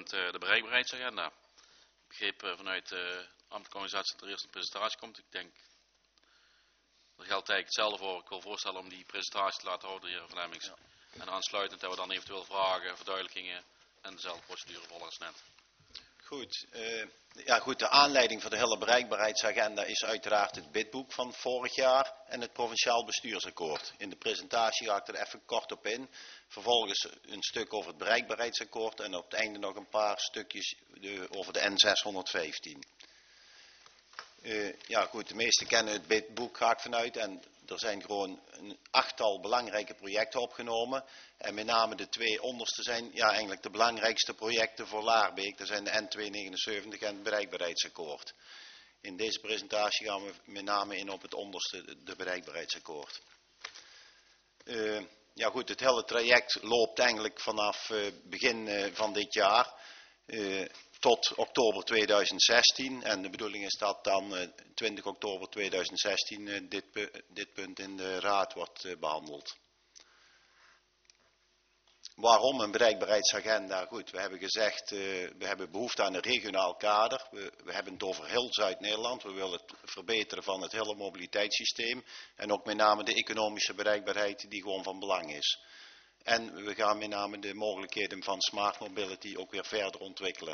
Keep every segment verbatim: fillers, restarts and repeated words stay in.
met uh, de bereikbaarheidsagenda. Ik begreep uh, vanuit de ambtelijke organisatie dat er eerst een presentatie komt. Ik denk, er geldt eigenlijk hetzelfde voor. Ik wil voorstellen om die presentatie te laten houden, de heer Van Emmings. Ja. En aansluitend hebben we dan eventueel vragen, verduidelijkingen en dezelfde procedure volgen als net. Goed, uh, ja goed, de aanleiding voor de hele bereikbaarheidsagenda is uiteraard het bidboek van vorig jaar en het provinciaal bestuursakkoord. In de presentatie ga ik er even kort op in. Vervolgens een stuk over het bereikbaarheidsakkoord en op het einde nog een paar stukjes de, over de N zeshonderdvijftien. Uh, ja goed, de meesten kennen het bidboek, ga ik vanuit, en er zijn gewoon een achttal belangrijke projecten opgenomen. En met name de twee onderste zijn ja, eigenlijk de belangrijkste projecten voor Laarbeek. Dat zijn de N tweehonderdnegenenzeventig en het bereikbaarheidsakkoord. In deze presentatie gaan we met name in op het onderste, de bereikbaarheidsakkoord. Uh, ja goed, het hele traject loopt eigenlijk vanaf uh, begin uh, van dit jaar uh, tot oktober tweeduizend zestien. En de bedoeling is dat dan uh, twintig oktober tweeduizend zestien uh, dit, dit punt in de raad wordt uh, behandeld. Waarom een bereikbaarheidsagenda? Goed, we hebben gezegd, uh, we hebben behoefte aan een regionaal kader. We, we hebben het over heel Zuid-Nederland. We willen het verbeteren van het hele mobiliteitssysteem. En ook met name de economische bereikbaarheid die gewoon van belang is. En we gaan met name de mogelijkheden van smart mobility ook weer verder ontwikkelen.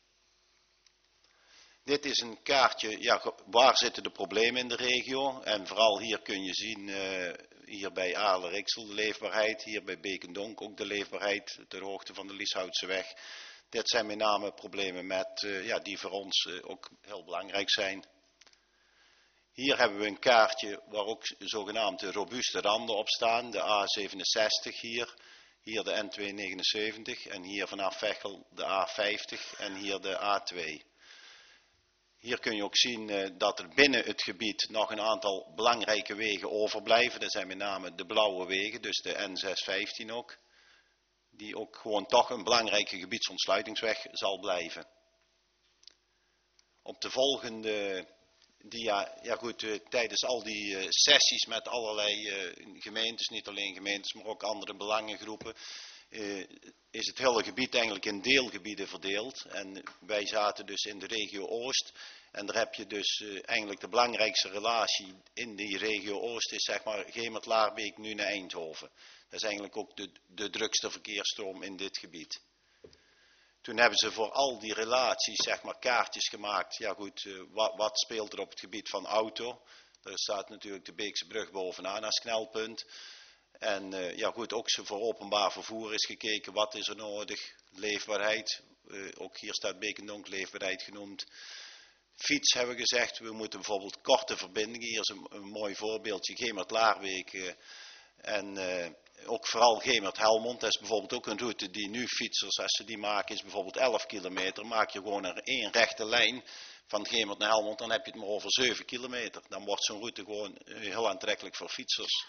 Dit is een kaartje, ja, waar zitten de problemen in de regio? En vooral hier kun je zien, uh, hier bij Aarle-Riksel de leefbaarheid, hier bij Beekendonk ook de leefbaarheid ter hoogte van de Lieshoutseweg. Dit zijn met name problemen met, uh, ja, die voor ons uh, ook heel belangrijk zijn. Hier hebben we een kaartje waar ook zogenaamde robuuste randen op staan, de A zevenenzestig hier, hier de N tweehonderdnegenenzeventig en hier vanaf Veghel de A vijftig en hier de A twee. Hier kun je ook zien uh, dat er binnen het gebied nog een aantal belangrijke wegen overblijven. Dat zijn met name de blauwe wegen, dus de N zeshonderdvijftien ook. Die ook gewoon toch een belangrijke gebiedsontsluitingsweg zal blijven. Op de volgende dia, ja goed, uh, tijdens al die uh, sessies met allerlei uh, gemeentes, niet alleen gemeentes, maar ook andere belangengroepen, Uh, is het hele gebied eigenlijk in deelgebieden verdeeld. En wij zaten dus in de regio Oost. En daar heb je dus uh, eigenlijk de belangrijkste relatie in die regio Oost is zeg maar Gemert-Laarbeek nu naar Eindhoven. Dat is eigenlijk ook de, de drukste verkeersstroom in dit gebied. Toen hebben ze voor al die relaties zeg maar kaartjes gemaakt. Ja goed, uh, wat, wat speelt er op het gebied van auto? Daar staat natuurlijk de Beekse brug bovenaan als knelpunt. En uh, ja goed, ook voor openbaar vervoer is gekeken, wat is er nodig, leefbaarheid, uh, ook hier staat Beekendonk leefbaarheid genoemd. Fiets hebben we gezegd, we moeten bijvoorbeeld korte verbindingen, hier is een, een mooi voorbeeldje, Gemert-Laarbeek uh, en uh, ook vooral Gemert-Helmond, dat is bijvoorbeeld ook een route die nu fietsers, als ze die maken, is bijvoorbeeld elf kilometer, maak je gewoon er één rechte lijn van Gemert naar Helmond, dan heb je het maar over zeven kilometer. Dan wordt zo'n route gewoon uh, heel aantrekkelijk voor fietsers.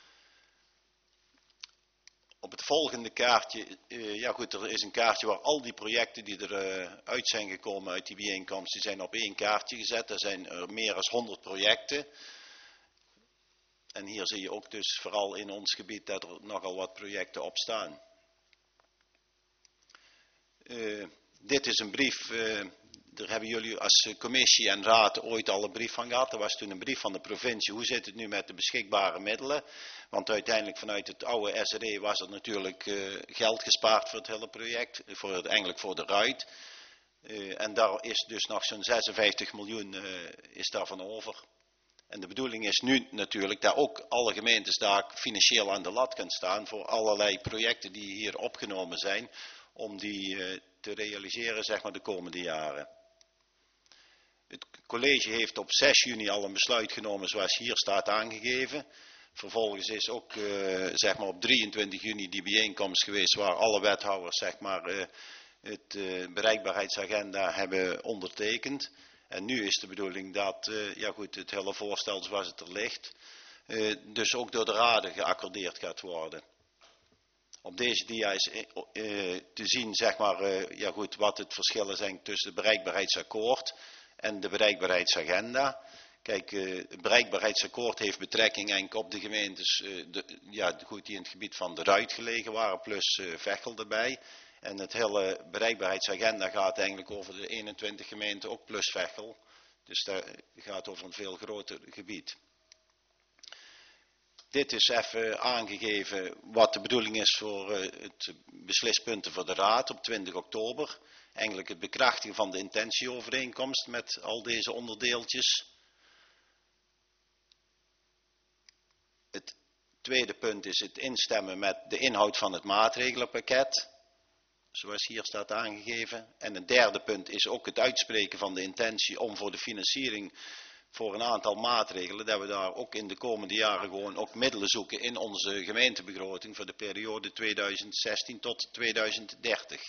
Op het volgende kaartje, uh, ja goed, er is een kaartje waar al die projecten die er uh, uit zijn gekomen uit die bijeenkomst, die zijn op één kaartje gezet. Er zijn er meer dan honderd projecten. En hier zie je ook dus vooral in ons gebied dat er nogal wat projecten op staan. Uh, dit is een brief, uh, daar hebben jullie als commissie en raad ooit al een brief van gehad. Er was toen een brief van de provincie, hoe zit het nu met de beschikbare middelen? Want uiteindelijk vanuit het oude S R E was er natuurlijk uh, geld gespaard voor het hele project, voor het, eigenlijk voor de ruit. Uh, en daar is dus nog zo'n zesenvijftig miljoen uh, is daarvan over. En de bedoeling is nu natuurlijk dat ook alle gemeentes daar financieel aan de lat kunnen staan voor allerlei projecten die hier opgenomen zijn, om die uh, te realiseren zeg maar de komende jaren. Het college heeft op zes juni al een besluit genomen zoals hier staat aangegeven. Vervolgens is ook uh, zeg maar op drieëntwintig juni die bijeenkomst geweest waar alle wethouders zeg maar, uh, het uh, bereikbaarheidsagenda hebben ondertekend. En nu is de bedoeling dat uh, ja goed, het hele voorstel zoals het er ligt, uh, dus ook door de raden geaccordeerd gaat worden. Op deze dia is uh, te zien zeg maar, uh, ja goed, wat het verschillen zijn tussen het bereikbaarheidsakkoord en de bereikbaarheidsagenda. Kijk, uh, het bereikbaarheidsakkoord heeft betrekking eigenlijk op de gemeentes uh, de, ja, goed, die in het gebied van de Ruit gelegen waren, plus uh, Veghel erbij. En het hele bereikbaarheidsagenda gaat eigenlijk over de eenentwintig gemeenten, ook plus Veghel. Dus dat gaat over een veel groter gebied. Dit is even aangegeven wat de bedoeling is voor het beslispunten voor de Raad op twintig oktober. Eigenlijk het bekrachtigen van de intentieovereenkomst met al deze onderdeeltjes. Het tweede punt is het instemmen met de inhoud van het maatregelenpakket, zoals hier staat aangegeven. En een derde punt is ook het uitspreken van de intentie om voor de financiering voor een aantal maatregelen, dat we daar ook in de komende jaren gewoon ook middelen zoeken in onze gemeentebegroting voor de periode tweeduizend zestien tot tweeduizend dertig.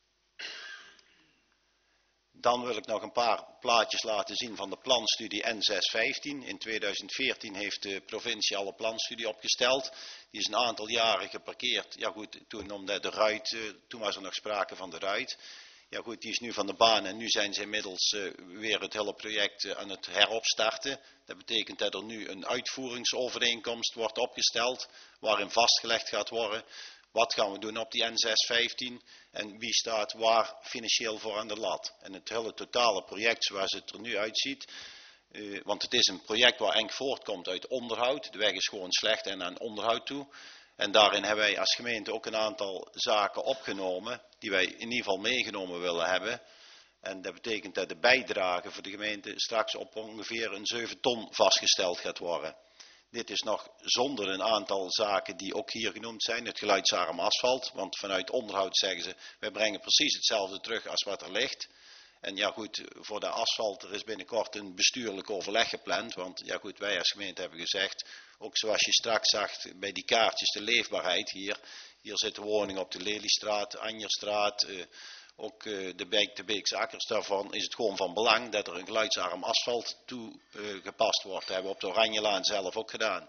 Dan wil ik nog een paar plaatjes laten zien van de planstudie N zes vijftien. In tweeduizend veertien heeft de provincie al een planstudie opgesteld. Die is een aantal jaren geparkeerd. Ja goed, toen, omdat de ruit, toen was er nog sprake van de ruit. Ja goed, die is nu van de baan en nu zijn ze inmiddels uh, weer het hele project uh, aan het heropstarten. Dat betekent dat er nu een uitvoeringsovereenkomst wordt opgesteld, waarin vastgelegd gaat worden, wat gaan we doen op die N zes vijftien en wie staat waar financieel voor aan de lat. En het hele totale project zoals het er nu uitziet, uh, want het is een project waar eng voortkomt uit onderhoud. De weg is gewoon slecht en aan onderhoud toe. En daarin hebben wij als gemeente ook een aantal zaken opgenomen die wij in ieder geval meegenomen willen hebben. En dat betekent dat de bijdrage voor de gemeente straks op ongeveer een zeven ton vastgesteld gaat worden. Dit is nog zonder een aantal zaken die ook hier genoemd zijn. Het geluidsarm asfalt, want vanuit onderhoud zeggen ze, wij brengen precies hetzelfde terug als wat er ligt. En ja goed, voor de asfalt, er is binnenkort een bestuurlijk overleg gepland. Want ja goed, wij als gemeente hebben gezegd, ook zoals je straks zag bij die kaartjes, de leefbaarheid hier. Hier zitten woningen op de Leliestraat, Anjerstraat, uh, ook uh, de Beek, de Beekse Akkers. Daarvan is het gewoon van belang dat er een geluidsarm asfalt toegepast uh, wordt. Dat hebben we op de Oranjelaan zelf ook gedaan.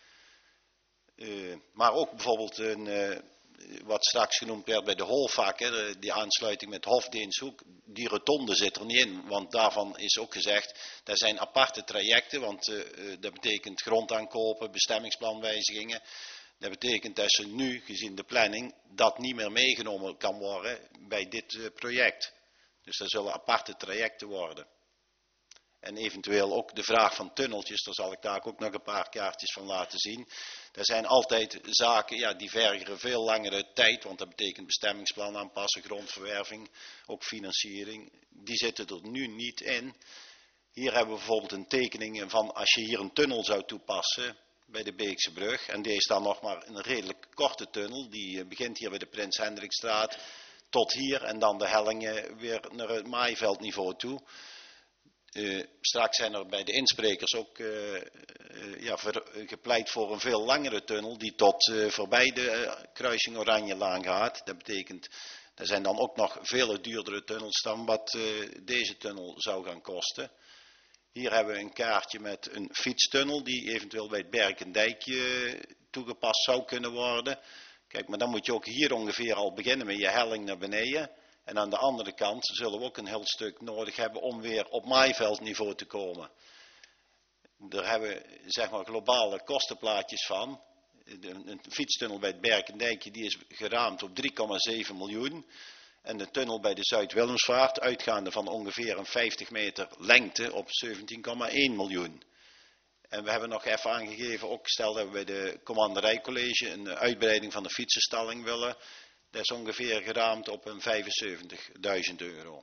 Uh, maar ook bijvoorbeeld een... Uh, wat straks genoemd werd bij de Holvakker, die aansluiting met Hofdeenshoek, die rotonde zit er niet in, want daarvan is ook gezegd, dat zijn aparte trajecten, want uh, dat betekent grond aankopen, bestemmingsplanwijzigingen. Dat betekent dat ze nu, gezien de planning, dat niet meer meegenomen kan worden bij dit uh, project. Dus dat zullen aparte trajecten worden. En eventueel ook de vraag van tunneltjes, daar zal ik daar ook nog een paar kaartjes van laten zien. Er zijn altijd zaken, ja, die vergeren veel langere tijd, want dat betekent bestemmingsplan aanpassen, grondverwerving, ook financiering. Die zitten er nu niet in. Hier hebben we bijvoorbeeld een tekening van als je hier een tunnel zou toepassen bij de Beekse Brug. En deze is dan nog maar een redelijk korte tunnel, die begint hier bij de Prins Hendrikstraat tot hier en dan de hellingen weer naar het maaiveldniveau toe. Uh, straks zijn er bij de insprekers ook uh, uh, ja, ver, uh, gepleit voor een veel langere tunnel die tot uh, voorbij de uh, kruising Oranjelaan gaat. Dat betekent, er zijn dan ook nog vele duurdere tunnels dan wat uh, deze tunnel zou gaan kosten. Hier hebben we een kaartje met een fietstunnel die eventueel bij het Berkendijkje uh, toegepast zou kunnen worden. Kijk, maar dan moet je ook hier ongeveer al beginnen met je helling naar beneden. En aan de andere kant zullen we ook een heel stuk nodig hebben om weer op maaiveldniveau te komen. Daar hebben we zeg maar globale kostenplaatjes van. Een fietstunnel bij het Berkendijkje die is geraamd op drie komma zeven miljoen. En de tunnel bij de Zuid-Willemsvaart uitgaande van ongeveer een vijftig meter lengte op zeventien komma één miljoen. En we hebben nog even aangegeven, ook stel dat we bij de commanderijcollege een uitbreiding van de fietsenstalling willen. Dat is ongeveer geraamd op een vijfenzeventigduizend euro.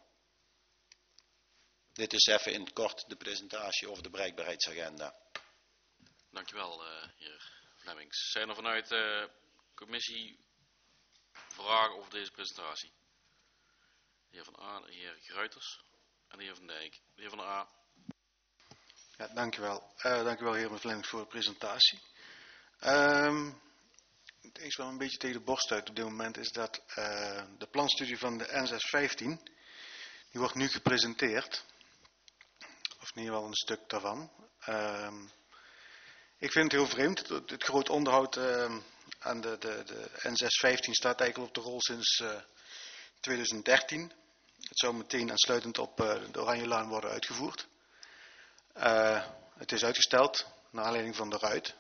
Dit is even in het kort de presentatie over de bereikbaarheidsagenda. Dankjewel, uh, heer Flemings. Zijn er vanuit de commissie vragen over deze presentatie? De heer Van A, de heer Gruiters en de heer Van Dijk. De heer Van A. Ja, dankjewel. Uh, dankjewel, heer Flemings, voor de presentatie. Um, Het is wel een beetje tegen de borst uit op dit moment is dat uh, de planstudie van de N zes vijftien, die wordt nu gepresenteerd. Of in ieder geval een stuk daarvan. Uh, ik vind het heel vreemd. Het, het groot onderhoud uh, aan de, de, de N zes vijftien staat eigenlijk op de rol sinds uh, tweeduizend dertien. Het zou meteen aansluitend op uh, de Oranjelaan worden uitgevoerd. Uh, het is uitgesteld naar aanleiding van de ruit.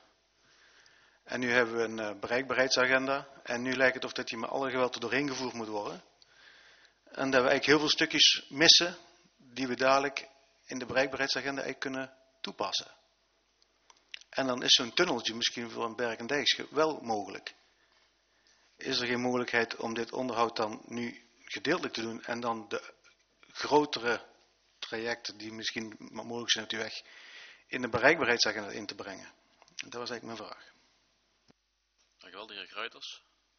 En nu hebben we een uh, bereikbaarheidsagenda. En nu lijkt het of dat die met alle geweld er doorheen gevoerd moet worden. En dat we eigenlijk heel veel stukjes missen die we dadelijk in de bereikbaarheidsagenda eigenlijk kunnen toepassen. En dan is zo'n tunneltje misschien voor een Berk en Dijkse wel mogelijk. Is er geen mogelijkheid om dit onderhoud dan nu gedeeltelijk te doen en dan de grotere trajecten die misschien mogelijk zijn op die weg in de bereikbaarheidsagenda in te brengen? Dat was eigenlijk mijn vraag. Dank u wel, de heer Gruiters.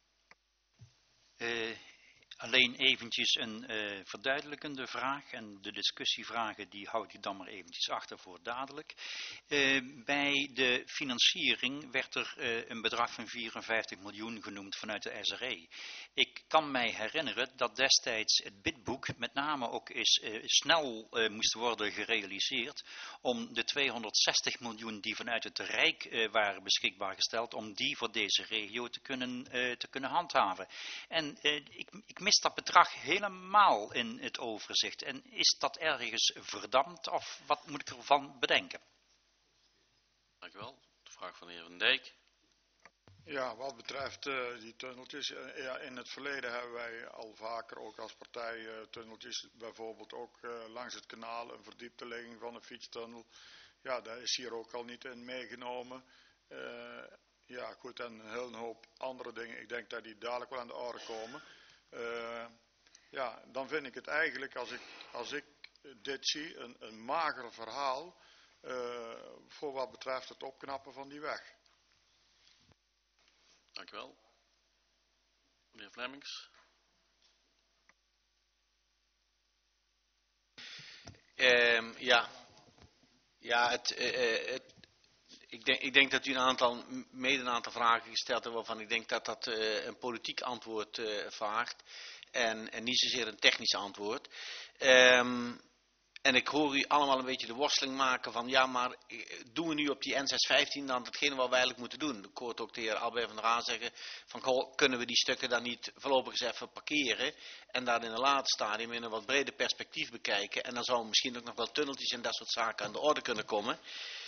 Uh, alleen eventjes een uh, verduidelijkende vraag en de discussievragen die houd ik dan maar eventjes achter voor dadelijk. Uh, bij de financiering werd er uh, een bedrag van vierenvijftig miljoen genoemd vanuit de S R E. Ik kan mij herinneren dat destijds het bidboek met name ook is, uh, snel uh, moest worden gerealiseerd om de tweehonderdzestig miljoen die vanuit het Rijk uh, waren beschikbaar gesteld, om die voor deze regio te kunnen, uh, te kunnen handhaven. En uh, ik, ik mis dat bedrag helemaal in het overzicht. En is dat ergens verdampt of wat moet ik ervan bedenken? Dank u wel. De vraag van de heer Van Dijk. Ja, wat betreft uh, die tunneltjes, uh, ja, in het verleden hebben wij al vaker ook als partij uh, tunneltjes, bijvoorbeeld ook uh, langs het kanaal, een verdiepte ligging van een fietstunnel. Ja, daar is hier ook al niet in meegenomen. Uh, ja, goed, en een hele hoop andere dingen. Ik denk dat die dadelijk wel aan de orde komen. Uh, ja, dan vind ik het eigenlijk, als ik, als ik dit zie, een, een mager verhaal uh, voor wat betreft het opknappen van die weg. Dank u wel. Meneer Flemmings. Um, ja, ja het, uh, het, ik, denk, ik denk dat u een aantal, mede een aantal vragen gesteld hebt waarvan ik denk dat dat uh, een politiek antwoord uh, vraagt en, en niet zozeer een technisch antwoord. Um, En ik hoor u allemaal een beetje de worsteling maken van ja, maar doen we nu op die N zeshonderdvijftien dan hetgene wat wij eigenlijk moeten doen? Ik hoorde ook de heer Albert van der Aa zeggen van goh, kunnen we die stukken dan niet voorlopig eens even parkeren en daar in een later stadium in een wat breder perspectief bekijken en dan zouden misschien ook nog wel tunneltjes en dat soort zaken aan de orde kunnen komen.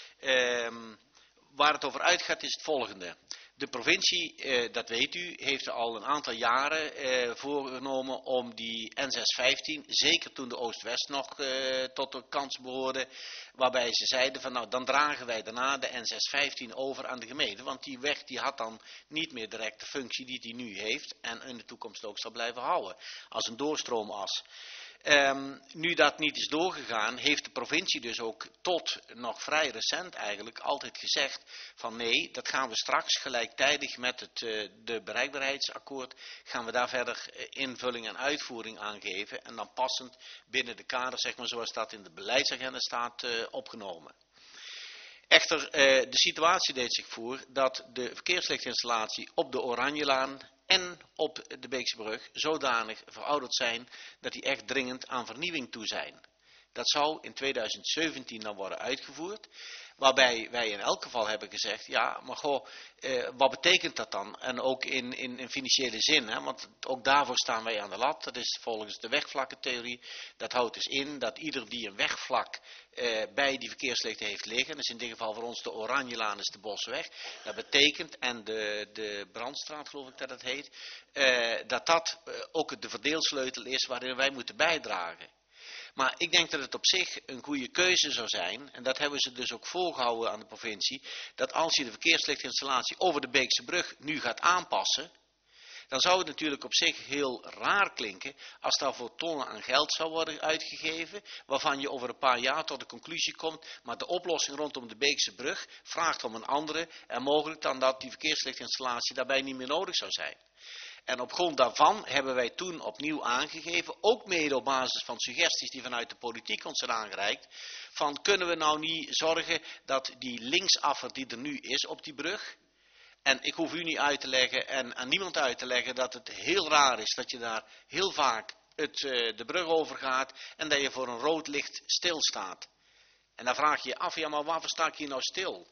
Um, waar het over uitgaat is het volgende. De provincie, eh, dat weet u, heeft er al een aantal jaren eh, voorgenomen om die N zeshonderdvijftien, zeker toen de Oost-West nog eh, tot de kans behoorde, waarbij ze zeiden van nou dan dragen wij daarna de N zeshonderdvijftien over aan de gemeente, want die weg die had dan niet meer direct de functie die die nu heeft en in de toekomst ook zal blijven houden, als een doorstroomas. Um, nu dat niet is doorgegaan, heeft de provincie dus ook tot nog vrij recent eigenlijk altijd gezegd van nee, dat gaan we straks gelijktijdig met het uh, de bereikbaarheidsakkoord, gaan we daar verder uh, invulling en uitvoering aan geven en dan passend binnen de kader, zeg maar zoals dat in de beleidsagenda staat, uh, opgenomen. Echter, uh, de situatie deed zich voor dat de verkeerslichtinstallatie op de Oranjelaan en op de Beekse Brug zodanig verouderd zijn dat die echt dringend aan vernieuwing toe zijn. Dat zou in tweeduizend zeventien dan worden uitgevoerd, waarbij wij in elk geval hebben gezegd, ja, maar goh, eh, wat betekent dat dan? En ook in, in, in financiële zin, hè? Want ook daarvoor staan wij aan de lat. Dat is volgens de wegvlakkentheorie. Dat houdt dus in dat ieder die een wegvlak eh, bij die verkeerslichten heeft liggen, dus in dit geval voor ons de Oranjelaan is de Bosweg, dat betekent, en de, de Brandstraat geloof ik dat het heet, eh, dat dat eh, ook de verdeelsleutel is waarin wij moeten bijdragen. Maar ik denk dat het op zich een goede keuze zou zijn, en dat hebben ze dus ook voorgehouden aan de provincie, dat als je de verkeerslichtinstallatie over de Beekse Brug nu gaat aanpassen, dan zou het natuurlijk op zich heel raar klinken als daarvoor tonnen aan geld zou worden uitgegeven, waarvan je over een paar jaar tot de conclusie komt, maar de oplossing rondom de Beekse Brug vraagt om een andere en mogelijk dan dat die verkeerslichtinstallatie daarbij niet meer nodig zou zijn. En op grond daarvan hebben wij toen opnieuw aangegeven, ook mede op basis van suggesties die vanuit de politiek ons zijn aangereikt, van kunnen we nou niet zorgen dat die linksaffer die er nu is op die brug, en ik hoef u niet uit te leggen en aan niemand uit te leggen dat het heel raar is dat je daar heel vaak het, uh, de brug over gaat en dat je voor een rood licht stilstaat. En dan vraag je je af, ja maar waarvoor sta ik hier nou stil?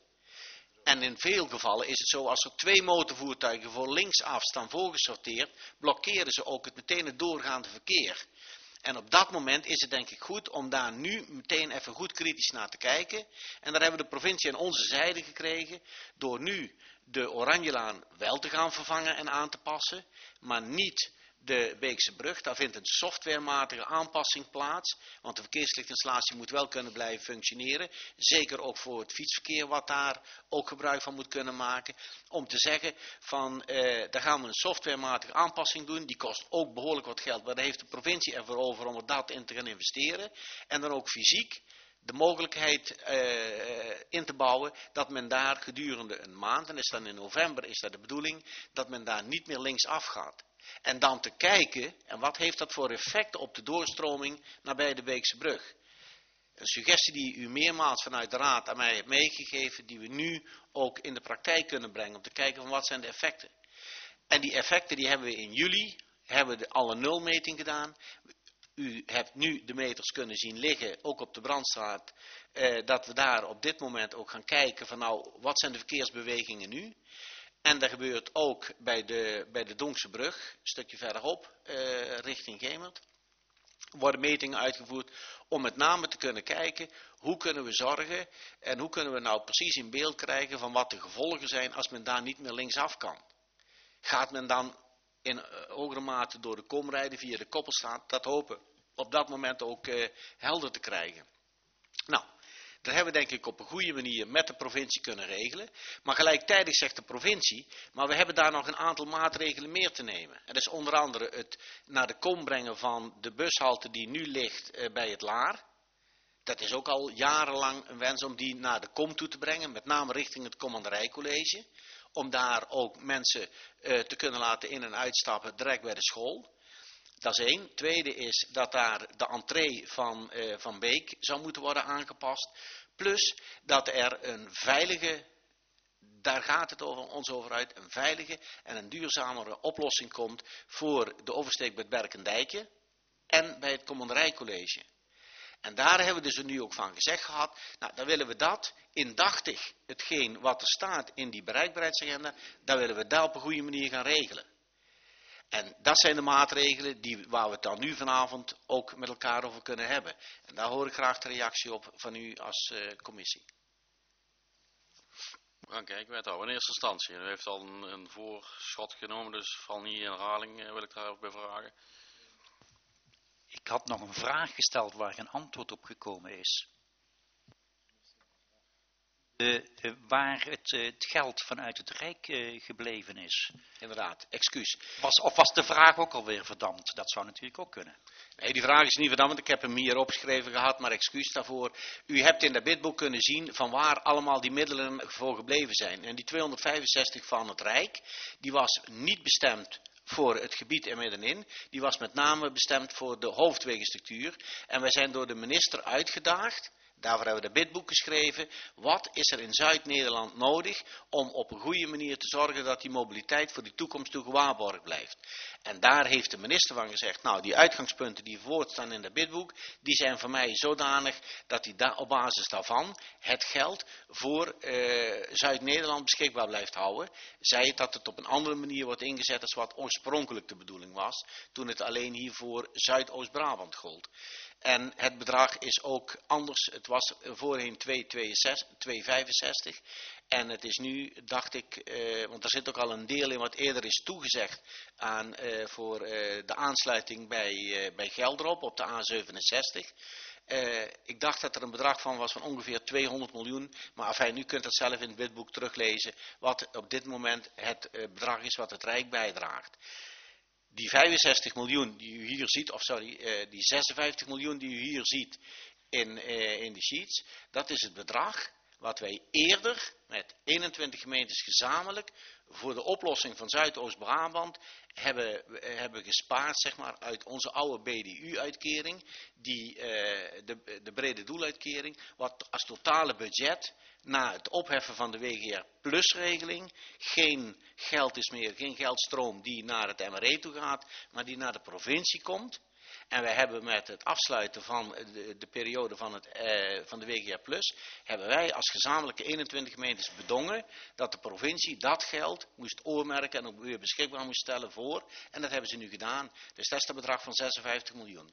En in veel gevallen is het zo, als er twee motorvoertuigen voor linksaf staan voorgesorteerd, blokkeren ze ook het meteen het doorgaande verkeer. En op dat moment is het denk ik goed om daar nu meteen even goed kritisch naar te kijken. En daar hebben we de provincie aan onze zijde gekregen, door nu de Oranjelaan wel te gaan vervangen en aan te passen, maar niet de Beekse brug. Daar vindt een softwarematige aanpassing plaats, want de verkeerslichtinstallatie moet wel kunnen blijven functioneren. Zeker ook voor het fietsverkeer wat daar ook gebruik van moet kunnen maken. Om te zeggen van, eh, daar gaan we een softwarematige aanpassing doen. Die kost ook behoorlijk wat geld, maar daar heeft de provincie ervoor over om er dat in te gaan investeren. En dan ook fysiek de mogelijkheid uh, in te bouwen dat men daar gedurende een maand, en is dan in november is dat de bedoeling, dat men daar niet meer linksaf gaat. En dan te kijken, en wat heeft dat voor effect op de doorstroming nabij de Beekse brug. Een suggestie die u meermaals vanuit de raad aan mij heeft meegegeven, die we nu ook in de praktijk kunnen brengen, om te kijken van wat zijn de effecten. En die effecten die hebben we in juli, hebben we al een nulmeting gedaan. U hebt nu de meters kunnen zien liggen, ook op de Brandstraat, eh, dat we daar op dit moment ook gaan kijken van nou, wat zijn de verkeersbewegingen nu? En dat gebeurt ook bij de, bij de Donkse brug, een stukje verderop, eh, richting Gemert. Worden metingen uitgevoerd om met name te kunnen kijken, hoe kunnen we zorgen en hoe kunnen we nou precies in beeld krijgen van wat de gevolgen zijn als men daar niet meer linksaf kan. Gaat men dan in hogere mate door de kom rijden via de Koppelstraat, dat hopen op dat moment ook uh, helder te krijgen. Nou, dat hebben we denk ik op een goede manier met de provincie kunnen regelen. Maar gelijktijdig zegt de provincie, maar we hebben daar nog een aantal maatregelen meer te nemen. En dat is onder andere het naar de kom brengen van de bushalte die nu ligt uh, bij het Laar. Dat is ook al jarenlang een wens om die naar de kom toe te brengen, met name richting het commanderijcollege. Om daar ook mensen uh, te kunnen laten in- en uitstappen direct bij de school. Dat is één. Tweede is dat daar de entree van, uh, van Beek zou moeten worden aangepast. Plus dat er een veilige, daar gaat het over, ons over uit, een veilige en een duurzamere oplossing komt voor de oversteek bij het Berkendijkje en bij het commanderijcollege. En daar hebben we dus er nu ook van gezegd gehad, nou dan willen we dat indachtig hetgeen wat er staat in die bereikbaarheidsagenda, dan willen we dat op een goede manier gaan regelen. En dat zijn de maatregelen die, waar we het dan nu vanavond ook met elkaar over kunnen hebben. En daar hoor ik graag de reactie op van u als uh, commissie. We gaan kijken, wethouder. In eerste instantie, u heeft al een, een voorschot genomen, dus val niet in herhaling, uh, wil ik daar ook bij vragen. Ik had nog een vraag gesteld waar geen antwoord op gekomen is. De, uh, waar het, uh, het geld vanuit het Rijk uh, gebleven is. Inderdaad, excuus. Was, of was de vraag ook alweer verdampt? Dat zou natuurlijk ook kunnen. Nee, die vraag is niet verdampt, want ik heb hem hier opgeschreven gehad, maar excuus daarvoor. U hebt in dat bidboek kunnen zien van waar allemaal die middelen voor gebleven zijn. En die tweehonderdvijfenzestig van het Rijk, die was niet bestemd voor het gebied er middenin. Die was met name bestemd voor de hoofdwegenstructuur. En wij zijn door de minister uitgedaagd. Daarvoor hebben we de bidboek geschreven. Wat is er in Zuid-Nederland nodig om op een goede manier te zorgen dat die mobiliteit voor die toekomst toe gewaarborgd blijft. En daar heeft de minister van gezegd, nou die uitgangspunten die voortstaan in dat bidboek, die zijn voor mij zodanig dat hij da- op basis daarvan het geld voor uh, Zuid-Nederland beschikbaar blijft houden. Zij het dat het op een andere manier wordt ingezet als wat oorspronkelijk de bedoeling was, toen het alleen hier voor Zuidoost-Brabant gold. En het bedrag is ook anders. Het was voorheen twee komma vijfenzestig. En het is nu, dacht ik, eh, want er zit ook al een deel in wat eerder is toegezegd aan, eh, voor eh, de aansluiting bij, eh, bij Gelderop op de A zevenenzestig. Uh, ik dacht dat er een bedrag van was van ongeveer tweehonderd miljoen. Maar afijn, u kunt dat zelf in het witboek teruglezen. Wat op dit moment het uh, bedrag is wat het Rijk bijdraagt. Die vijfenzestig miljoen die u hier ziet, of sorry, uh, die zesenvijftig miljoen die u hier ziet in, uh, in de sheets. Dat is het bedrag wat wij eerder met eenentwintig gemeentes gezamenlijk voor de oplossing van Zuidoost-Brabant hebben, hebben gespaard, zeg maar, uit onze oude B D U-uitkering, die, uh, de, de brede doeluitkering, wat als totale budget na het opheffen van de W G R Plus-regeling geen geld is meer, geen geldstroom die naar het M R E toe gaat, maar die naar de provincie komt. En wij hebben met het afsluiten van de, de periode van, het, eh, van de W G R Plus, hebben wij als gezamenlijke eenentwintig gemeentes bedongen dat de provincie dat geld moest oormerken en ook weer beschikbaar moest stellen voor. En dat hebben ze nu gedaan. Dus dat is het bedrag van zesenvijftig miljoen.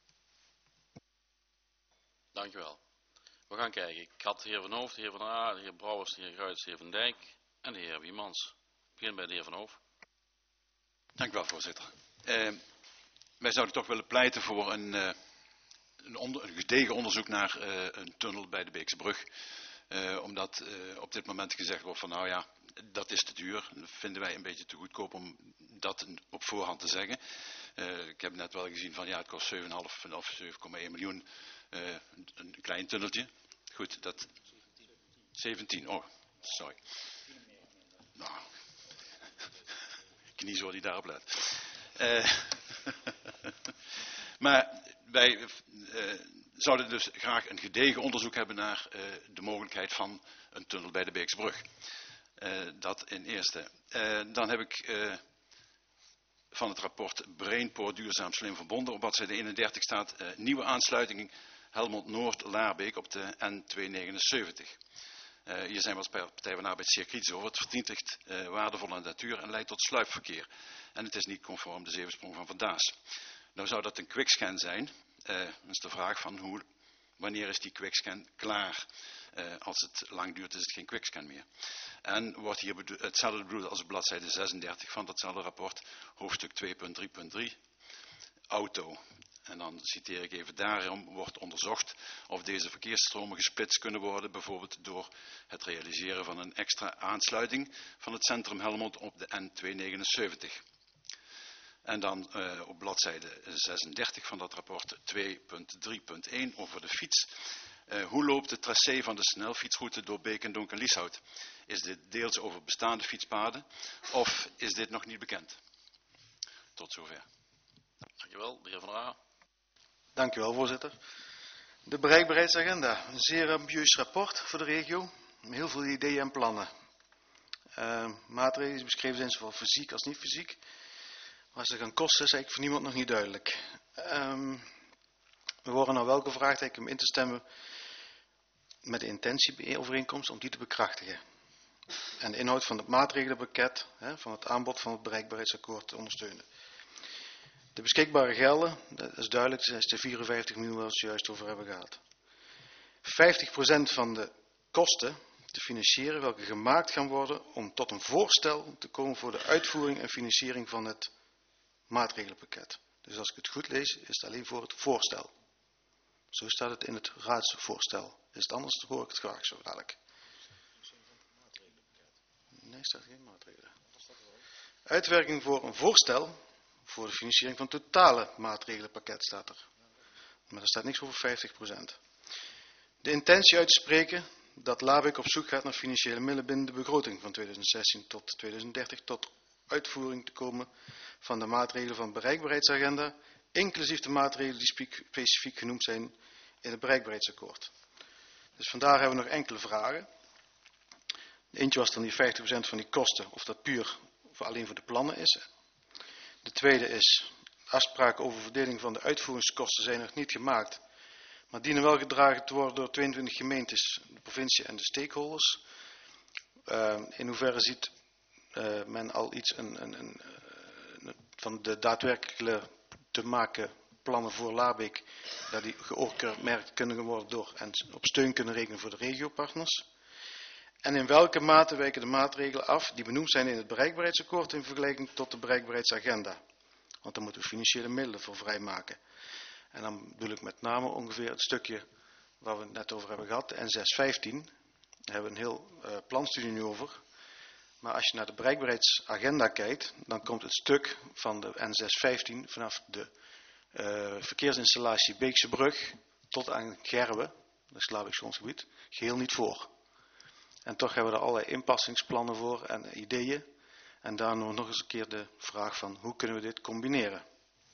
Dankjewel. We gaan kijken. Ik had de heer Van Hoofd, de heer Van A, de heer Brouwers, de heer Guits, de heer Van Dijk en de heer Wiemans. Ik begin bij de heer Van Hoofd. Dank u wel, voorzitter. Uh, wij zouden toch willen pleiten voor een, uh, een, onder, een gedegen onderzoek naar uh, een tunnel bij de Beekse Brug. Uh, omdat uh, op dit moment gezegd wordt van nou ja, dat is te duur. Dat vinden wij een beetje te goedkoop om dat op voorhand te zeggen. Uh, ik heb net wel gezien van ja, het kost zeven komma vijf of zeven komma één miljoen. Uh, een, een klein tunneltje. Goed, dat... zeventien, oh, sorry. Nou, kniezoor die daarop let. Uh, maar wij uh, zouden dus graag een gedegen onderzoek hebben naar uh, de mogelijkheid van een tunnel bij de Beeksbrug. Uh, dat in eerste. Uh, dan heb ik uh, van het rapport Brainpoor Duurzaam Slim Verbonden op bladzijde eenendertig staat uh, nieuwe aansluiting Helmond Noord Laarbeek op de N tweehonderdnegenenzeventig. Uh, hier zijn we als Partij van de Arbeid zeer kritisch over. Het vernietigt uh, waardevolle natuur en leidt tot sluipverkeer. En het is niet conform de zevensprong van Van Daas. Nou zou dat een quickscan zijn. Uh, dan is de vraag van hoe, wanneer is die quickscan klaar? Uh, als het lang duurt is het geen quickscan meer. En wordt hier bedo- hetzelfde bedoeld als op bladzijde zesendertig van datzelfde rapport. Hoofdstuk twee punt drie punt drie. Auto. En dan citeer ik even, daarom wordt onderzocht of deze verkeersstromen gesplitst kunnen worden, bijvoorbeeld door het realiseren van een extra aansluiting van het centrum Helmond op de N tweehonderdnegenenzeventig. En dan uh, op bladzijde zesendertig van dat rapport twee punt drie punt één over de fiets. Uh, hoe loopt het tracé van de snelfietsroute door Beek en Donk en Lieshout? Is dit deels over bestaande fietspaden of is dit nog niet bekend? Tot zover. Dankjewel, de heer Van Raar. Dank u wel, voorzitter. De bereikbaarheidsagenda. Een zeer ambitieus rapport voor de regio. Met heel veel ideeën en plannen. Uh, maatregelen die beschreven zijn, zowel fysiek als niet fysiek. Wat ze gaan kosten is eigenlijk voor niemand nog niet duidelijk. Um, we horen nou welke vraagteken om in te stemmen met de intentieovereenkomst om die te bekrachtigen. En de inhoud van het maatregelenpakket, hè, van het aanbod van het bereikbaarheidsakkoord te ondersteunen. De beschikbare gelden, dat is duidelijk, dat is de vierenvijftig miljoen waar we het juist over hebben gehad. vijftig procent van de kosten te financieren welke gemaakt gaan worden om tot een voorstel te komen voor de uitvoering en financiering van het maatregelenpakket. Dus als ik het goed lees, is het alleen voor het voorstel. Zo staat het in het raadsvoorstel. Is het anders, dan hoor ik het graag zo dadelijk. Nee, staat geen maatregelen. Uitwerking voor een voorstel voor de financiering van het totale maatregelenpakket staat er. Maar er staat niks over vijftig procent. De intentie uit te spreken dat Laarbeek op zoek gaat naar financiële middelen binnen de begroting van tweeduizend zestien tot tweeduizend dertig tot uitvoering te komen van de maatregelen van de bereikbaarheidsagenda, inclusief de maatregelen die specifiek genoemd zijn in het bereikbaarheidsakkoord. Dus vandaar hebben we nog enkele vragen. Eentje was dan die vijftig procent van die kosten, of dat puur voor alleen voor de plannen is. De tweede is, afspraken over verdeling van de uitvoeringskosten zijn nog niet gemaakt, maar dienen wel gedragen te worden door tweeëntwintig gemeentes, de provincie en de stakeholders. Uh, in hoeverre ziet uh, men al iets een, een, een, een, van de daadwerkelijke te maken plannen voor Laarbeek, dat die geoormerkt kunnen worden door en op steun kunnen rekenen voor de regiopartners? En in welke mate wijken de maatregelen af die benoemd zijn in het bereikbaarheidsakkoord in vergelijking tot de bereikbaarheidsagenda? Want daar moeten we financiële middelen voor vrijmaken. En dan bedoel ik met name ongeveer het stukje waar we het net over hebben gehad, de N zes vijftien. Daar hebben we een heel uh, planstudie nu over. Maar als je naar de bereikbaarheidsagenda kijkt, dan komt het stuk van de N zes vijftien vanaf de uh, verkeersinstallatie Beekse Brug tot aan Gerwe, dat is Laarbeeks grondgebied, geheel niet voor. En toch hebben we er allerlei inpassingsplannen voor en ideeën. En daar nog eens een keer de vraag van hoe kunnen we dit combineren.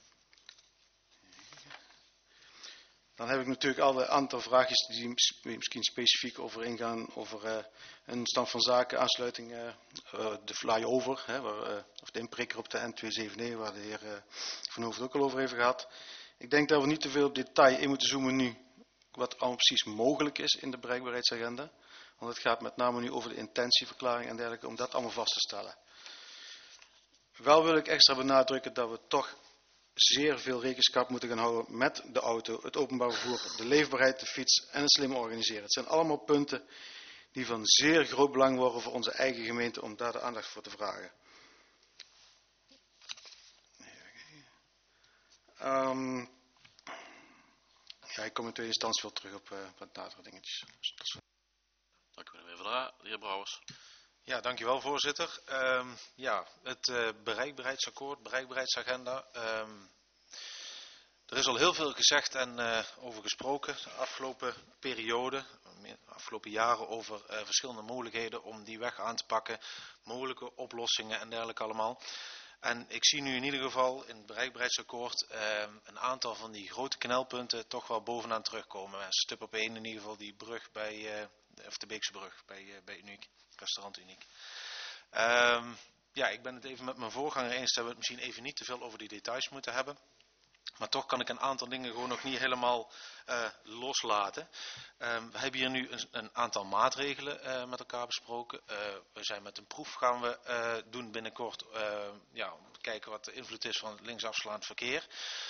Dan heb ik natuurlijk al een aantal vraagjes die misschien specifiek over ingaan. Over uh, een stand van zaken, aansluiting, uh, uh, de flyover, hè, waar, uh, of de inprikker op de N tweehonderdzevenennegentig, waar de heer uh, Van Hoofd ook al over heeft gehad. Ik denk dat we niet te veel op detail in moeten zoomen nu, wat allemaal precies mogelijk is in de bereikbaarheidsagenda. Want het gaat met name nu over de intentieverklaring en dergelijke, om dat allemaal vast te stellen. Wel wil ik extra benadrukken dat we toch zeer veel rekenschap moeten gaan houden met de auto, het openbaar vervoer, de leefbaarheid, de fiets en het slim organiseren. Het zijn allemaal punten die van zeer groot belang worden voor onze eigen gemeente om daar de aandacht voor te vragen. Um, ja, ik kom in tweede instantie wel terug op uh, wat nadere dingetjes. Dus Dank u meneer Verdra. De heer Brouwers. Ja, dankjewel voorzitter. Um, ja, het uh, bereikbaarheidsakkoord, bereikbaarheidsagenda. Um, er is al heel veel gezegd en uh, over gesproken de afgelopen periode, de afgelopen jaren over uh, verschillende mogelijkheden om die weg aan te pakken, mogelijke oplossingen en dergelijke allemaal. En ik zie nu in ieder geval in het bereikbaarheidsakkoord uh, een aantal van die grote knelpunten toch wel bovenaan terugkomen. Stip op één in ieder geval die brug bij, uh, of de Beekse brug bij, uh, bij Uniek, restaurant Uniek. Um, ja, ik ben het even met mijn voorganger eens dat we het misschien even niet te veel over die details moeten hebben. Maar toch kan ik een aantal dingen gewoon nog niet helemaal uh, loslaten. Um, we hebben hier nu een, een aantal maatregelen uh, met elkaar besproken. Uh, we zijn met een proef gaan we uh, doen binnenkort. Uh, ja, om te kijken wat de invloed is van het linksafslaand verkeer.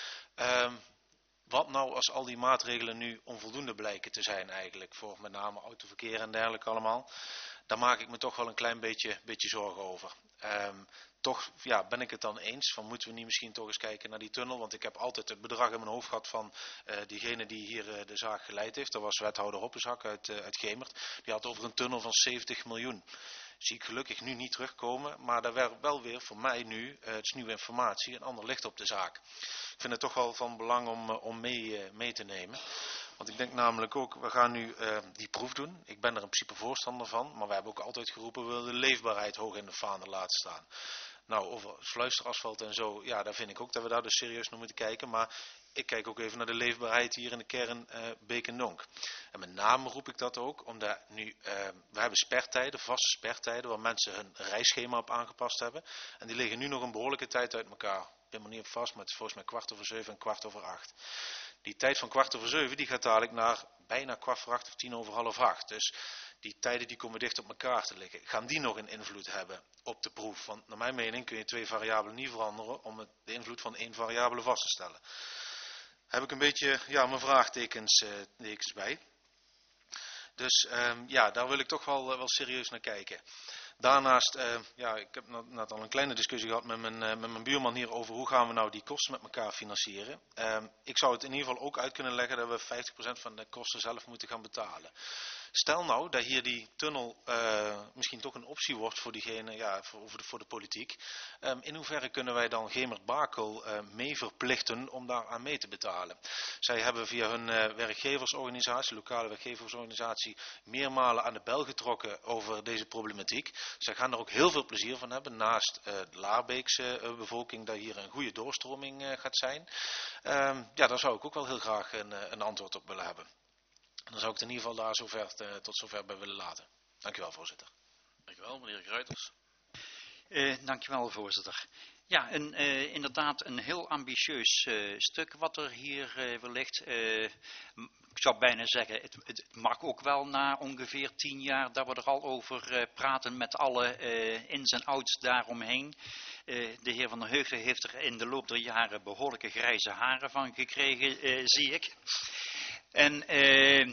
Um, wat nou als al die maatregelen nu onvoldoende blijken te zijn eigenlijk. Voor met name autoverkeer en dergelijke allemaal. Daar maak ik me toch wel een klein beetje, beetje zorgen over. Um, Toch ja, ben ik het dan eens van moeten we niet misschien toch eens kijken naar die tunnel. Want ik heb altijd het bedrag in mijn hoofd gehad van uh, diegene die hier uh, de zaak geleid heeft. Dat was wethouder Hoppenzak uit, uh, uit Gemert. Die had over een tunnel van zeventig miljoen. Zie ik gelukkig nu niet terugkomen. Maar daar werd wel weer voor mij nu, uh, het is nieuwe informatie, een ander licht op de zaak. Ik vind het toch wel van belang om, uh, om mee, uh, mee te nemen. Want ik denk namelijk ook, we gaan nu uh, die proef doen. Ik ben er in principe voorstander van. Maar we hebben ook altijd geroepen, we willen de leefbaarheid hoog in de vaandel laten staan. Nou, over sluisterasfalt en zo, ja, daar vind ik ook dat we daar dus serieus naar moeten kijken. Maar ik kijk ook even naar de leefbaarheid hier in de kern uh, Beek en Donk. En met name roep ik dat ook, omdat nu, uh, we hebben spertijden, vaste spertijden, waar mensen hun reisschema op aangepast hebben. En die liggen nu nog een behoorlijke tijd uit elkaar. Ik ben er niet op vast, maar het is volgens mij kwart over zeven en kwart over acht. Die tijd van kwart over zeven, die gaat dadelijk naar bijna kwart voor acht of tien over half acht. Dus die tijden die komen dicht op elkaar te liggen. Gaan die nog een invloed hebben op de proef? Want naar mijn mening kun je twee variabelen niet veranderen om het, de invloed van één variabele vast te stellen. Heb ik een beetje ja, mijn vraagtekens uh, bij. Dus um, ja, daar wil ik toch wel, uh, wel serieus naar kijken. Daarnaast, uh, ja, ik heb net al een kleine discussie gehad met mijn, uh, met mijn buurman hier over hoe gaan we nou die kosten met elkaar financieren. Uh, ik zou het in ieder geval ook uit kunnen leggen dat we vijftig procent van de kosten zelf moeten gaan betalen. Stel nou dat hier die tunnel uh, misschien toch een optie wordt voor diegene, ja, voor, voor, de, voor de politiek. Um, in hoeverre kunnen wij dan Gemert-Bakel uh, mee verplichten om daar aan mee te betalen? Zij hebben via hun uh, werkgeversorganisatie, lokale werkgeversorganisatie, meermalen aan de bel getrokken over deze problematiek. Zij gaan er ook heel veel plezier van hebben, naast uh, de Laarbeekse uh, bevolking, dat hier een goede doorstroming uh, gaat zijn. Um, ja, daar zou ik ook wel heel graag een, uh, een antwoord op willen hebben. En dan zou ik het in ieder geval daar zover, uh, tot zover bij willen laten. Dank u wel, voorzitter. Dank u wel, meneer Gruiters. Uh, dank u wel, voorzitter. Ja, een, uh, inderdaad een heel ambitieus uh, stuk wat er hier uh, ligt. Uh, ik zou bijna zeggen, het, het mag ook wel na ongeveer tien jaar dat we er al over uh, praten met alle uh, ins en outs daaromheen. Uh, de heer Van der Heugden heeft er in de loop der jaren behoorlijke grijze haren van gekregen, uh, zie ik. En uh,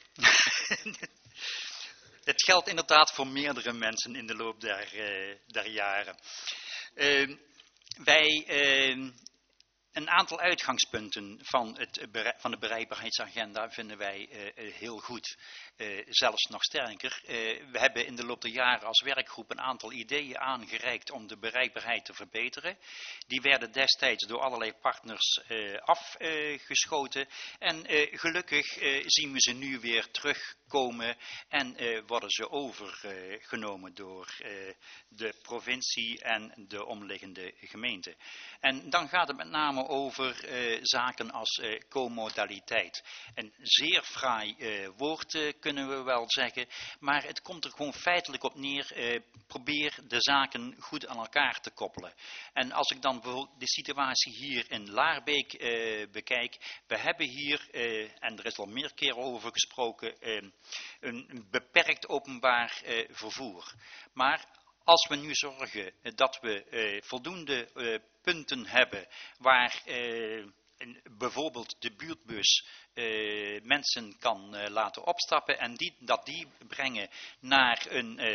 het geldt inderdaad voor meerdere mensen in de loop der, uh, der jaren. Uh, wij, uh, een aantal uitgangspunten van, het, van de bereikbaarheidsagenda vinden wij uh, heel goed. Uh, zelfs nog sterker. Uh, we hebben in de loop der jaren als werkgroep een aantal ideeën aangereikt om de bereikbaarheid te verbeteren. Die werden destijds door allerlei partners uh, afgeschoten. Uh, en uh, gelukkig uh, zien we ze nu weer terugkomen en uh, worden ze overgenomen uh, door uh, de provincie en de omliggende gemeenten. En dan gaat het met name over uh, zaken als uh, comodaliteit. Een zeer fraai uh, woord uh, kunnen we wel zeggen, maar het komt er gewoon feitelijk op neer, uh, probeer de zaken goed aan elkaar te koppelen. En als ik dan bijvoorbeeld de situatie hier in Laarbeek uh, bekijk, we hebben hier, uh, en er is al meer keer over gesproken, uh, een beperkt openbaar uh, vervoer. Maar als we nu zorgen dat we uh, voldoende uh, punten hebben waar uh, bijvoorbeeld de buurtbus uh, mensen kan uh, laten opstappen en die, dat die brengen naar een uh,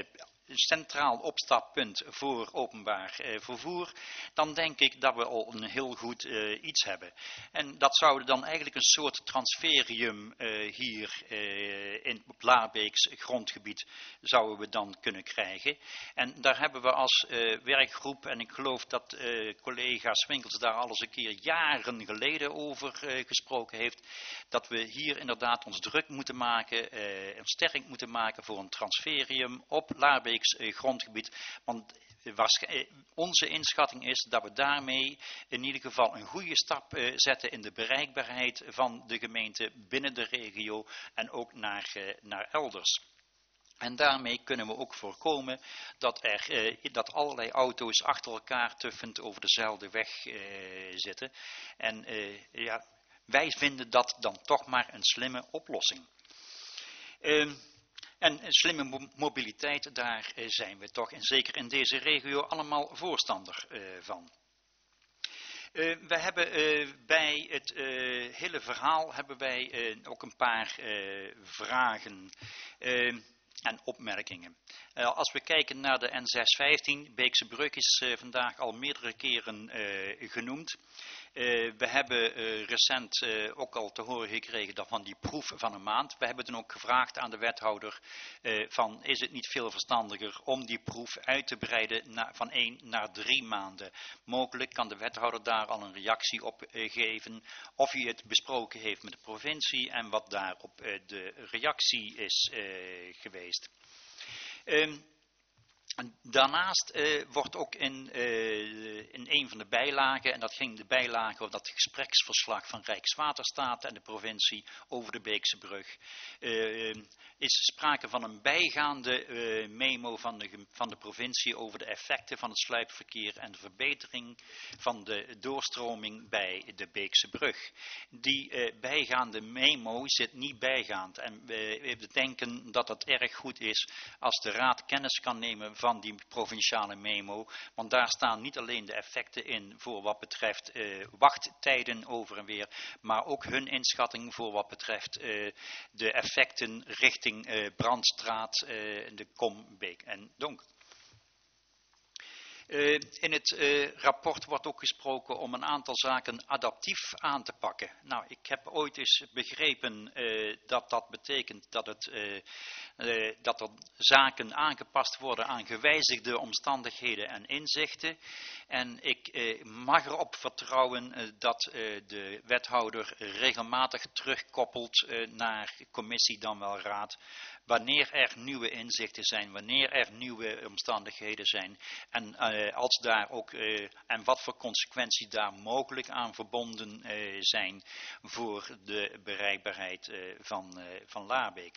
centraal opstappunt voor openbaar uh, vervoer, dan denk ik dat we al een heel goed uh, iets hebben. En dat zou dan eigenlijk een soort transferium uh, hier uh, in het Laarbeeks grondgebied zouden we dan kunnen krijgen. En daar hebben we als uh, werkgroep, en ik geloof dat uh, collega Swinkels daar al eens een keer jaren geleden over uh, gesproken heeft, dat we hier inderdaad ons druk moeten maken, uh, en sterk moeten maken voor een transferium op Laarbeeks uh, grondgebied. Want onze inschatting is dat we daarmee in ieder geval een goede stap uh, zetten in de bereikbaarheid van de gemeente binnen de regio en ook naar, uh, naar elders. En daarmee kunnen we ook voorkomen dat, er, uh, dat allerlei auto's achter elkaar tuffend over dezelfde weg uh, zitten. En uh, ja, wij vinden dat dan toch maar een slimme oplossing. Uh, En slimme mobiliteit, daar zijn we toch, en zeker in deze regio, allemaal voorstander uh, van. Uh, we hebben uh, bij het uh, hele verhaal hebben wij uh, ook een paar uh, vragen uh, en opmerkingen. Uh, als we kijken naar de N zeshonderdvijftien, Beekse Brug is uh, vandaag al meerdere keren uh, genoemd. Uh, we hebben uh, recent uh, ook al te horen gekregen dat van die proef van een maand. We hebben toen ook gevraagd aan de wethouder uh, van is het niet veel verstandiger om die proef uit te breiden na, van één naar drie maanden. Mogelijk kan de wethouder daar al een reactie op uh, geven of hij het besproken heeft met de provincie en wat daarop uh, de reactie is uh, geweest. Um, Daarnaast uh, wordt ook in, uh, in een van de bijlagen, en dat ging de bijlage over dat gespreksverslag van Rijkswaterstaat en de provincie over de Beekse Brug, uh, is sprake van een bijgaande uh, memo van de, van de provincie over de effecten van het sluipverkeer en de verbetering van de doorstroming bij de Beekse Brug. Die uh, bijgaande memo zit niet bijgaand en we, we denken dat het erg goed is als de raad kennis kan nemen van die provinciale memo, want daar staan niet alleen de effecten in voor wat betreft uh, wachttijden over en weer, maar ook hun inschatting voor wat betreft uh, de effecten richting uh, Brandstraat, uh, de Kom, Beek en Donk. Uh, in het uh, rapport wordt ook gesproken om een aantal zaken adaptief aan te pakken. Nou, ik heb ooit eens begrepen uh, dat dat betekent dat, het, uh, uh, dat er zaken aangepast worden aan gewijzigde omstandigheden en inzichten. En ik uh, mag erop vertrouwen uh, dat uh, de wethouder regelmatig terugkoppelt uh, naar commissie dan wel raad. Wanneer er nieuwe inzichten zijn, wanneer er nieuwe omstandigheden zijn en uh, als daar ook uh, en wat voor consequenties daar mogelijk aan verbonden uh, zijn voor de bereikbaarheid uh, van, uh, van Laarbeek.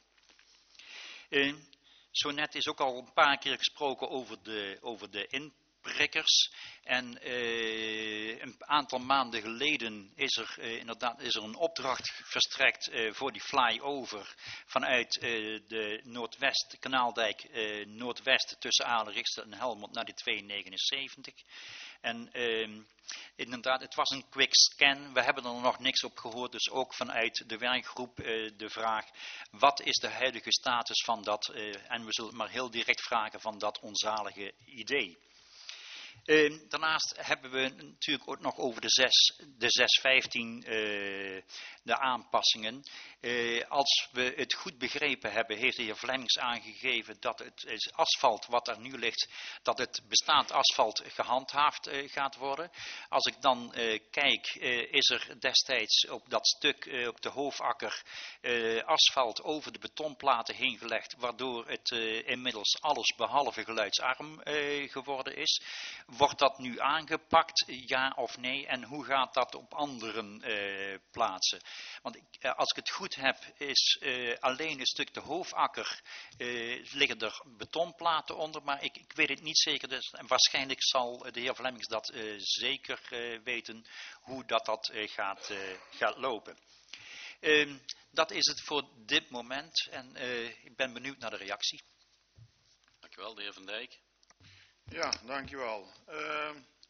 Uh, zo net is ook al een paar keer gesproken over de, over de inprikkers. En uh, een aantal maanden geleden is er uh, inderdaad is er een opdracht verstrekt uh, voor die flyover vanuit uh, de Noordwest Kanaaldijk uh, Noordwest tussen Adelrichtsel en Helmond naar de tweehonderdnegenenzeventig. En uh, inderdaad, het was een quick scan. We hebben er nog niks op gehoord, dus ook vanuit de werkgroep uh, de vraag, wat is de huidige status van dat, uh, en we zullen maar heel direct vragen van dat onzalige idee. Uh, daarnaast hebben we natuurlijk ook nog over de, zes, de zes vijftien uh, de aanpassingen. Uh, als we het goed begrepen hebben, heeft de heer Vlemmings aangegeven dat het is asfalt wat er nu ligt, dat het bestaand asfalt gehandhaafd uh, gaat worden. Als ik dan uh, kijk, uh, is er destijds op dat stuk, uh, op de Hoofakker, uh, asfalt over de betonplaten heen gelegd, waardoor het uh, inmiddels alles behalve geluidsarm uh, geworden is. Wordt dat nu aangepakt, ja of nee? En hoe gaat dat op andere uh, plaatsen? Want ik, uh, als ik het goed heb, is uh, alleen een stuk de Hoofakker, uh, liggen er betonplaten onder, maar ik, ik weet het niet zeker. Dus, en waarschijnlijk zal de heer Vlemmings dat uh, zeker uh, weten, hoe dat, dat uh, gaat, uh, gaat lopen. Uh, dat is het voor dit moment en uh, ik ben benieuwd naar de reactie. Dankjewel, de heer Van Dijk. Ja, dankjewel. Uh,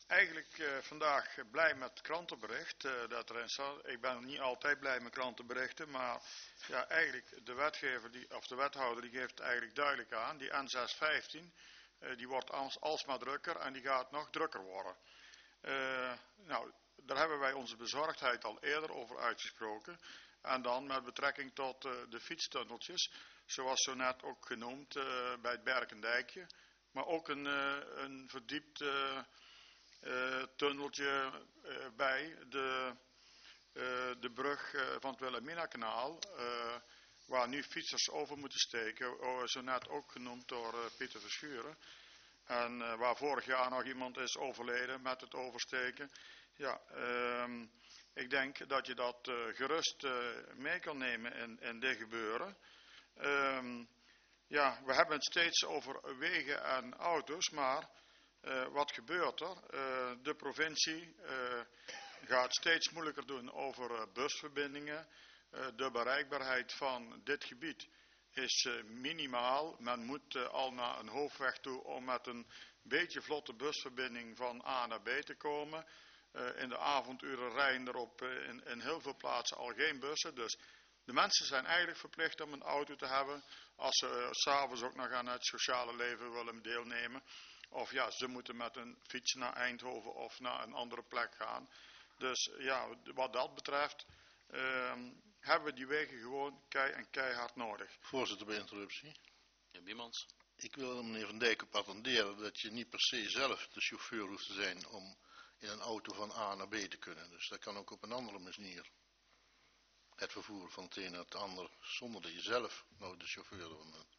eigenlijk uh, vandaag blij met het krantenbericht uh, dat erin staat. Ik ben niet altijd blij met krantenberichten, maar ja, eigenlijk de wetgever die, of de wethouder die geeft eigenlijk duidelijk aan. Die N zes vijftien uh, die wordt als, alsmaar drukker en die gaat nog drukker worden. Uh, nou, daar hebben wij onze bezorgdheid al eerder over uitgesproken. En dan met betrekking tot uh, de fietstunneltjes, zoals zo net ook genoemd uh, bij het Berkendijkje. Maar ook een, uh, een verdiept uh, uh, tunneltje uh, bij de, uh, de brug uh, van het Wilhelmina-kanaal, uh, waar nu fietsers over moeten steken, uh, zo net ook genoemd door uh, Pieter Verschuren. En uh, waar vorig jaar nog iemand is overleden met het oversteken. Ja, uh, ik denk dat je dat uh, gerust uh, mee kan nemen in, in dit gebeuren. Uh, ja, we hebben het steeds over wegen en auto's, maar uh, wat gebeurt er? Uh, de provincie uh, gaat steeds moeilijker doen over uh, busverbindingen. Uh, de bereikbaarheid van dit gebied is uh, minimaal. Men moet uh, al naar een hoofdweg toe om met een beetje vlotte busverbinding van A naar B te komen. Uh, in de avonduren rijden er op uh, in, in heel veel plaatsen al geen bussen. Dus de mensen zijn eigenlijk verplicht om een auto te hebben als ze uh, s'avonds ook nog aan het sociale leven willen deelnemen. Of ja, ze moeten met een fiets naar Eindhoven of naar een andere plek gaan. Dus ja, wat dat betreft uh, hebben we die wegen gewoon kei en keihard nodig. Voorzitter, bij interruptie. Ja, Biemans. Ik wil meneer Van Dijk op attenderen dat je niet per se zelf de chauffeur hoeft te zijn om in een auto van A naar B te kunnen. Dus dat kan ook op een andere manier. Het vervoer van het een naar het ander, zonder dat je zelf nou de chauffeur ervan bent.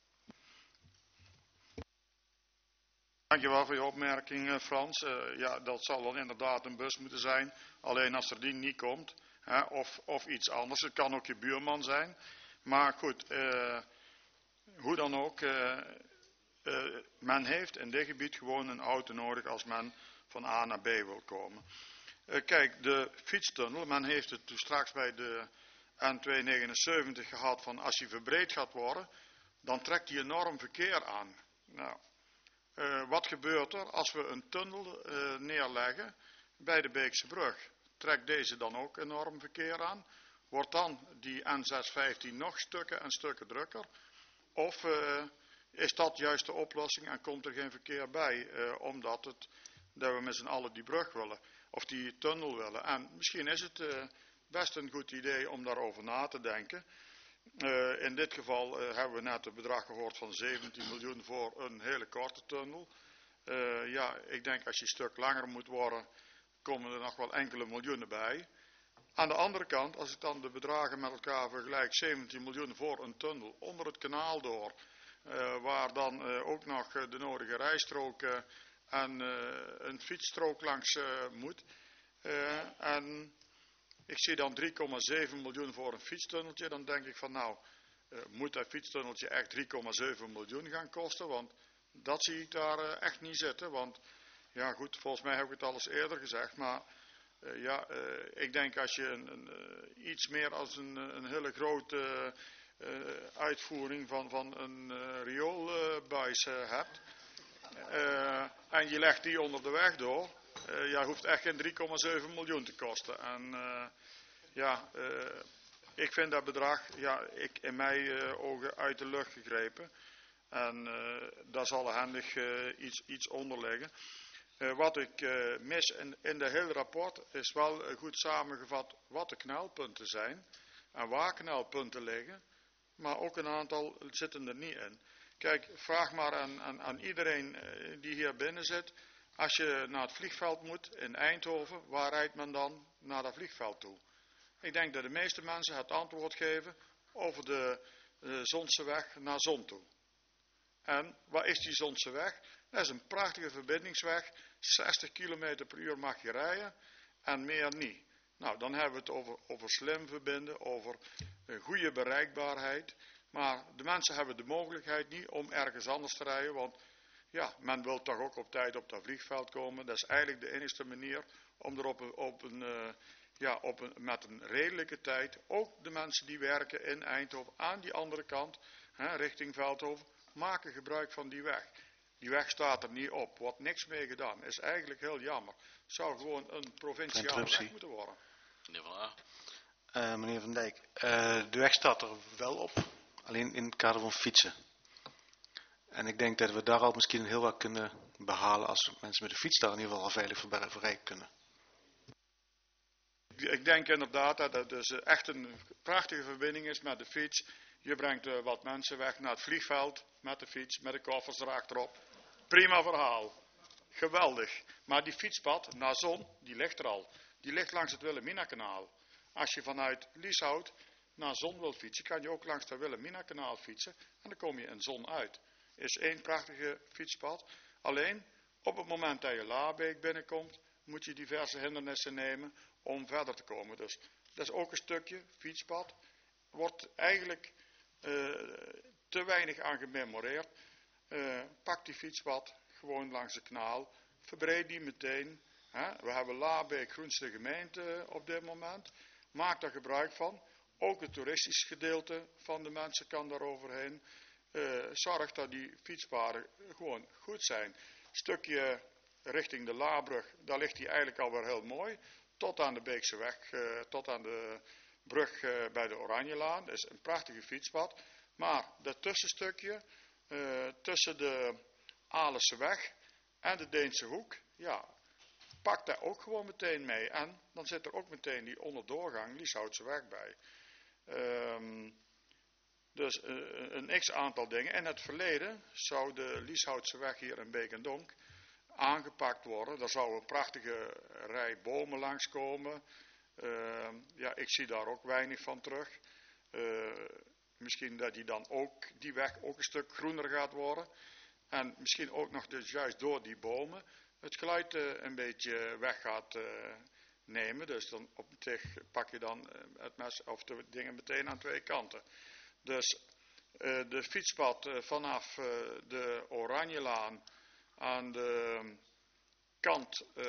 Dankjewel voor je opmerking, Frans. Uh, ja, dat zal dan inderdaad een bus moeten zijn. Alleen als er die niet komt, hè, of, of iets anders. Het kan ook je buurman zijn. Maar goed, uh, hoe dan ook, uh, uh, men heeft in dit gebied gewoon een auto nodig als men van A naar B wil komen. Uh, kijk, de fietstunnel, men heeft het toen straks bij de N tweehonderdnegenenzeventig gehad van als die verbreed gaat worden, dan trekt die enorm verkeer aan. Nou, uh, wat gebeurt er als we een tunnel uh, neerleggen bij de Beekse brug? Trekt deze dan ook enorm verkeer aan? Wordt dan die N zes vijftien nog stukken en stukken drukker? Of uh, is dat juist de oplossing en komt er geen verkeer bij, uh, omdat het, dat we met z'n allen die brug willen, of die tunnel willen. En misschien is het uh, best een goed idee om daarover na te denken. Uh, in dit geval uh, hebben we net het bedrag gehoord van zeventien miljoen voor een hele korte tunnel. Uh, ja, ik denk als je een stuk langer moet worden, komen er nog wel enkele miljoenen bij. Aan de andere kant, als ik dan de bedragen met elkaar vergelijk, zeventien miljoen voor een tunnel onder het kanaal door, uh, waar dan uh, ook nog uh, de nodige rijstroken en uh, een fietsstrook langs uh, moet. Uh, en ik zie dan drie komma zeven miljoen voor een fietstunneltje, dan denk ik van nou, uh, moet dat fietstunneltje echt drie komma zeven miljoen gaan kosten, want dat zie ik daar uh, echt niet zitten, want ja goed, volgens mij heb ik het al eens eerder gezegd, maar uh, ja, uh, ik denk als je een, een, uh, iets meer als een, een hele grote uh, uh, uitvoering van, van een uh, rioolbuis uh, hebt, uh, en je legt die onder de weg door, uh, ja, hoeft echt geen drie komma zeven miljoen te kosten. En uh, ja, uh, ik vind dat bedrag, ja, ik, in mijn uh, ogen uit de lucht gegrepen. En uh, daar zal handig uh, iets, iets onder liggen. Uh, wat ik uh, mis in, in de hele rapport is wel uh, goed samengevat wat de knelpunten zijn. En waar knelpunten liggen. Maar ook een aantal zitten er niet in. Kijk, vraag maar aan, aan, aan iedereen uh, die hier binnen zit. Als je naar het vliegveld moet in Eindhoven, waar rijdt men dan naar dat vliegveld toe? Ik denk dat de meeste mensen het antwoord geven over de uh, Zonseweg naar Zon toe. En waar is die Zonseweg? Dat is een prachtige verbindingsweg. zestig kilometer per uur mag je rijden en meer niet. Nou, dan hebben we het over, over slim verbinden, over een goede bereikbaarheid. Maar de mensen hebben de mogelijkheid niet om ergens anders te rijden, want ja, men wil toch ook op tijd op dat vliegveld komen. Dat is eigenlijk de enige manier om er op een, op een, uh, ja, op een, met een redelijke tijd, ook de mensen die werken in Eindhoven aan die andere kant, hè, richting Veldhoven, maken gebruik van die weg. Die weg staat er niet op, wordt niks mee gedaan. Is eigenlijk heel jammer. Zou gewoon een provinciale weg moeten worden. Meneer Van A. Uh, meneer Van Dijk, uh, de weg staat er wel op, alleen in het kader van fietsen. En ik denk dat we daar al misschien heel wat kunnen behalen als mensen met de fiets daar in ieder geval al veilig voorbij kunnen. Ik denk inderdaad dat het dus echt een prachtige verbinding is met de fiets. Je brengt uh, wat mensen weg naar het vliegveld met de fiets, met de koffers erachterop. Prima verhaal. Geweldig. Maar die fietspad naar Zon, die ligt er al. Die ligt langs het Wilhelmina-kanaal. Als je vanuit Lieshout naar Zon wilt fietsen, kan je ook langs het Wilhelmina-kanaal fietsen. En dan kom je in Zon uit. Is één prachtige fietspad. Alleen, op het moment dat je Laarbeek binnenkomt, moet je diverse hindernissen nemen om verder te komen. Dus dat is ook een stukje fietspad. Wordt eigenlijk uh, te weinig aan gememoreerd. Uh, pak die fietspad gewoon langs de kanaal. Verbreed die meteen. Hè. We hebben Laarbeek, groenste gemeente op dit moment. Maak daar gebruik van. Ook het toeristisch gedeelte van de mensen kan daar overheen. Uh, zorg dat die fietspaden gewoon goed zijn. Stukje richting de Laarbrug, daar ligt hij eigenlijk alweer heel mooi. Tot aan de Beekse weg, uh, tot aan de brug uh, bij de Oranjelaan. Dat is een prachtige fietspad. Maar dat tussenstukje, uh, tussen de Alelse weg en de Deense hoek, ja, pak daar ook gewoon meteen mee. En dan zit er ook meteen die onderdoorgang Lieshoutse weg bij. Um, dus uh, een x-aantal dingen. In het verleden zou de Lieshoutse weg hier in Beek en Donk aangepakt worden. Daar zou een prachtige rij bomen langskomen. Uh, ja, ik zie daar ook weinig van terug. Uh, misschien dat die dan ook, die weg ook een stuk groener gaat worden. En misschien ook nog dus juist door die bomen het geluid uh, een beetje weg gaat uh, nemen. Dus dan op zich pak je dan uh, het mes of de dingen meteen aan twee kanten. Dus uh, de fietspad uh, vanaf uh, de Oranjelaan aan de kant uh,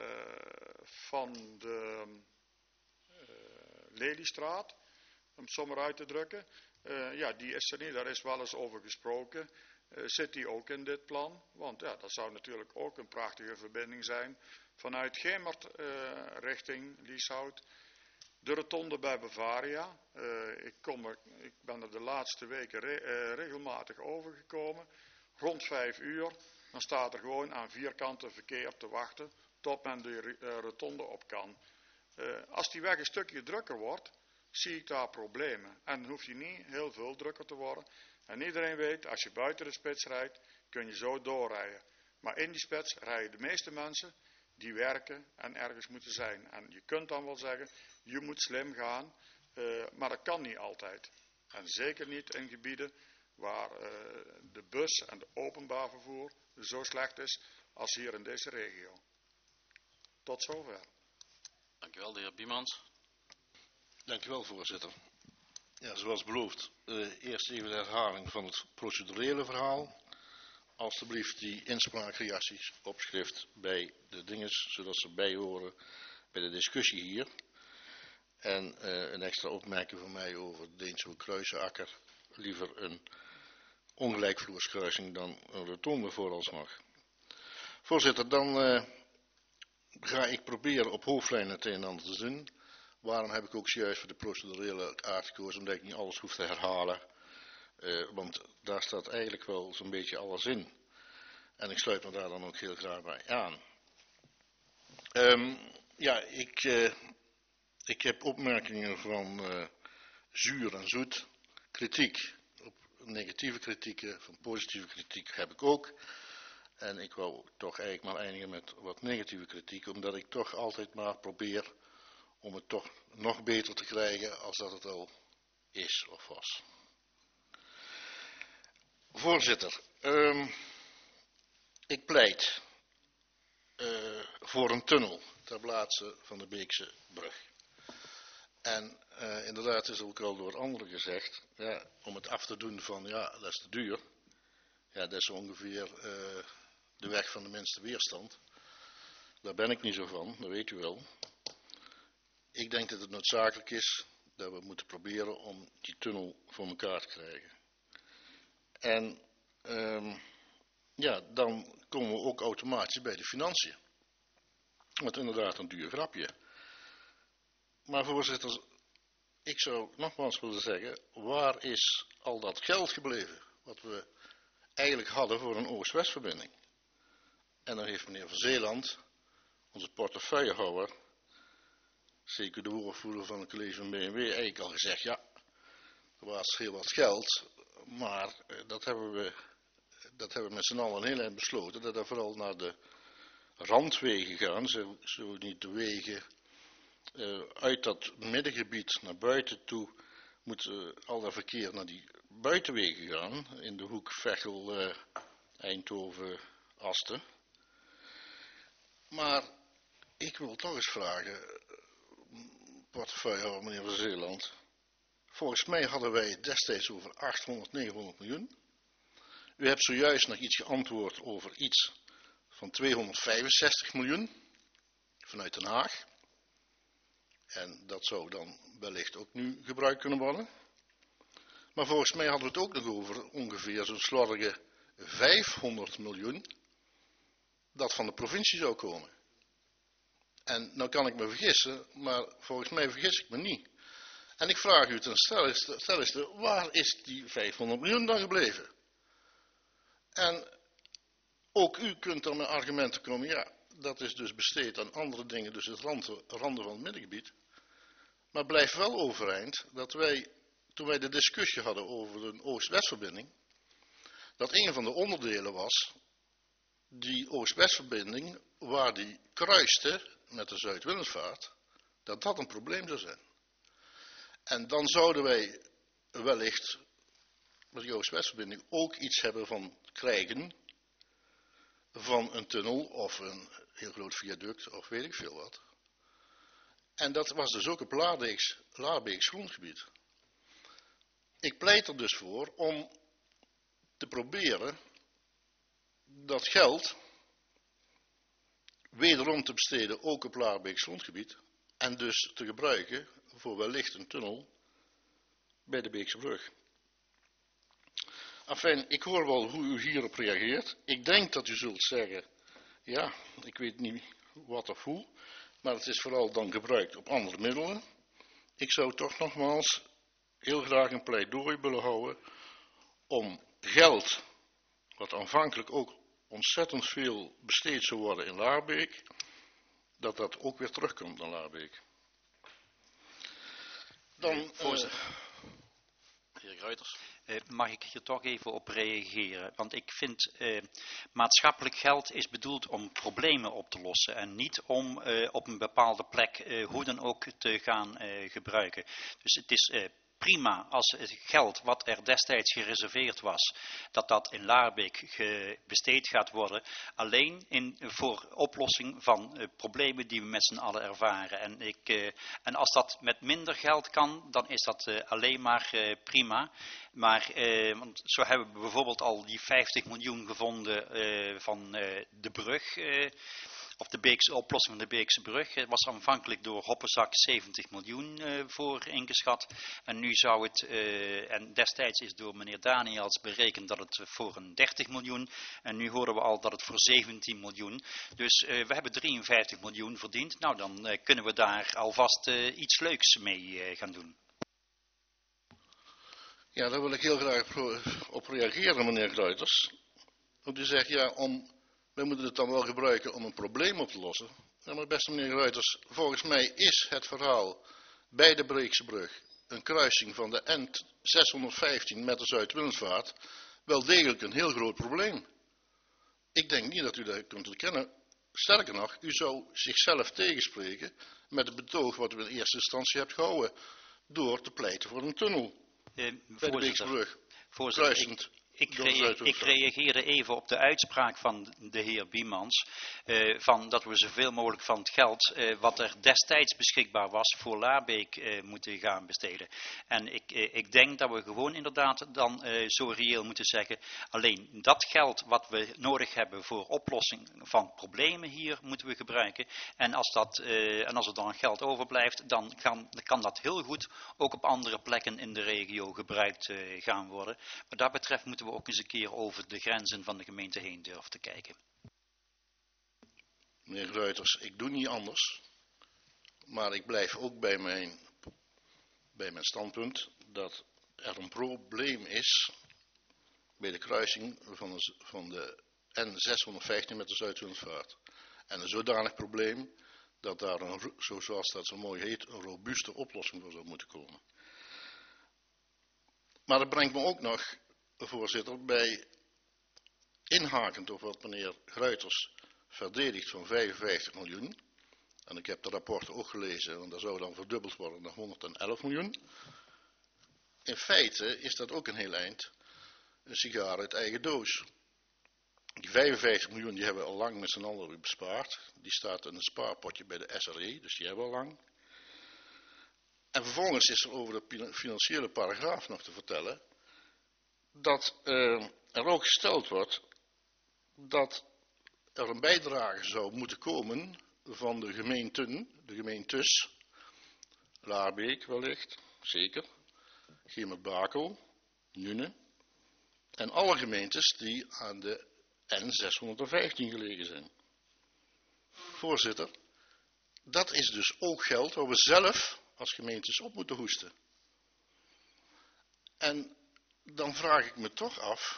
van de uh, Leliestraat, om het zo maar uit te drukken, uh, ja, die is er niet, daar is wel eens over gesproken. Uh, zit die ook in dit plan? Want ja, dat zou natuurlijk ook een prachtige verbinding zijn vanuit Gemert uh, richting Lieshout. De rotonde bij Bavaria. Uh, ik, kom er, ik ben er de laatste weken re, uh, regelmatig overgekomen. Rond vijf uur. Dan staat er gewoon aan vierkanten verkeer te wachten tot men de uh, rotonde op kan. Uh, als die weg een stukje drukker wordt, zie ik daar problemen. En dan hoef je niet heel veel drukker te worden. En iedereen weet, als je buiten de spits rijdt, kun je zo doorrijden. Maar in die spits rijden de meeste mensen die werken en ergens moeten zijn. En je kunt dan wel zeggen, je moet slim gaan, uh, maar dat kan niet altijd. En zeker niet in gebieden waar uh, de bus en de openbaar vervoer zo slecht is als hier in deze regio. Tot zover. Dankjewel, de heer Biemans. Dankjewel, voorzitter. Ja, zoals beloofd, uh, eerst even de herhaling van het procedurele verhaal. Alsjeblieft die inspraakreacties opschrift bij de dinges, zodat ze bijhoren bij de discussie hier. En uh, een extra opmerking van mij over de Deense Kruisenakker. Liever een ongelijkvloerskruising dan een rotonde vooralsnog. Voorzitter, dan uh, ga ik proberen op hoofdlijnen het een en ander te doen. Waarom heb ik ook juist voor de procedurele aard gekozen, omdat ik niet alles hoef te herhalen. Uh, want daar staat eigenlijk wel zo'n beetje alles in. En ik sluit me daar dan ook heel graag bij aan. Um, ja, ik, uh, ik heb opmerkingen van uh, zuur en zoet. Kritiek. Op negatieve kritieken, van positieve kritiek heb ik ook. En ik wou toch eigenlijk maar eindigen met wat negatieve kritiek, omdat ik toch altijd maar probeer om het toch nog beter te krijgen als dat het al is of was. Voorzitter, um, ik pleit uh, voor een tunnel ter plaatse van de Beekse brug. En uh, inderdaad is ook al door anderen gezegd, ja, om het af te doen van ja, dat is te duur. Ja, dat is ongeveer uh, de weg van de minste weerstand. Daar ben ik niet zo van, dat weet u wel. Ik denk dat het noodzakelijk is dat we moeten proberen om die tunnel voor elkaar te krijgen. En um, ja, dan komen we ook automatisch bij de financiën. Wat inderdaad een duur grapje. Maar voorzitter, ik zou nogmaals willen zeggen, waar is al dat geld gebleven? Wat we eigenlijk hadden voor een Oost-West-verbinding. En dan heeft meneer Van Zeeland, onze portefeuillehouder, zeker de woordvoerder van het college van B N W, eigenlijk al gezegd, ja, er was heel wat geld, maar dat hebben we, dat hebben we met z'n allen heel erg besloten, dat er vooral naar de randwegen gaan, zo, zo niet de wegen uh, uit dat middengebied naar buiten toe, moet uh, al dat verkeer naar die buitenwegen gaan, in de hoek Veghel, uh, Eindhoven, Asten. Maar ik wil toch eens vragen, portefeuillehouder meneer Van Zeeland, volgens mij hadden wij het destijds over achthonderd, negenhonderd miljoen. U hebt zojuist nog iets geantwoord over iets van tweehonderdvijfenzestig miljoen vanuit Den Haag. En dat zou dan wellicht ook nu gebruikt kunnen worden. Maar volgens mij hadden we het ook nog over ongeveer zo'n slordige vijfhonderd miljoen dat van de provincie zou komen. En nou kan ik me vergissen, maar volgens mij vergis ik me niet. En ik vraag u ten stelligste, waar is die vijfhonderd miljoen dan gebleven? En ook u kunt dan met argumenten komen, ja, dat is dus besteed aan andere dingen, dus het randen, randen van het middengebied. Maar blijf wel overeind dat wij, toen wij de discussie hadden over een Oost-West-verbinding, dat een van de onderdelen was, die Oost-West-verbinding, waar die kruiste met de Zuid-Willemsvaart, dat dat een probleem zou zijn. En dan zouden wij wellicht met die Oost-West-verbinding ook iets hebben van krijgen van een tunnel of een heel groot viaduct of weet ik veel wat. En dat was dus ook op Laarbeeks, Laarbeeks grondgebied. Ik pleit er dus voor om te proberen dat geld wederom te besteden ook op Laarbeeks grondgebied en dus te gebruiken voor wellicht een tunnel bij de Beekse Brug. Enfin, ik hoor wel hoe u hierop reageert. Ik denk dat u zult zeggen, ja, ik weet niet wat of hoe, maar het is vooral dan gebruikt op andere middelen. Ik zou toch nogmaals heel graag een pleidooi willen houden om geld, wat aanvankelijk ook ontzettend veel besteed zou worden in Laarbeek, dat dat ook weer terugkomt naar Laarbeek. Dan, voorzitter. Heer Gruiters. Uh, mag ik hier toch even op reageren? Want ik vind uh, maatschappelijk geld is bedoeld om problemen op te lossen en niet om uh, op een bepaalde plek uh, hoe dan ook te gaan uh, gebruiken. Dus het is uh, prima als het geld wat er destijds gereserveerd was, dat dat in Laarbeek besteed gaat worden, alleen in, voor oplossing van uh, problemen die we met z'n allen ervaren. En, ik, uh, en als dat met minder geld kan, dan is dat uh, alleen maar uh, prima. Maar uh, want zo hebben we bijvoorbeeld al die vijftig miljoen gevonden uh, van uh, de brug, uh, of de Beekse, oplossing van de Beekse brug. Het was aanvankelijk door Hoppenzak zeventig miljoen uh, voor ingeschat. En nu zou het, uh, en destijds is door meneer Daniels berekend dat het voor een dertig miljoen. En nu horen we al dat het voor zeventien miljoen. Dus uh, we hebben drieënvijftig miljoen verdiend. Nou, dan uh, kunnen we daar alvast uh, iets leuks mee uh, gaan doen. Ja, daar wil ik heel graag op reageren, meneer Gruiters. Want u zegt, ja, om, wij moeten het dan wel gebruiken om een probleem op te lossen. Ja, maar beste meneer Gruiters, volgens mij is het verhaal bij de Beekse brug, een kruising van de N zeshonderdvijftien met de Zuid-Willemsvaart, wel degelijk een heel groot probleem. Ik denk niet dat u dat kunt erkennen. Sterker nog, u zou zichzelf tegenspreken met het betoog wat u in eerste instantie hebt gehouden, door te pleiten voor een tunnel. Uh, bij de Beekse brug. Voorzitter, ik, ik, rea ik reageerde even op de uitspraak van de heer Biemans, uh, van dat we zoveel mogelijk van het geld uh, wat er destijds beschikbaar was voor Laarbeek uh, moeten gaan besteden. En ik, uh, ik denk dat we gewoon inderdaad dan uh, zo reëel moeten zeggen, alleen dat geld wat we nodig hebben voor oplossing van problemen hier moeten we gebruiken. En als, dat, uh, en als er dan geld overblijft, dan kan, dan kan dat heel goed ook op andere plekken in de regio gebruikt uh, gaan worden. Wat dat betreft moeten moeten we ook eens een keer over de grenzen van de gemeente heen durven te kijken. Meneer Gruiters, ik doe niet anders, maar ik blijf ook bij mijn, bij mijn standpunt dat er een probleem is bij de kruising van de, van de N zeshonderdvijftien met de Zuid-Hollandvaart. En een zodanig probleem dat daar, een, zoals dat zo mooi heet, een robuuste oplossing voor zou moeten komen. Maar dat brengt me ook nog, voorzitter, bij inhakend op wat meneer Gruiters verdedigt van vijfenvijftig miljoen. En ik heb de rapporten ook gelezen, want dat zou dan verdubbeld worden naar honderdelf miljoen. In feite is dat ook een heel eind een sigaar uit eigen doos. Die vijfenvijftig miljoen die hebben we al lang met z'n allen bespaard. Die staat in een spaarpotje bij de S R E, dus die hebben we al lang. En vervolgens is er over de financiële paragraaf nog te vertellen dat uh, er ook gesteld wordt dat er een bijdrage zou moeten komen van de gemeenten, de gemeentes, Laarbeek wellicht, zeker, Gemert-Bakel, Nune en alle gemeentes die aan de N zeshonderdvijftien gelegen zijn. Voorzitter, dat is dus ook geld waar we zelf als gemeentes op moeten hoesten. En dan vraag ik me toch af,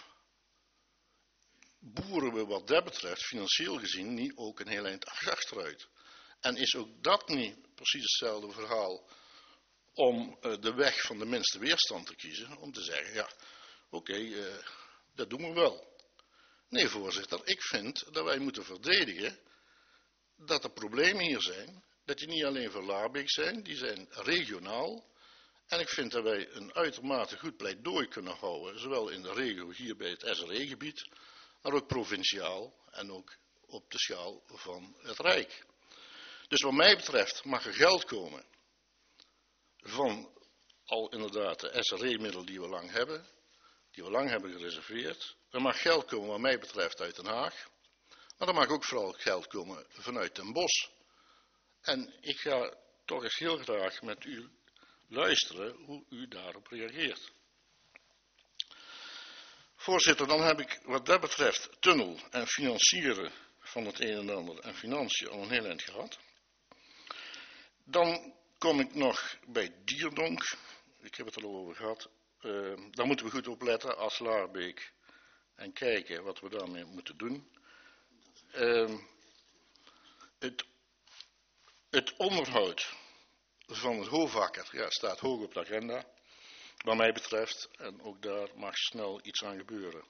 boeren we wat dat betreft financieel gezien niet ook een heel eind achteruit? En is ook dat niet precies hetzelfde verhaal om uh, de weg van de minste weerstand te kiezen? Om te zeggen, ja, oké, okay, uh, dat doen we wel. Nee, voorzitter, ik vind dat wij moeten verdedigen dat er problemen hier zijn. Dat die niet alleen voor Laarbeek zijn, die zijn regionaal. En ik vind dat wij een uitermate goed pleidooi kunnen houden, zowel in de regio hier bij het S R E-gebied, maar ook provinciaal en ook op de schaal van het Rijk. Dus wat mij betreft mag er geld komen van al inderdaad de S R E-middelen die we lang hebben, die we lang hebben gereserveerd. Er mag geld komen wat mij betreft uit Den Haag, maar er mag ook vooral geld komen vanuit Den Bosch. En ik ga toch eens heel graag met u luisteren hoe u daarop reageert. Voorzitter, dan heb ik wat dat betreft tunnel en financieren van het een en ander en financiën al een heel eind gehad. Dan kom ik nog bij Dierdonk. Ik heb het al over gehad. Uh, daar moeten we goed op letten als Laarbeek en kijken wat we daarmee moeten doen. Uh, het, het onderhoud van het Hovakker ja, staat hoog op de agenda, wat mij betreft. En ook daar mag snel iets aan gebeuren.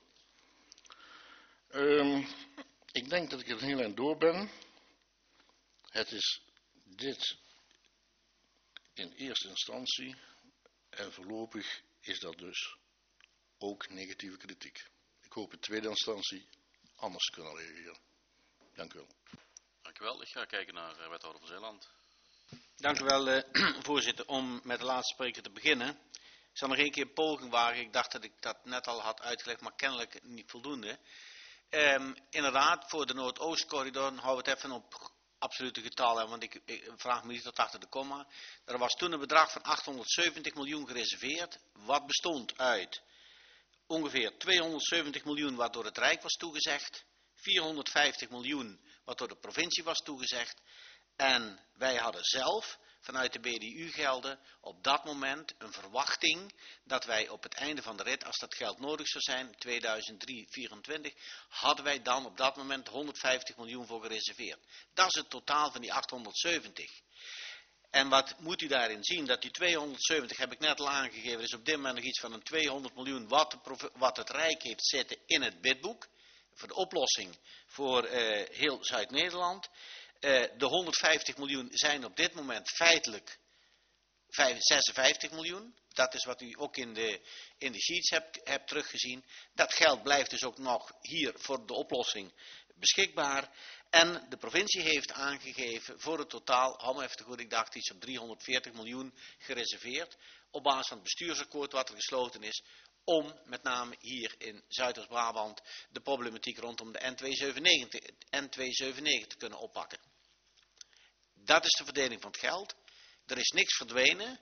Uh, ik denk dat ik er heel eind door ben. Het is dit in eerste instantie en voorlopig is dat dus ook negatieve kritiek. Ik hoop in tweede instantie anders te kunnen reageren. Dank u wel. Dank u wel. Ik ga kijken naar uh, wethouder van Zeeland. Dank u wel, uh, voorzitter. Om met de laatste spreker te beginnen. Ik zal nog één keer een poging wagen. Ik dacht dat ik dat net al had uitgelegd, maar kennelijk niet voldoende. Um, inderdaad, voor de Noordoostcorridor houden we het even op absolute getallen, want ik, ik vraag me niet tot achter de komma. Er was toen een bedrag van achthonderdzeventig miljoen gereserveerd, wat bestond uit ongeveer tweehonderdzeventig miljoen wat door het Rijk was toegezegd, vierhonderdvijftig miljoen wat door de provincie was toegezegd en wij hadden zelf vanuit de B D U-gelden op dat moment een verwachting dat wij op het einde van de rit, als dat geld nodig zou zijn, tweeduizend vierentwintig, hadden wij dan op dat moment honderdvijftig miljoen voor gereserveerd. Dat is het totaal van die achthonderdzeventig. En wat moet u daarin zien? Dat die tweehonderdzeventig, heb ik net al aangegeven, is op dit moment nog iets van een tweehonderd miljoen wat, de, wat het Rijk heeft zitten in het bidboek. Voor de oplossing voor uh, heel Zuid-Nederland. Uh, de honderdvijftig miljoen zijn op dit moment feitelijk zesenvijftig miljoen. Dat is wat u ook in de, in de sheets hebt, hebt teruggezien. Dat geld blijft dus ook nog hier voor de oplossing beschikbaar. En de provincie heeft aangegeven voor het totaal, hou me even te goed, ik dacht iets op driehonderdveertig miljoen gereserveerd. Op basis van het bestuursakkoord wat er gesloten is. Om met name hier in Zuidoost-Brabant de problematiek rondom de N tweehonderdzevenennegentig te kunnen oppakken. Dat is de verdeling van het geld. Er is niks verdwenen.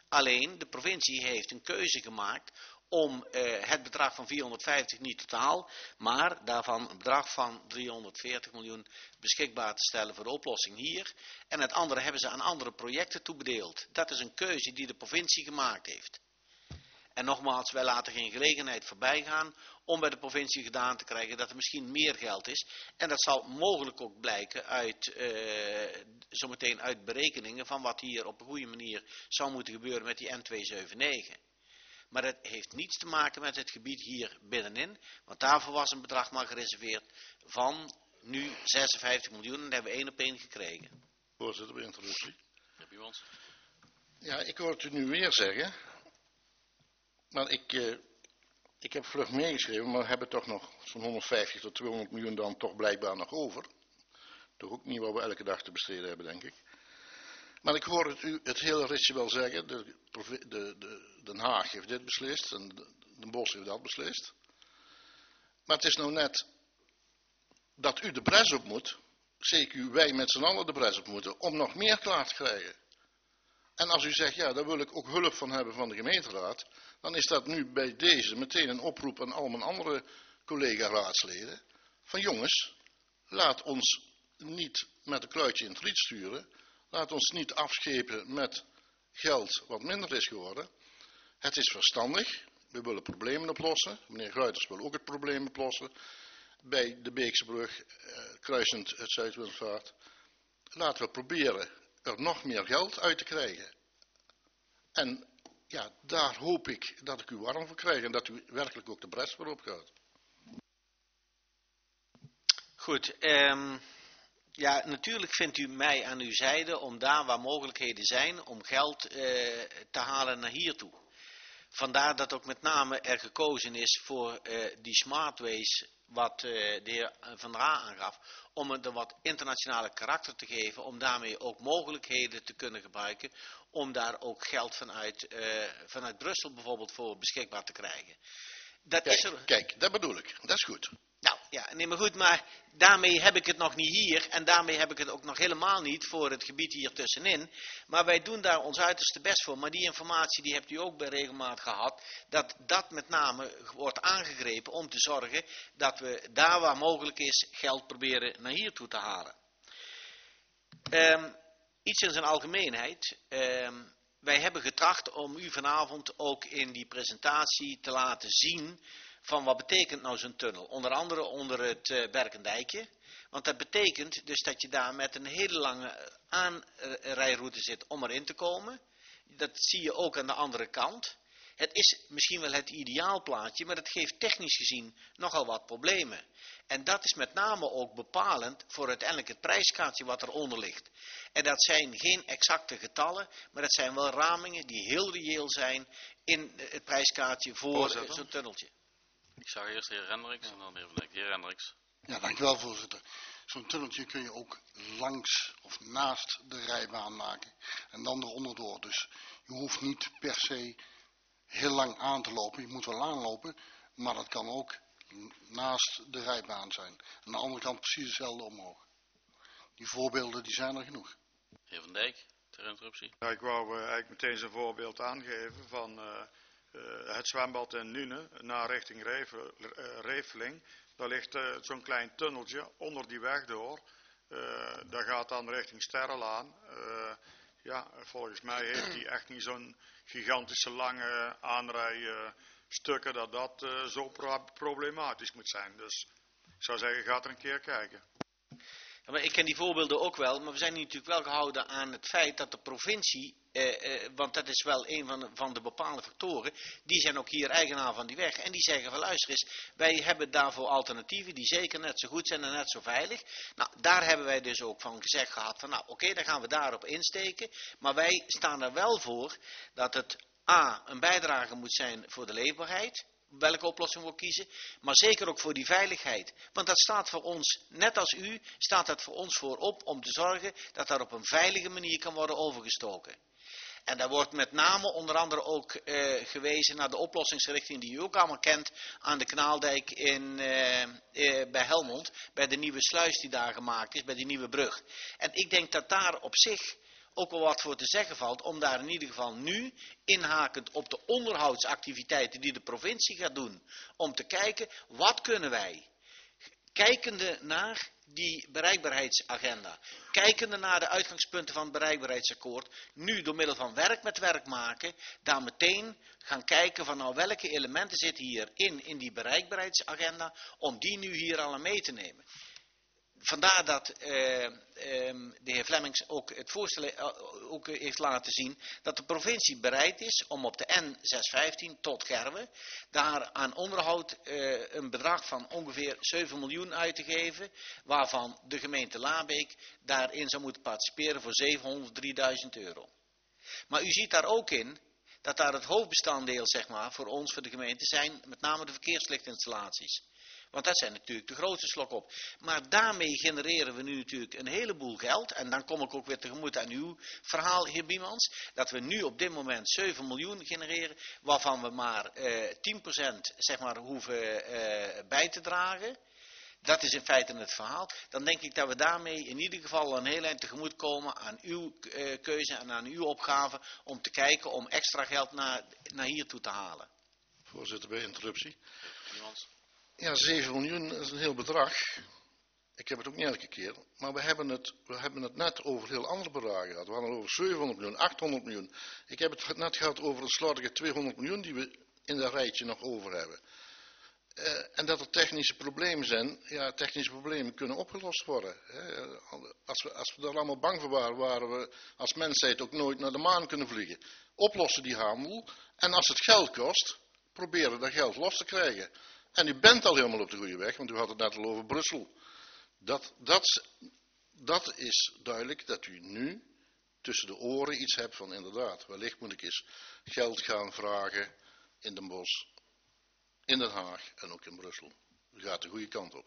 Alleen de provincie heeft een keuze gemaakt om uh, het bedrag van vierhonderdvijftig niet totaal, maar daarvan een bedrag van driehonderdveertig miljoen beschikbaar te stellen voor de oplossing hier. En het andere hebben ze aan andere projecten toebedeeld. Dat is een keuze die de provincie gemaakt heeft. En nogmaals, wij laten geen gelegenheid voorbij gaan om bij de provincie gedaan te krijgen dat er misschien meer geld is. En dat zal mogelijk ook blijken uit, uh, zometeen uit berekeningen van wat hier op een goede manier zou moeten gebeuren met die N tweehonderdzevenennegentig. Maar dat heeft niets te maken met het gebied hier binnenin, want daarvoor was een bedrag maar gereserveerd van nu zesenvijftig miljoen en dat hebben we één op één gekregen. Voorzitter, bij interruptie. Heb je ons? Ja, ik hoor het u nu weer zeggen, maar ik, uh, ik heb vlug meegeschreven, maar we hebben toch nog zo'n honderdvijftig tot tweehonderd miljoen dan toch blijkbaar nog over. Toch ook niet wat we elke dag te besteden hebben, denk ik. Maar ik hoor het u het hele ritje wel zeggen, de, de, de, Den Haag heeft dit beslist en de, Den Bosch heeft dat beslist. Maar het is nou net dat u de bres op moet, zeker wij met z'n allen de bres op moeten, om nog meer klaar te krijgen. En als u zegt, ja, daar wil ik ook hulp van hebben van de gemeenteraad, dan is dat nu bij deze meteen een oproep aan al mijn andere collega-raadsleden. Van jongens, laat ons niet met een kluitje in het riet sturen. Laat ons niet afschepen met geld wat minder is geworden. Het is verstandig. We willen problemen oplossen. Meneer Gruiters wil ook het probleem oplossen. Bij de Beekse brug, eh, kruisend het Zuid-Windvaart. Laten we proberen er nog meer geld uit te krijgen. En ja, daar hoop ik dat ik u warm voor krijg. En dat u werkelijk ook de bres voor opgaat. Goed, um... ja, natuurlijk vindt u mij aan uw zijde om daar waar mogelijkheden zijn om geld uh, te halen naar hier toe. Vandaar dat ook met name er gekozen is voor uh, die smartways wat uh, de heer Van der Aa aangaf. Om het een wat internationale karakter te geven, om daarmee ook mogelijkheden te kunnen gebruiken. Om daar ook geld vanuit, uh, vanuit Brussel bijvoorbeeld voor beschikbaar te krijgen. Dat Kijk, is er... kijk, dat bedoel ik. Dat is goed. Nou, ja, nee, maar goed, maar daarmee heb ik het nog niet hier en daarmee heb ik het ook nog helemaal niet voor het gebied hier tussenin. Maar wij doen daar ons uiterste best voor. Maar die informatie die hebt u ook bij regelmaat gehad, dat dat met name wordt aangegrepen om te zorgen dat we daar waar mogelijk is geld proberen naar hier toe te halen. Um, iets in zijn algemeenheid. Um, wij hebben getracht om u vanavond ook in die presentatie te laten zien van wat betekent nou zo'n tunnel. Onder andere onder het uh, Berkendijkje. Want dat betekent dus dat je daar met een hele lange aanrijroute zit om erin te komen. Dat zie je ook aan de andere kant. Het is misschien wel het ideaalplaatje, maar het geeft technisch gezien nogal wat problemen. En dat is met name ook bepalend voor uiteindelijk het prijskaartje wat eronder ligt. En dat zijn geen exacte getallen, maar dat zijn wel ramingen die heel reëel zijn in het prijskaartje voor zo'n tunneltje. Ik zag eerst de heer Hendricks en dan de heer Van Dijk. De heer Hendricks. Ja, dankjewel voorzitter. Zo'n tunneltje kun je ook langs of naast de rijbaan maken en dan eronder door. Dus je hoeft niet per se heel lang aan te lopen. Je moet wel aanlopen, maar dat kan ook naast de rijbaan zijn. Aan de andere kant precies hetzelfde omhoog. Die voorbeelden die zijn er genoeg. Heer Van Dijk, ter interruptie. Ja, ik wou uh, eigenlijk meteen zo'n voorbeeld aangeven van uh, uh, het zwembad in Nune, naar richting Revel, uh, Reveling. Daar ligt uh, zo'n klein tunneltje onder die weg door. Uh, dat gaat dan richting Sterrelaan. Uh, ja, volgens mij heeft die echt niet zo'n gigantische lange aanrijstukken dat dat uh, zo pro problematisch moet zijn. Dus ik zou zeggen, ga er een keer kijken. Ja, maar ik ken die voorbeelden ook wel, maar we zijn natuurlijk wel gehouden aan het feit dat de provincie, eh, eh, want dat is wel een van de, van de bepaalde factoren, die zijn ook hier eigenaar van die weg. En die zeggen van luister eens, wij hebben daarvoor alternatieven die zeker net zo goed zijn en net zo veilig. Nou, daar hebben wij dus ook van gezegd gehad van nou oké, okay, dan gaan we daarop insteken. Maar wij staan er wel voor dat het A, een bijdrage moet zijn voor de leefbaarheid. Welke oplossing we kiezen, maar zeker ook voor die veiligheid. Want dat staat voor ons, net als u, staat dat voor ons voorop om te zorgen dat daar op een veilige manier kan worden overgestoken. En daar wordt met name onder andere ook uh, gewezen naar de oplossingsrichting die u ook allemaal kent aan de Kanaaldijk in, uh, uh, bij Helmond, bij de nieuwe sluis die daar gemaakt is, bij die nieuwe brug. En ik denk dat daar op zich ook wel wat voor te zeggen valt om daar in ieder geval nu, inhakend op de onderhoudsactiviteiten die de provincie gaat doen, om te kijken, wat kunnen wij, kijkende naar die bereikbaarheidsagenda, kijkende naar de uitgangspunten van het bereikbaarheidsakkoord, nu door middel van werk met werk maken, daar meteen gaan kijken van nou welke elementen zitten hierin, in die bereikbaarheidsagenda, om die nu hier al aan mee te nemen. Vandaar dat uh, um, de heer Flemmings ook het voorstel uh, ook heeft laten zien dat de provincie bereid is om op de N zeshonderdvijftien tot Gerwe daar aan onderhoud uh, een bedrag van ongeveer zeven miljoen uit te geven, waarvan de gemeente Labeek daarin zou moeten participeren voor zevenhonderddrieduizend euro. Maar u ziet daar ook in dat daar het hoofdbestanddeel, zeg maar, voor ons, voor de gemeente, zijn met name de verkeerslichtinstallaties. Want dat zijn natuurlijk de grootste slok op. Maar daarmee genereren we nu natuurlijk een heleboel geld. En dan kom ik ook weer tegemoet aan uw verhaal, heer Biemans. Dat we nu op dit moment zeven miljoen genereren. Waarvan we maar eh, tien procent zeg maar, hoeven eh, bij te dragen. Dat is in feite het verhaal. Dan denk ik dat we daarmee in ieder geval een heel eind tegemoet komen aan uw uh, keuze en aan uw opgave. Om te kijken om extra geld naar, naar hier toe te halen. Voorzitter, bij interruptie. Biemans. Ja, zeven miljoen is een heel bedrag. Ik heb het ook niet elke keer. Maar we hebben het, we hebben het net over heel andere bedragen gehad. We hadden het over zevenhonderd miljoen, achthonderd miljoen. Ik heb het net gehad over een slordige tweehonderd miljoen die we in dat rijtje nog over hebben. Uh, en dat er technische problemen zijn. Ja, technische problemen kunnen opgelost worden. Hè. Als we, als we daar allemaal bang voor waren, waren we als mensheid ook nooit naar de maan kunnen vliegen. Oplossen die handel. En als het geld kost, proberen dat geld los te krijgen. En u bent al helemaal op de goede weg, want u had het net al over Brussel. Dat, dat, dat is duidelijk dat u nu tussen de oren iets hebt van inderdaad, wellicht moet ik eens geld gaan vragen in Den Bosch, in Den Haag en ook in Brussel. U gaat de goede kant op.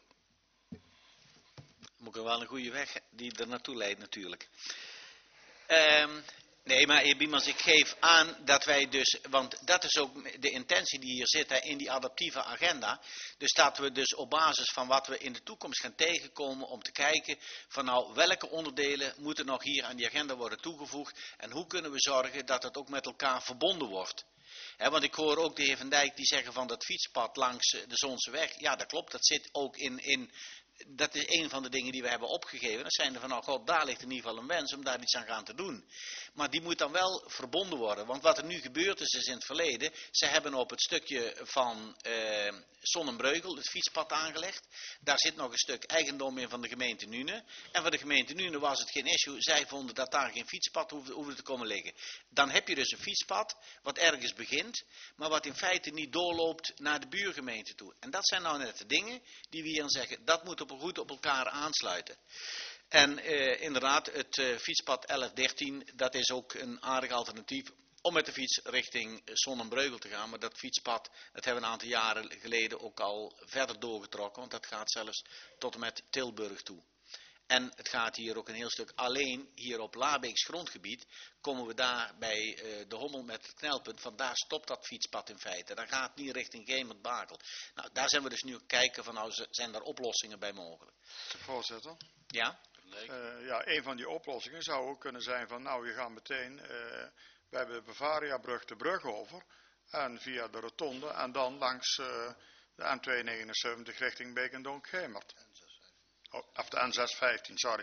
Moet er wel een goede weg die er naartoe leidt natuurlijk. Um, Nee, maar heer Biemans, ik geef aan dat wij dus, want dat is ook de intentie die hier zit hè, in die adaptieve agenda. Dus dat we dus op basis van wat we in de toekomst gaan tegenkomen om te kijken van nou welke onderdelen moeten nog hier aan die agenda worden toegevoegd. En hoe kunnen we zorgen dat het ook met elkaar verbonden wordt. He, want ik hoor ook de heer Van Dijk die zeggen van dat fietspad langs de Zonseweg. Ja, dat klopt, dat zit ook in... in Dat is een van de dingen die we hebben opgegeven. Dat zijn er van, nou god, daar ligt in ieder geval een wens om daar iets aan gaan te doen. Maar die moet dan wel verbonden worden. Want wat er nu gebeurd is, is in het verleden. Ze hebben op het stukje van eh, Sonnenbreugel het fietspad aangelegd. Daar zit nog een stuk eigendom in van de gemeente Nune. En voor de gemeente Nune was het geen issue. Zij vonden dat daar geen fietspad hoefde, hoefde te komen liggen. Dan heb je dus een fietspad wat ergens begint. Maar wat in feite niet doorloopt naar de buurgemeente toe. En dat zijn nou net de dingen die we hier aan zeggen. Dat moet op goed op elkaar aansluiten. En eh, inderdaad, het uh, fietspad elf dertien, dat is ook een aardig alternatief om met de fiets richting Sonnenbreugel te gaan. Maar dat fietspad, dat hebben we een aantal jaren geleden ook al verder doorgetrokken, want dat gaat zelfs tot en met Tilburg toe. En het gaat hier ook een heel stuk alleen, hier op Labeeks grondgebied, komen we daar bij uh, de Hommel met het knelpunt, van daar stopt dat fietspad in feite. Dat gaat niet richting Gemert-Bakel. Nou, daar zijn we dus nu kijken van, nou, zijn daar oplossingen bij mogelijk. Voorzitter? Ja? Uh, ja, een van die oplossingen zou ook kunnen zijn van, nou, je gaat meteen, uh, we hebben de Bavaria-brug de brug over, en via de rotonde, en dan langs uh, de N tweehonderdnegenenzeventig richting Beek en Donk-Gemert. Oh, of de N zeshonderdvijftien, sorry.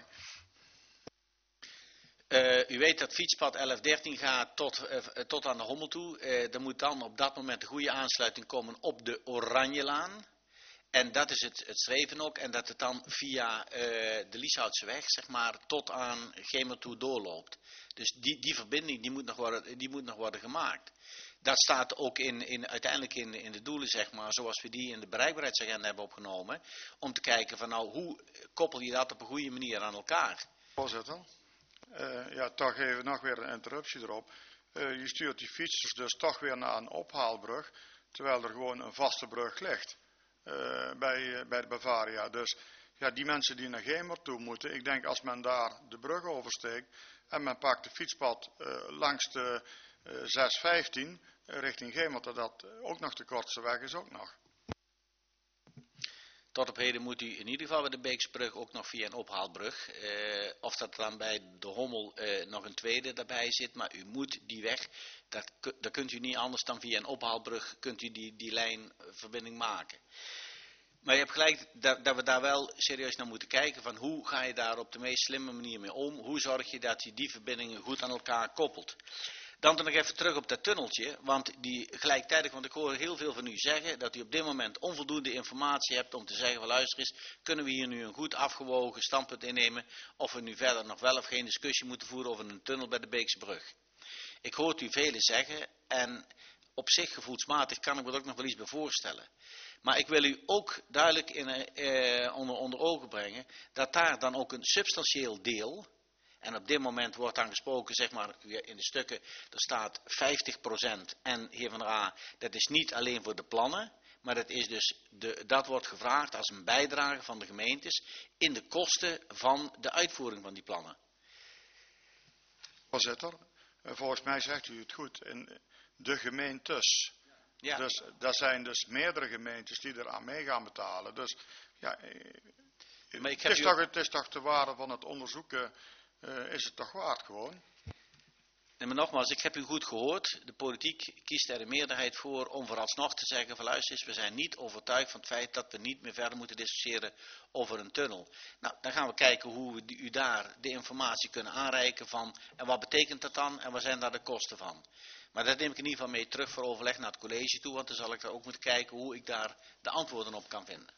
Uh, u weet dat fietspad elf dertien gaat tot, uh, tot aan de Hommel toe. Uh, er moet dan op dat moment een goede aansluiting komen op de Oranjelaan. En dat is het, het streven ook. En dat het dan via uh, de Lieshoutseweg, zeg maar, tot aan Gemert toe doorloopt. Dus die, die verbinding die moet, nog worden, die moet nog worden gemaakt. Dat staat ook in, in, uiteindelijk in, in de doelen, zeg maar, zoals we die in de bereikbaarheidsagenda hebben opgenomen. Om te kijken van nou, hoe koppel je dat op een goede manier aan elkaar? Voorzitter, uh, ja, toch even nog weer een interruptie erop. Uh, je stuurt die fietsers dus toch weer naar een ophaalbrug, terwijl er gewoon een vaste brug ligt uh, bij, uh, bij de Bavaria. Dus ja, die mensen die naar Gemert toe moeten, ik denk als men daar de brug oversteekt en men pakt de fietspad uh, langs de uh, zes vijftien uh, richting Gemert, dat dat ook nog de kortste weg is ook nog. Tot op heden moet u in ieder geval bij de Beeksbrug ook nog via een ophaalbrug. Uh, of dat dan bij de Hommel uh, nog een tweede daarbij zit, maar u moet die weg, dat, dat kunt u niet anders dan via een ophaalbrug, kunt u die, die lijnverbinding maken. Maar je hebt gelijk dat, dat we daar wel serieus naar moeten kijken van hoe ga je daar op de meest slimme manier mee om, hoe zorg je dat je die verbindingen goed aan elkaar koppelt. Dan nog even terug op dat tunneltje, want die gelijktijdig, want ik hoor heel veel van u zeggen dat u op dit moment onvoldoende informatie hebt om te zeggen van luister eens, kunnen we hier nu een goed afgewogen standpunt innemen of we nu verder nog wel of geen discussie moeten voeren over een tunnel bij de Beekse Brug. Ik hoor u velen zeggen en op zich gevoelsmatig kan ik me er ook nog wel iets bij voorstellen. Maar ik wil u ook duidelijk in, eh, onder, onder ogen brengen dat daar dan ook een substantieel deel, en op dit moment wordt dan gesproken, zeg maar, in de stukken, er staat vijftig procent en heer Van der A, dat is niet alleen voor de plannen, maar dat is dus, de, dat wordt gevraagd als een bijdrage van de gemeentes in de kosten van de uitvoering van die plannen. Voorzitter, volgens mij zegt u het goed, in de gemeentes. Ja. Dus er zijn dus meerdere gemeentes die eraan mee gaan betalen. Dus ja, maar ik het, heb is u... toch, het is toch de waarde van het onderzoeken, uh, is het toch waard gewoon? En maar nogmaals, ik heb u goed gehoord. De politiek kiest er een meerderheid voor om vooralsnog te zeggen van luister eens, we zijn niet overtuigd van het feit dat we niet meer verder moeten discussiëren over een tunnel. Nou, dan gaan we kijken hoe we u daar de informatie kunnen aanreiken van en wat betekent dat dan en wat zijn daar de kosten van. Maar dat neem ik in ieder geval mee terug voor overleg naar het college toe, want dan zal ik er ook moeten kijken hoe ik daar de antwoorden op kan vinden.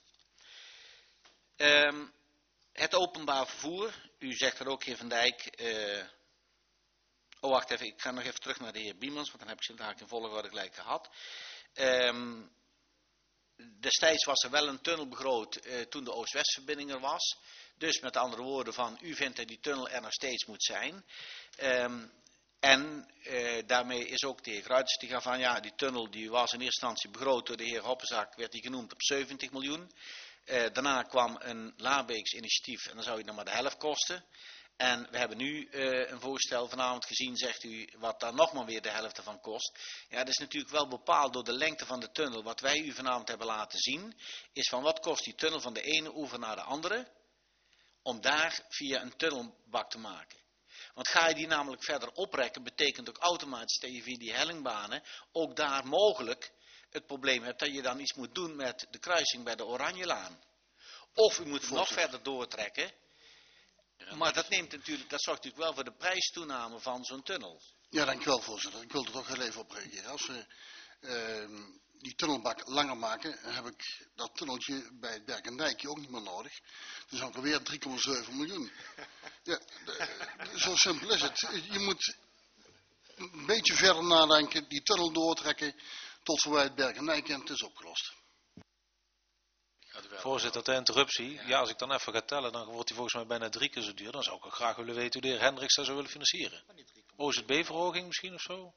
Um, het openbaar vervoer, u zegt er ook, heer Van Dijk. Uh, oh, wacht even, ik ga nog even terug naar de heer Biemans, want dan heb ik ze daar in volgorde gelijk gehad. Um, destijds was er wel een tunnel begroot uh, toen de Oost-West-verbinding er was. Dus met andere woorden van, u vindt dat die tunnel er nog steeds moet zijn. Um, En eh, daarmee is ook de heer Gruiters die gaat van, ja, die tunnel die was in eerste instantie begroot door de heer Hoppenzaak, werd die genoemd op zeventig miljoen. Eh, daarna kwam een Laarbeeks initiatief en dan zou je nog maar de helft kosten. En we hebben nu eh, een voorstel vanavond gezien, zegt u, wat daar nog maar weer de helft van kost. Ja, dat is natuurlijk wel bepaald door de lengte van de tunnel. Wat wij u vanavond hebben laten zien, is van wat kost die tunnel van de ene oever naar de andere, om daar via een tunnelbak te maken. Want ga je die namelijk verder oprekken, betekent ook automatisch dat je via die hellingbanen ook daar mogelijk het probleem hebt dat je dan iets moet doen met de kruising bij de Oranjelaan. Of u moet het nog verder doortrekken, maar dat, neemt natuurlijk, dat zorgt natuurlijk wel voor de prijstoename van zo'n tunnel. Ja, dankjewel voorzitter. Ik wil er toch heel even op reageren. Als we uh, die tunnelbak langer maken, heb ik dat tunneltje bij het Bergendijkje ook niet meer nodig. Dan zou ik alweer drie komma zeven miljoen. Ja, de, zo simpel is het. Je moet een beetje verder nadenken, die tunnel doortrekken tot voorbij het Bergendijkje en het is opgelost. Voorzitter, ter interruptie. Ja. ja, als ik dan even ga tellen, dan wordt die volgens mij bijna drie keer zo duur. Dan zou ik ook graag willen weten hoe de heer Hendricks dat zou willen financieren. O Z B-verhoging misschien of zo?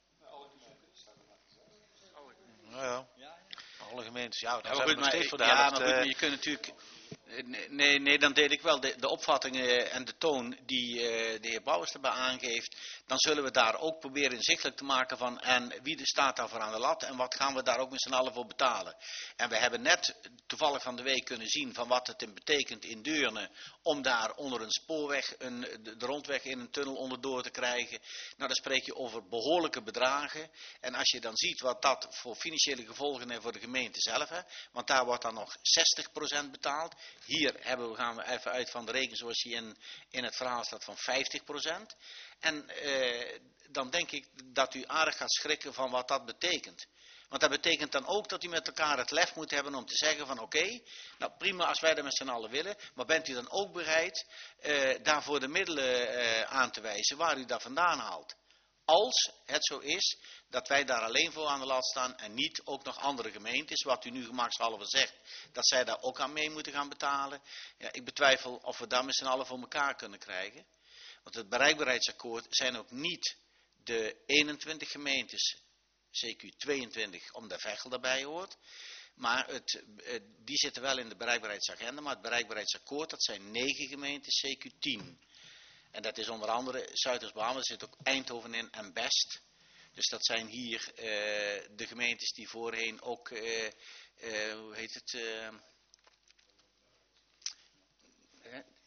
Nou ja, alle gemeentes. Ja, dan ja, zijn we nog steeds voor de ja, helft. Maar goed, maar je kunt natuurlijk... Nee, nee, dan deed ik wel de, de opvattingen en de toon die uh, de heer Bouwers erbij aangeeft. Dan zullen we daar ook proberen inzichtelijk te maken van en wie er staat daarvoor aan de lat en wat gaan we daar ook met z'n allen voor betalen. En we hebben net toevallig van de week kunnen zien van wat het in betekent in Deurne om daar onder een spoorweg, een, de, de rondweg in een tunnel onderdoor te krijgen. Nou, dan spreek je over behoorlijke bedragen. En als je dan ziet wat dat voor financiële gevolgen heeft voor de gemeente zelf, hè, want daar wordt dan nog zestig procent betaald. Hier hebben we, gaan we even uit van de rekening zoals die in, in het verhaal staat van vijftig procent. En eh, dan denk ik dat u aardig gaat schrikken van wat dat betekent. Want dat betekent dan ook dat u met elkaar het lef moet hebben om te zeggen van oké, okay, nou prima als wij dat met z'n allen willen. Maar bent u dan ook bereid eh, daarvoor de middelen eh, aan te wijzen waar u dat vandaan haalt. Als het zo is dat wij daar alleen voor aan de lat staan en niet ook nog andere gemeentes, wat u nu gemakshalve zegt, dat zij daar ook aan mee moeten gaan betalen. Ja, ik betwijfel of we dat met z'n allen voor elkaar kunnen krijgen. Want het bereikbaarheidsakkoord zijn ook niet de eenentwintig gemeentes, C Q tweeëntwintig, omdat Veghel daarbij hoort. Maar het, die zitten wel in de bereikbaarheidsagenda, maar het bereikbaarheidsakkoord, dat zijn negen gemeentes, C Q tien. En dat is onder andere Zuiders-Brabant, er zit ook Eindhoven in en Best. Dus dat zijn hier uh, de gemeentes die voorheen ook, uh, uh, hoe heet het, uh,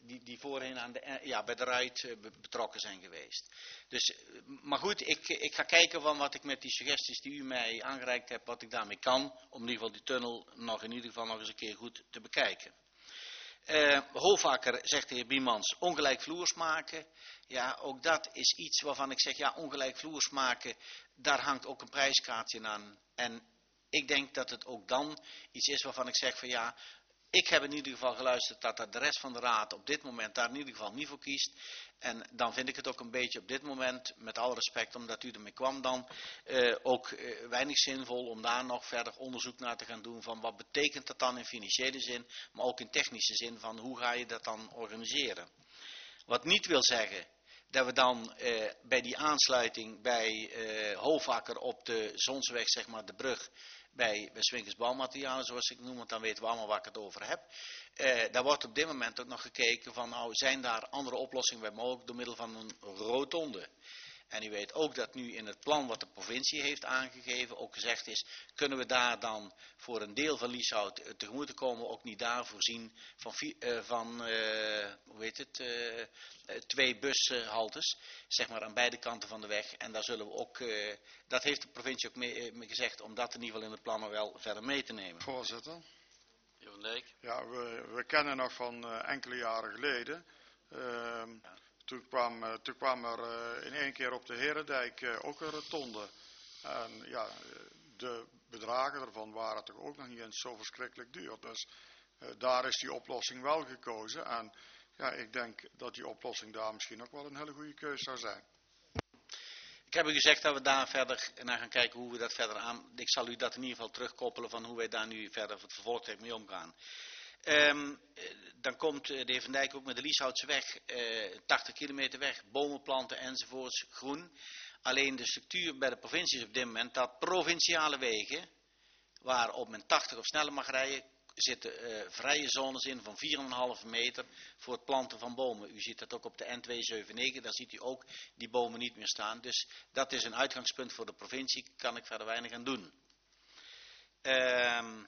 die, die voorheen aan de, ja, bij de ruit uh, betrokken zijn geweest. Dus, uh, maar goed, ik, ik ga kijken van wat ik met die suggesties die u mij aangereikt hebt, wat ik daarmee kan, om in ieder geval die tunnel nog in ieder geval nog eens een keer goed te bekijken. Uh, Hofakker, zegt de heer Biemans, ongelijkvloers maken. Ja, ook dat is iets waarvan ik zeg, ja, ongelijkvloers maken, daar hangt ook een prijskaartje aan. En ik denk dat het ook dan iets is waarvan ik zeg van ja, ik heb in ieder geval geluisterd dat de rest van de raad op dit moment daar in ieder geval niet voor kiest. En dan vind ik het ook een beetje op dit moment, met alle respect omdat u ermee kwam dan, uh, ook uh, weinig zinvol om daar nog verder onderzoek naar te gaan doen van wat betekent dat dan in financiële zin, maar ook in technische zin van hoe ga je dat dan organiseren. Wat niet wil zeggen dat we dan uh, bij die aansluiting bij uh, Hofakker op de Zonsweg, zeg maar de brug, bij, bij Swinkers Bouwmaterialen, zoals ik noem, want dan weten we allemaal waar ik het over heb. Uh, daar wordt op dit moment ook nog gekeken van, nou, zijn daar andere oplossingen bij mogelijk door middel van een rotonde. En u weet ook dat nu in het plan wat de provincie heeft aangegeven ook gezegd is, kunnen we daar dan voor een deel van Lieshout tegemoet te komen, ook niet daar voorzien van, uh, van uh, hoe heet het, uh, uh, twee bushaltes, zeg maar aan beide kanten van de weg. En daar zullen we ook, uh, dat heeft de provincie ook mee, uh, mee gezegd, om dat in ieder geval in het plannen wel verder mee te nemen. Voorzitter. Johan Dijk. Ja, we, we kennen nog van uh, enkele jaren geleden. Uh, ja. Toen kwam, uh, toen kwam er uh, in één keer op de Herendijk uh, ook een rotonde. En ja, de bedragen ervan waren toch ook nog niet eens zo verschrikkelijk duur. Dus uh, daar is die oplossing wel gekozen. En ja, ik denk dat die oplossing daar misschien ook wel een hele goede keuze zou zijn. Ik heb u gezegd dat we daar verder naar gaan kijken hoe we dat verder aan... Ik zal u dat in ieder geval terugkoppelen van hoe wij daar nu verder het vervolgtraject mee omgaan. Um, dan komt de heer Van Dijk ook met de Lieshoutse weg, uh, tachtig kilometer weg, bomen planten enzovoorts, groen. Alleen de structuur bij de provincie is op dit moment dat provinciale wegen, waar op men tachtig of sneller mag rijden, zitten uh, vrije zones in van vier komma vijf meter voor het planten van bomen. U ziet dat ook op de N tweehonderdzevenennegentig, daar ziet u ook die bomen niet meer staan. Dus dat is een uitgangspunt voor de provincie, kan ik verder weinig aan doen. Um,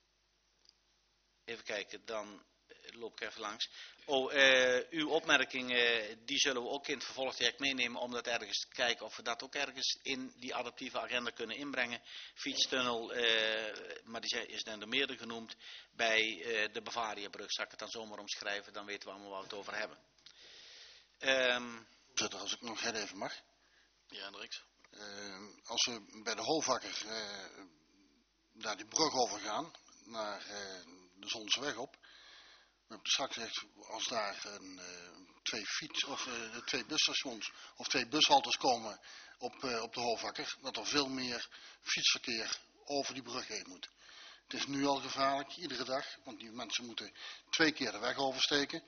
Even kijken, dan loop ik even langs. Oh, uh, uw opmerkingen, die zullen we ook in het vervolgtraject meenemen om dat ergens te kijken of we dat ook ergens in die adaptieve agenda kunnen inbrengen. Fietstunnel, uh, maar die is dan er meerdere genoemd, bij uh, de Bavariabrug. Zal ik het dan zomaar omschrijven, dan weten we allemaal waar we het over hebben. Um, Als ik nog heel even mag. Ja, Hendricks. Uh, als we bij de Hofakker uh, daar die brug over gaan, naar uh, de Zonsweg op. We hebben straks gezegd, als daar een, uh, twee fiets of uh, twee busstations of twee bushaltes komen op, uh, op de Hofakker, dat er veel meer fietsverkeer over die brug heen moet. Het is nu al gevaarlijk, iedere dag, want die mensen moeten twee keer de weg oversteken.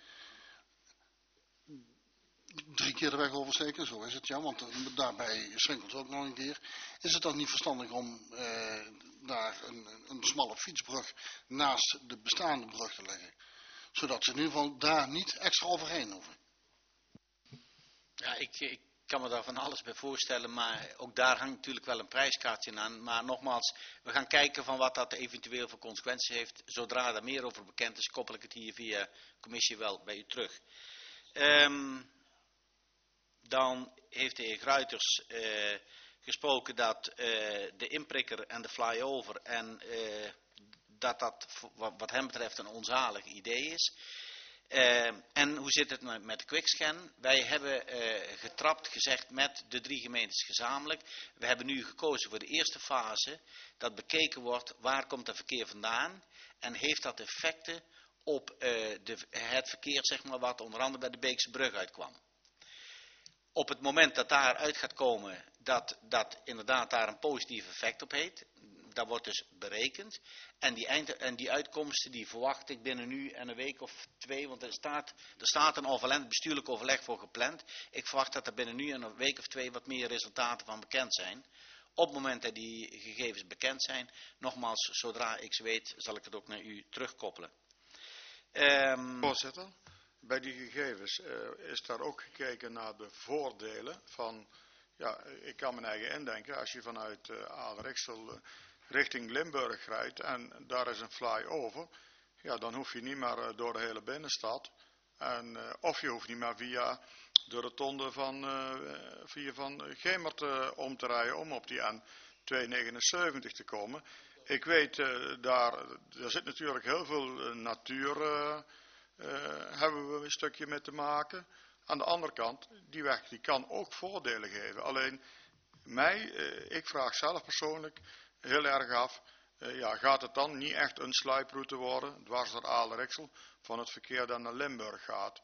Drie keer de weg oversteken, zo is het ja, want daarbij Swinkels ook nog een keer. Is het dan niet verstandig om uh, daar een, een smalle fietsbrug naast de bestaande brug te leggen? Zodat ze in ieder geval daar niet extra overheen hoeven. Ja, ik, ik kan me daar van alles bij voorstellen, maar ook daar hangt natuurlijk wel een prijskaartje aan. Maar nogmaals, we gaan kijken van wat dat eventueel voor consequenties heeft. Zodra er meer over bekend is, koppel ik het hier via commissie wel bij u terug. Um, Dan heeft de heer Gruiters uh, gesproken dat uh, de inprikker en de flyover en uh, dat dat wat hem betreft een onzalig idee is. Uh, en hoe zit het met, met de quickscan? Wij hebben uh, getrapt gezegd met de drie gemeentes gezamenlijk. We hebben nu gekozen voor de eerste fase dat bekeken wordt waar komt het verkeer vandaan en heeft dat effecten op uh, de, het verkeer zeg maar, wat onder andere bij de Beekse brug uitkwam. Op het moment dat daar uit gaat komen dat dat inderdaad daar een positief effect op heeft, dat wordt dus berekend. En die, eind, en die uitkomsten die verwacht ik binnen nu en een week of twee, want er staat, er staat een overleg, bestuurlijk overleg voor gepland. Ik verwacht dat er binnen nu en een week of twee wat meer resultaten van bekend zijn. Op het moment dat die gegevens bekend zijn, nogmaals, zodra ik ze weet, zal ik het ook naar u terugkoppelen. Um, Voorzitter? Bij die gegevens uh, is daar ook gekeken naar de voordelen van, ja, ik kan mijn eigen indenken, als je vanuit uh, Aalriksel uh, richting Limburg rijdt en daar is een flyover, ja, dan hoef je niet meer uh, door de hele binnenstad, En, uh, of je hoeft niet meer via de rotonde van, uh, via van Gemert uh, om te rijden om op die N tweehonderdnegenenzeventig te komen. Ik weet, uh, daar, daar zit natuurlijk heel veel uh, natuur, uh, uh, hebben we een stukje mee te maken. Aan de andere kant, die weg die kan ook voordelen geven. Alleen mij, uh, ik vraag zelf persoonlijk heel erg af, uh, ja, gaat het dan niet echt een sluiproute worden, dwars door Aal-Riksel, van het verkeer dat naar Limburg gaat?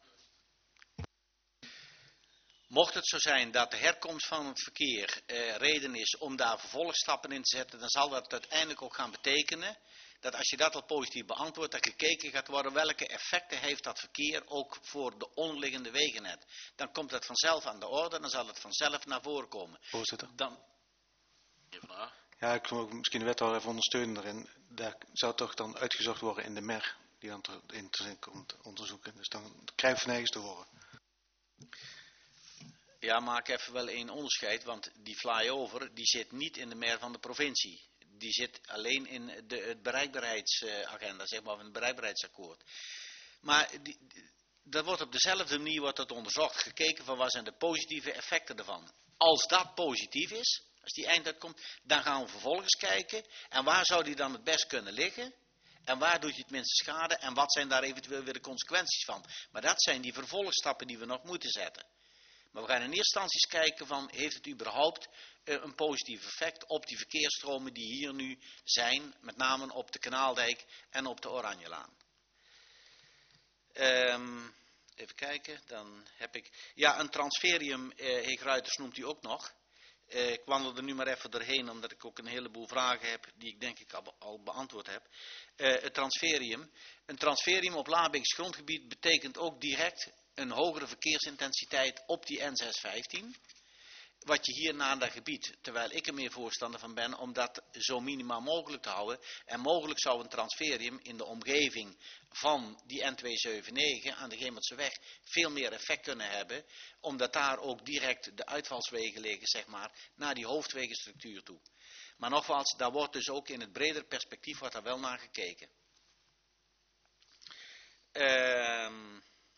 Mocht het zo zijn dat de herkomst van het verkeer eh, reden is om daar vervolgstappen in te zetten, dan zal dat uiteindelijk ook gaan betekenen dat als je dat al positief beantwoordt, dat gekeken gaat worden welke effecten heeft dat verkeer ook voor de onderliggende wegennet. Dan komt het vanzelf aan de orde, dan zal het vanzelf naar voren komen. Voorzitter. Dan... Ja, ik wil ook misschien de wethouder even ondersteunen daarin. Daar zou toch dan uitgezocht worden in de M E R, die dan te, in te komt onderzoeken. Dus dan krijg je van nergens te horen. Ja, maak even wel één onderscheid, want die flyover die zit niet in de M E R van de provincie. Die zit alleen in de het bereikbaarheidsagenda, zeg maar, of in het bereikbaarheidsakkoord. Maar die, dat wordt op dezelfde manier wordt dat onderzocht, gekeken van wat zijn de positieve effecten ervan. Als dat positief is, als die eind uitkomt, dan gaan we vervolgens kijken en waar zou die dan het best kunnen liggen? En waar doet je het minste schade en wat zijn daar eventueel weer de consequenties van? Maar dat zijn die vervolgstappen die we nog moeten zetten. Maar we gaan in eerste instantie kijken van, heeft het überhaupt uh, een positief effect op die verkeersstromen die hier nu zijn, met name op de Kanaaldijk en op de Oranjelaan. Um, even kijken, dan heb ik, ja, een transferium, uh, Heer Ruiters noemt u ook nog. Uh, ik wandel er nu maar even doorheen, omdat ik ook een heleboel vragen heb die ik denk ik al, al beantwoord heb. Uh, het transferium. Een transferium op Laarbeeks grondgebied betekent ook direct een hogere verkeersintensiteit op die N zeshonderdvijftien. Wat je hier naar dat gebied, terwijl ik er meer voorstander van ben, om dat zo minimaal mogelijk te houden. En mogelijk zou een transferium in de omgeving van die N tweehonderdzevenennegentig aan de Gemertseweg veel meer effect kunnen hebben. Omdat daar ook direct de uitvalswegen liggen, zeg maar, naar die hoofdwegenstructuur toe. Maar nogmaals, daar wordt dus ook in het bredere perspectief wordt daar wel naar gekeken. Ehm...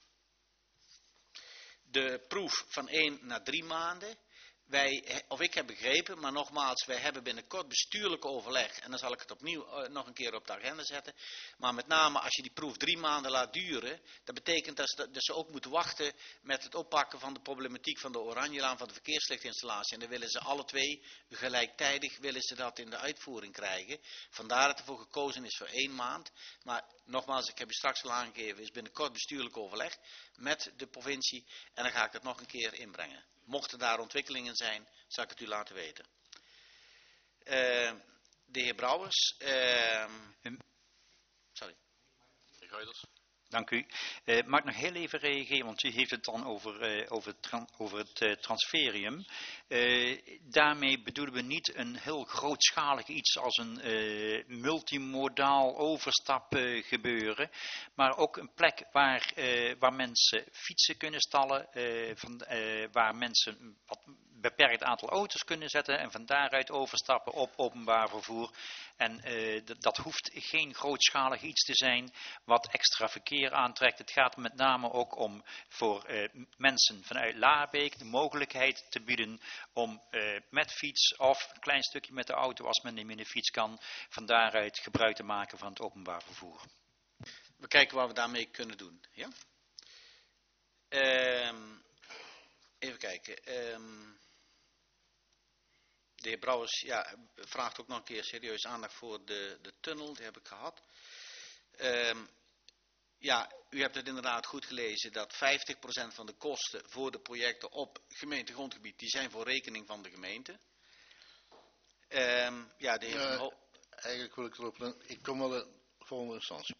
De proef van één naar drie maanden. Wij, of ik heb begrepen, maar nogmaals, wij hebben binnenkort bestuurlijk overleg. En dan zal ik het opnieuw uh, nog een keer op de agenda zetten. Maar met name als je die proef drie maanden laat duren. Dat betekent dat ze, dat ze ook moeten wachten met het oppakken van de problematiek van de Oranjelaan, van de verkeerslichtinstallatie. En dan willen ze alle twee gelijktijdig willen ze dat in de uitvoering krijgen. Vandaar dat ervoor gekozen is voor één maand. Maar nogmaals, ik heb u straks al aangegeven, is binnenkort bestuurlijk overleg met de provincie. En dan ga ik dat nog een keer inbrengen. Mochten daar ontwikkelingen zijn, zal ik het u laten weten. Uh, de heer Brouwers. Uh, sorry. Dank u. Uh, mag ik nog heel even reageren, want u heeft het dan over, uh, over het, tran over het uh, transferium. Uh, daarmee bedoelen we niet een heel grootschalig iets als een uh, multimodaal overstap uh, gebeuren. Maar ook een plek waar, uh, waar mensen fietsen kunnen stallen, uh, van, uh, waar mensen een wat beperkt aantal auto's kunnen zetten en van daaruit overstappen op openbaar vervoer. En uh, dat hoeft geen grootschalig iets te zijn wat extra verkeer aantrekt. Het gaat met name ook om voor uh, mensen vanuit Laarbeek de mogelijkheid te bieden om uh, met fiets of een klein stukje met de auto als men niet met de fiets kan, van daaruit gebruik te maken van het openbaar vervoer. We kijken wat we daarmee kunnen doen. Ja? Um, even kijken. Um, De heer Brouwers ja, vraagt ook nog een keer serieus aandacht voor de, de tunnel, die heb ik gehad. Um, ja, u hebt het inderdaad goed gelezen dat vijftig procent van de kosten voor de projecten op gemeentegrondgebied, die zijn voor rekening van de gemeente. Um, ja, de heer uh, Van Ho- Eigenlijk wil ik erop, ik kom wel in volgende instantie.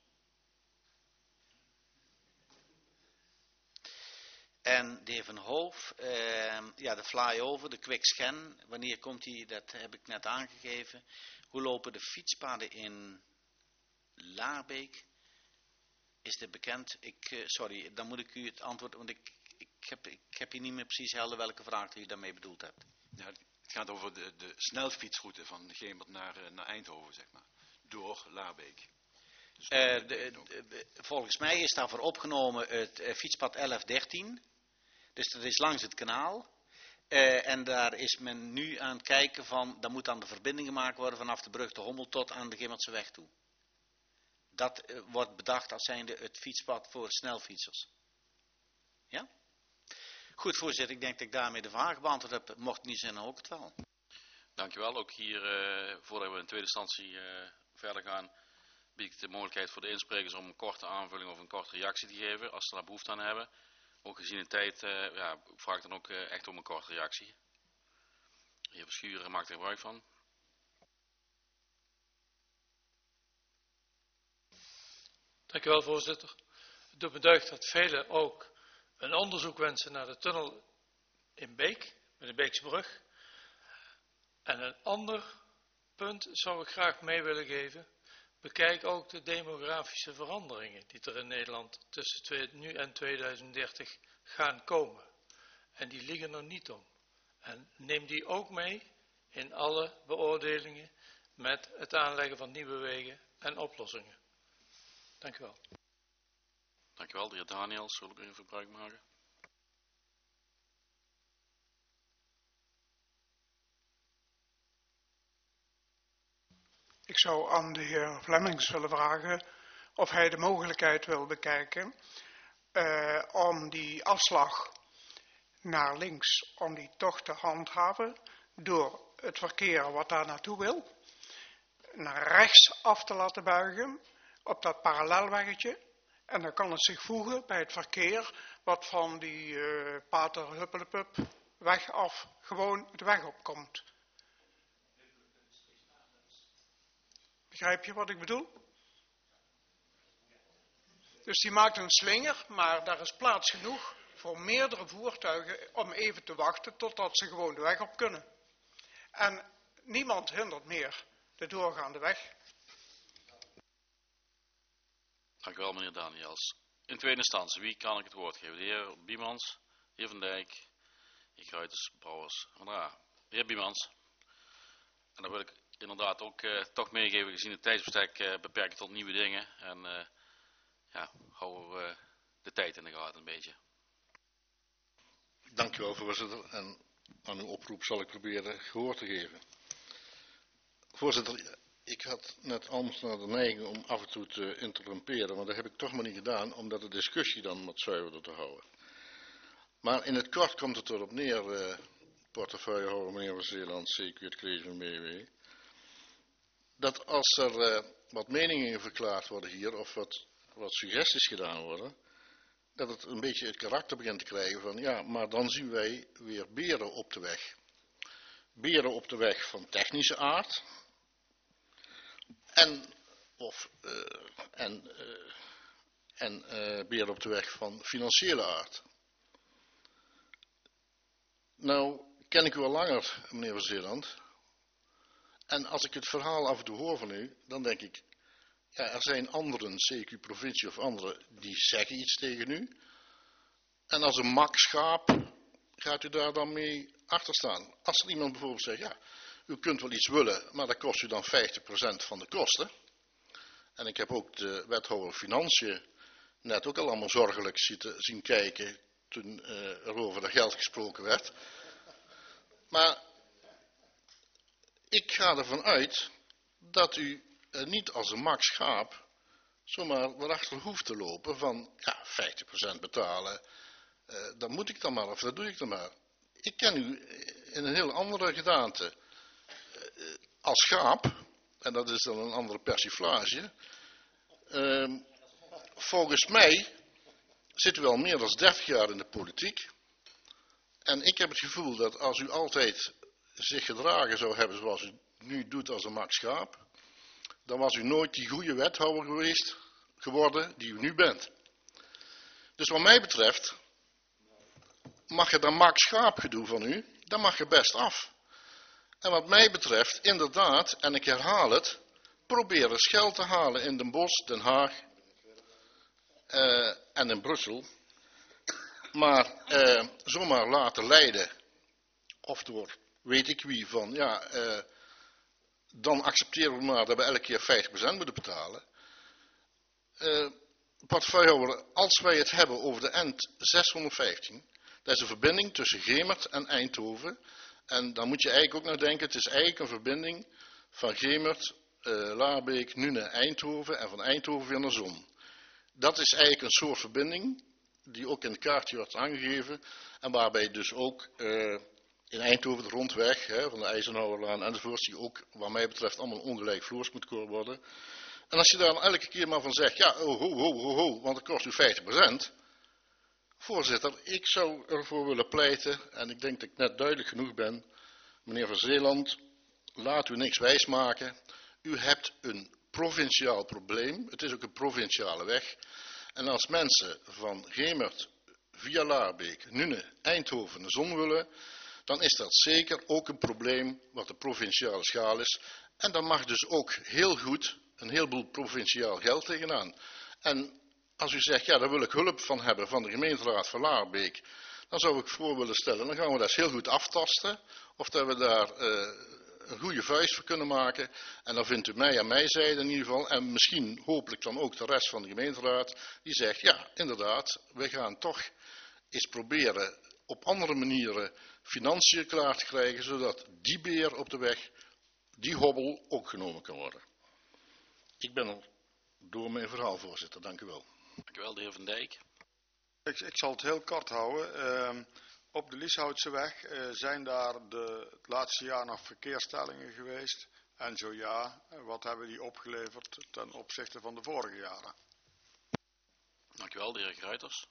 En de heer Van Hoof, uh, ja, de flyover, de quickscan, wanneer komt die, dat heb ik net aangegeven. Hoe lopen de fietspaden in Laarbeek? Is dit bekend? Ik, uh, sorry, dan moet ik u het antwoord, want ik, ik, heb, ik heb hier niet meer precies helder welke vraag u daarmee bedoeld hebt. Ja, het gaat over de, de snelfietsroute van Gemert naar, naar Eindhoven, zeg maar, door Laarbeek. Uh, de, de, volgens mij is daarvoor opgenomen het uh, fietspad elf dertien. Dus dat is langs het kanaal. Uh, en daar is men nu aan het kijken van, daar moet dan de verbinding gemaakt worden vanaf de brug de Hommel tot aan de Gimmeltseweg toe. Dat uh, wordt bedacht als zijnde het fietspad voor snelfietsers. Ja? Goed, voorzitter, ik denk dat ik daarmee de vraag beantwoord heb. Mocht het niet zijn, ook het wel. Dankjewel. Ook hier, uh, voordat we in tweede instantie uh, verder gaan, bied ik de mogelijkheid voor de insprekers om een korte aanvulling of een korte reactie te geven, als ze daar behoefte aan hebben. Ook gezien de tijd, uh, ja, vraag ik dan ook uh, echt om een korte reactie. De heer Verschuren maakt er gebruik van. Dank u wel, voorzitter. Het doet me deugd dat velen ook een onderzoek wensen naar de tunnel in Beek, met de Beekse brug. En een ander punt zou ik graag mee willen geven. Bekijk ook de demografische veranderingen die er in Nederland tussen nu en tweeduizend dertig gaan komen. En die liggen er niet om. En neem die ook mee in alle beoordelingen met het aanleggen van nieuwe wegen en oplossingen. Dank u wel. Dank u wel, de heer Daniels. Zal ik even gebruik maken? Ik zou aan de heer Flemmings willen vragen of hij de mogelijkheid wil bekijken uh, om die afslag naar links, om die toch te handhaven door het verkeer wat daar naartoe wil, naar rechts af te laten buigen op dat parallelweggetje. En dan kan het zich voegen bij het verkeer wat van die uh, Pater Huppelepup weg af gewoon de weg opkomt. Begrijp je wat ik bedoel? Dus die maakt een slinger, maar daar is plaats genoeg voor meerdere voertuigen om even te wachten totdat ze gewoon de weg op kunnen. En niemand hindert meer de doorgaande weg. Dank u wel, meneer Daniels. In tweede instantie, wie kan ik het woord geven? De heer Biemans, de heer Van Dijk, de heer Kruiters, Brouwers, Van der Aa. De heer Biemans. En dan wil ik inderdaad ook uh, toch meegeven, gezien het tijdsbestek uh, beperken tot nieuwe dingen. En uh, ja, houden we uh, de tijd in de gaten een beetje. Dank u wel, voorzitter. En aan uw oproep zal ik proberen gehoor te geven. Voorzitter, ik had net anders naar de neiging om af en toe te interromperen, maar dat heb ik toch maar niet gedaan, omdat de discussie dan wat zuiverder te houden. Maar in het kort komt het erop neer, uh, portefeuillehouder meneer Van Zeeland, C Q het college van B W, dat als er uh, wat meningen verklaard worden hier, of wat, wat suggesties gedaan worden, dat het een beetje het karakter begint te krijgen van, ja, maar dan zien wij weer beren op de weg. Beren op de weg van technische aard, en, of, uh, en, uh, en uh, beren op de weg van financiële aard. Nou, ken ik u al langer, meneer Van Zeeland. En als ik het verhaal af en toe hoor van u, dan denk ik, ja, er zijn anderen, C Q-provincie of anderen, die zeggen iets tegen u. En als een mak schaap, gaat u daar dan mee achter staan. Als er iemand bijvoorbeeld zegt, ja, u kunt wel iets willen, maar dat kost u dan vijftig procent van de kosten. En ik heb ook de wethouder Financiën net ook al allemaal zorgelijk zien kijken toen uh, er over dat geld gesproken werd. Maar ik ga ervan uit dat u uh, niet als een mak schaap zomaar erachter hoeft te lopen van ja, vijftig procent betalen, uh, dat moet ik dan maar of dat doe ik dan maar. Ik ken u in een heel andere gedaante uh, als schaap, en dat is dan een andere persiflage. Uh, volgens mij zit u al meer dan dertig jaar in de politiek. En ik heb het gevoel dat als u altijd zich gedragen zou hebben zoals u nu doet als een mak schaap, dan was u nooit die goede wethouder geweest, geworden die u nu bent. Dus wat mij betreft mag je dat mak schaap gedoe van u, dat mag je best af. En wat mij betreft, inderdaad, en ik herhaal het, probeer eens geld te halen in Den Bosch, Den Haag uh, en in Brussel. Maar uh, zomaar laten leiden, of door weet ik wie van, ja, uh, dan accepteren we maar dat we elke keer vijftig procent moeten betalen. uh, portefeuillehouder, als wij het hebben over de N zeshonderdvijftien, dat is een verbinding tussen Gemert en Eindhoven. En dan moet je eigenlijk ook nog denken, het is eigenlijk een verbinding van Gemert, uh, Laarbeek, Nune, Eindhoven en van Eindhoven weer naar Zon. Dat is eigenlijk een soort verbinding die ook in het kaartje wordt aangegeven en waarbij dus ook uh, in Eindhoven de rondweg hè, van de Eisenhowerlaan enzovoorts, die ook wat mij betreft allemaal ongelijk vloers moet worden. En als je daar dan elke keer maar van zegt, ja, oh, ho, ho, ho, ho, want het kost u vijftig procent. Voorzitter, ik zou ervoor willen pleiten, en ik denk dat ik net duidelijk genoeg ben, meneer Van Zeeland, laat u niks wijsmaken. U hebt een provinciaal probleem, het is ook een provinciale weg. En als mensen van Gemert via Laarbeek, Nune, Eindhoven naar Zon willen, dan is dat zeker ook een probleem wat de provinciale schaal is. En daar mag dus ook heel goed een heleboel provinciaal geld tegenaan. En als u zegt, ja, daar wil ik hulp van hebben van de gemeenteraad van Laarbeek, dan zou ik voor willen stellen, dan gaan we dat eens heel goed aftasten, of dat we daar uh, een goede vuist voor kunnen maken. En dan vindt u mij aan mijn zijde in ieder geval, en misschien hopelijk dan ook de rest van de gemeenteraad, die zegt, ja, inderdaad, we gaan toch eens proberen op andere manieren financiën klaar te krijgen, zodat die beer op de weg, die hobbel ook genomen kan worden. Ik ben er door mijn verhaal, voorzitter. Dank u wel. Dank u wel, de heer Van Dijk. Ik, ik zal het heel kort houden. Uh, op de Lieshoutseweg uh, zijn daar de, het laatste jaar nog verkeersstellingen geweest. En zo ja, wat hebben die opgeleverd ten opzichte van de vorige jaren? Dank u wel, de heer Gruiters.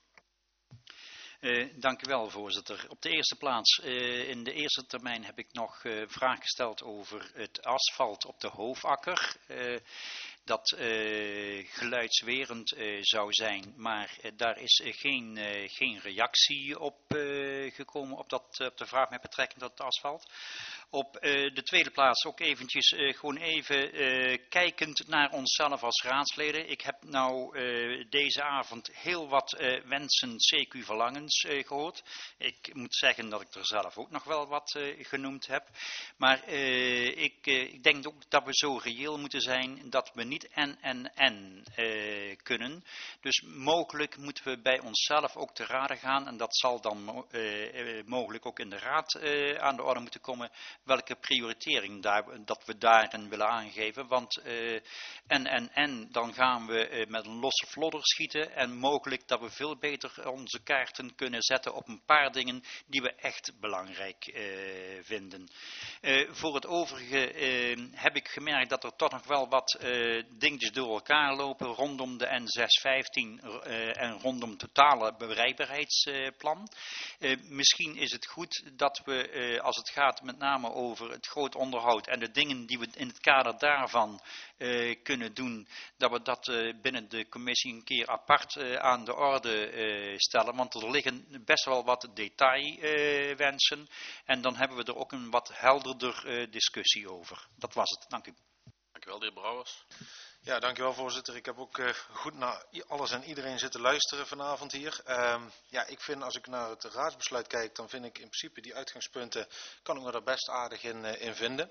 Uh, dank u wel, voorzitter. Op de eerste plaats, uh, in de eerste termijn heb ik nog uh, vraag gesteld over het asfalt op de Hoofakker. Uh, dat uh, geluidswerend uh, zou zijn, maar uh, daar is uh, geen, uh, geen reactie op uh, gekomen op, dat, uh, op de vraag met betrekking tot het asfalt. Op uh, de tweede plaats ook eventjes uh, gewoon even uh, kijkend naar onszelf als raadsleden. Ik heb nou uh, deze avond heel wat uh, wensen, C Q verlangens uh, gehoord. Ik moet zeggen dat ik er zelf ook nog wel wat uh, genoemd heb. Maar uh, ik, uh, ik denk ook dat we zo reëel moeten zijn dat we niet en en en uh, kunnen. Dus mogelijk moeten we bij onszelf ook te raden gaan. En dat zal dan uh, uh, mogelijk ook in de raad uh, aan de orde moeten komen. Welke prioritering daar, dat we daarin willen aangeven. Want uh, en en en dan gaan we uh, met een losse vlodder schieten. En mogelijk dat we veel beter onze kaarten kunnen zetten op een paar dingen die we echt belangrijk uh, vinden. Uh, voor het overige uh, heb ik gemerkt dat er toch nog wel wat uh, dingetjes door elkaar lopen rondom de N zeshonderdvijftien uh, en rondom het totale bereikbaarheidsplan. Uh, misschien is het goed dat we, uh, als het gaat met name over het groot onderhoud en de dingen die we in het kader daarvan uh, kunnen doen, dat we dat uh, binnen de commissie een keer apart uh, aan de orde uh, stellen. Want er liggen best wel wat detailwensen uh, en dan hebben we er ook een wat helderder uh, discussie over. Dat was het. Dank u. Dank u wel, de heer Brouwers. Ja, dankjewel voorzitter. Ik heb ook uh, goed naar alles en iedereen zitten luisteren vanavond hier. Uh, ja, ik vind als ik naar het raadsbesluit kijk, dan vind ik in principe die uitgangspunten, kan ik me daar best aardig in, uh, in vinden.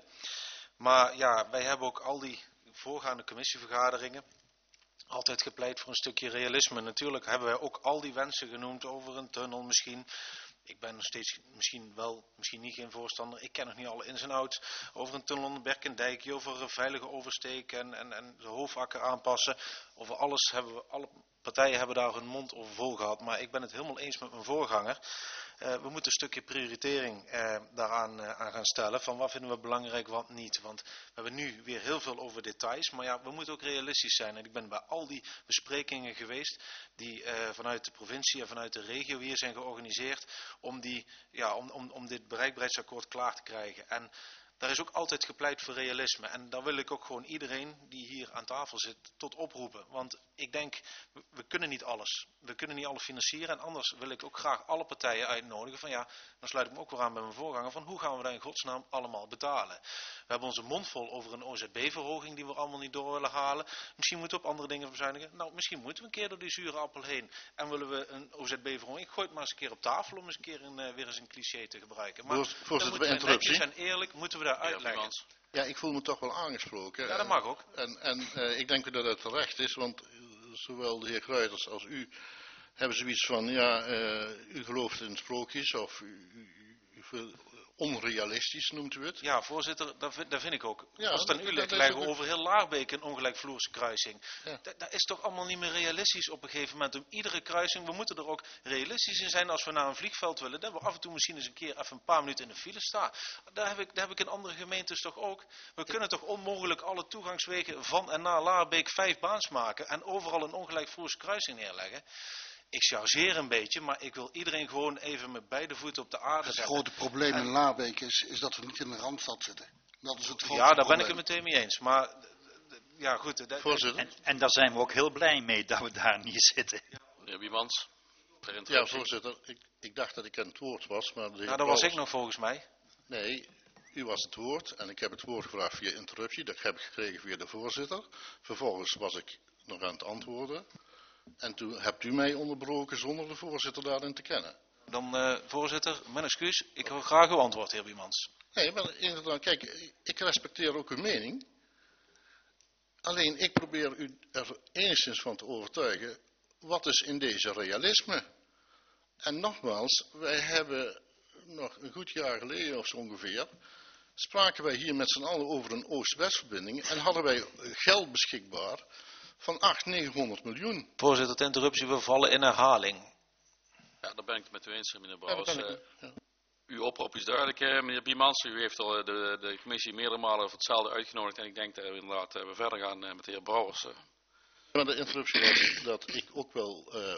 Maar ja, wij hebben ook al die voorgaande commissievergaderingen altijd gepleit voor een stukje realisme. Natuurlijk hebben wij ook al die wensen genoemd over een tunnel misschien. Ik ben nog steeds misschien wel, misschien niet geen voorstander. Ik ken nog niet alle ins en outs over een tunnel onder Berkendijk, over een veilige oversteek en, en, en de Hoofakker aanpassen. Over alles hebben we, alle partijen hebben daar hun mond over vol gehad. Maar ik ben het helemaal eens met mijn voorganger. Uh, we moeten een stukje prioritering uh, daaraan uh, aan gaan stellen. Van wat vinden we belangrijk, wat niet. Want we hebben nu weer heel veel over details. Maar ja, we moeten ook realistisch zijn. En ik ben bij al die besprekingen geweest die uh, vanuit de provincie en vanuit de regio hier zijn georganiseerd. Om, die, ja, om, om, om dit bereikbaarheidsakkoord klaar te krijgen. En daar is ook altijd gepleit voor realisme. En daar wil ik ook gewoon iedereen die hier aan tafel zit tot oproepen. Want ik denk, we, we kunnen niet alles. We kunnen niet alles financieren. En anders wil ik ook graag alle partijen uitnodigen. Van ja, dan sluit ik me ook weer aan bij mijn voorganger. Van hoe gaan we dat in godsnaam allemaal betalen? We hebben onze mond vol over een O Z B-verhoging die we allemaal niet door willen halen. Misschien moeten we op andere dingen bezuinigen. Nou, misschien moeten we een keer door die zure appel heen. En willen we een O Z B-verhoging. Ik gooi het maar eens een keer op tafel om eens een keer een, uh, weer eens een cliché te gebruiken. Maar voorzitter, bij interruptie. En eerlijk moeten we daar uitleggen. Ja, ik voel me toch wel aangesproken. Ja, dat mag ook. En, en uh, ik denk dat het terecht is, want zowel de heer Kruijters als u hebben zoiets van, ja, uh, u gelooft in sprookjes of u, u, u vindt onrealistisch, noemt u het. Ja, voorzitter, dat vind, dat vind ik ook. Ja, Als het aan dat, u dat ligt, is leggen ook- over heel Laarbeek een ongelijkvloerse kruising. Ja. Dat, dat is toch allemaal niet meer realistisch op een gegeven moment. Om iedere kruising, we moeten er ook realistisch in zijn als we naar een vliegveld willen. Dat we af en toe misschien eens een keer even een paar minuten in de file staan. Daar heb ik, daar heb ik in andere gemeentes toch ook. We kunnen toch onmogelijk alle toegangswegen van en naar Laarbeek vijf baans maken. En overal een ongelijkvloerse kruising neerleggen. Ik chargeer een beetje, maar ik wil iedereen gewoon even met beide voeten op de aarde Het zetten. grote probleem En- in Laarbeek is, is dat we niet in de randstad zitten. Dat is het grote Ja, daar ben probleem. ik het meteen mee eens. Maar d- d- ja, goed. dat- Voorzitter. En, en daar zijn we ook heel blij mee dat we daar niet zitten. Meneer Biemans, ter Ja, interruptie. voorzitter, ik, ik dacht dat ik aan het woord was, maar de heer Nou, dat was Brouwers- ik nog volgens mij. Nee, u was het woord en ik heb het woord gevraagd via interruptie. Dat heb ik gekregen via de voorzitter. Vervolgens was ik nog aan het antwoorden. En toen hebt u mij onderbroken zonder de voorzitter daarin te kennen. Dan, eh, voorzitter, mijn excuus. Ik wil graag uw antwoord, heer Biemans. Nee, maar inderdaad, kijk, ik respecteer ook uw mening. Alleen ik probeer u er enigszins van te overtuigen. Wat is in deze realisme? En nogmaals, wij hebben nog een goed jaar geleden of zo ongeveer, spraken wij hier met z'n allen over een Oost-West-verbinding en hadden wij geld beschikbaar van achthonderd, negenhonderd miljoen. Voorzitter, de interruptie, we vallen in herhaling. Ja, daar ben ik het met u eens, meneer Ja, Brouwers. dat ben ik, Eh, ja. Uw oproep is duidelijk, eh, meneer Biemans. U heeft al eh, de, de commissie meerdere malen voor hetzelfde uitgenodigd. En ik denk dat we inderdaad eh, we verder gaan eh, met de heer Brouwers. eh. Maar de interruptie was dat ik ook wel uh,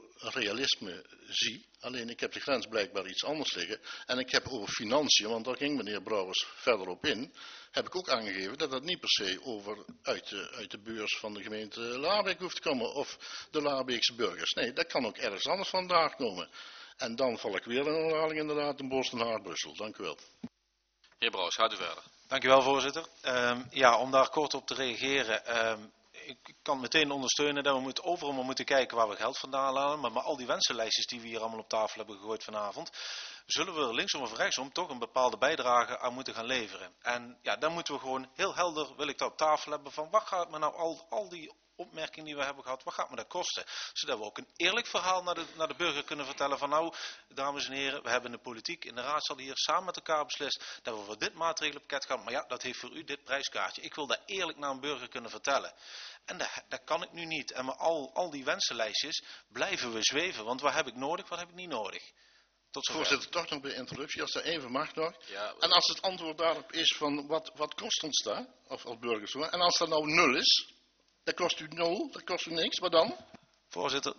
realisme zie. Alleen ik heb de grens blijkbaar iets anders liggen. En ik heb over financiën, want daar ging meneer Brouwers verder op in. Heb ik ook aangegeven dat dat niet per se over uit de, uit de beurs van de gemeente Laarbeek hoeft te komen. Of de Laarbeekse burgers. Nee, dat kan ook ergens anders vandaan komen. En dan val ik weer in herhaling inderdaad in Bos, Den Haag, Brussel. Dank u wel. Heer Brouwers, gaat u verder. Dank u wel, voorzitter. Um, ja, om daar kort op te reageren. Um, ik kan meteen ondersteunen dat we moeten overal maar moeten kijken waar we geld vandaan halen. Maar met al die wensenlijstjes die we hier allemaal op tafel hebben gegooid vanavond, zullen we er linksom of rechtsom toch een bepaalde bijdrage aan moeten gaan leveren. En ja, dan moeten we gewoon heel helder, wil ik dat op tafel hebben, van wat gaat me nou al, al die opmerkingen die we hebben gehad, wat gaat me dat kosten? Zodat we ook een eerlijk verhaal naar de, naar de burger kunnen vertellen van nou, dames en heren, we hebben in de politiek, in de raadzaal hier samen met elkaar beslist dat we voor dit maatregelenpakket gaan. Maar ja, dat heeft voor u dit prijskaartje. Ik wil dat eerlijk naar een burger kunnen vertellen. En dat, dat kan ik nu niet. En met al, al die wensenlijstjes blijven we zweven. Want wat heb ik nodig, wat heb ik niet nodig? Tot zover. Voorzitter, toch nog bij interruptie, als dat even mag nog. Ja, En als het antwoord daarop is van wat, wat kost ons dat, of als burgers, hoor. En als dat nou nul is, dat kost u nul, dat kost u niks, maar dan? Voorzitter,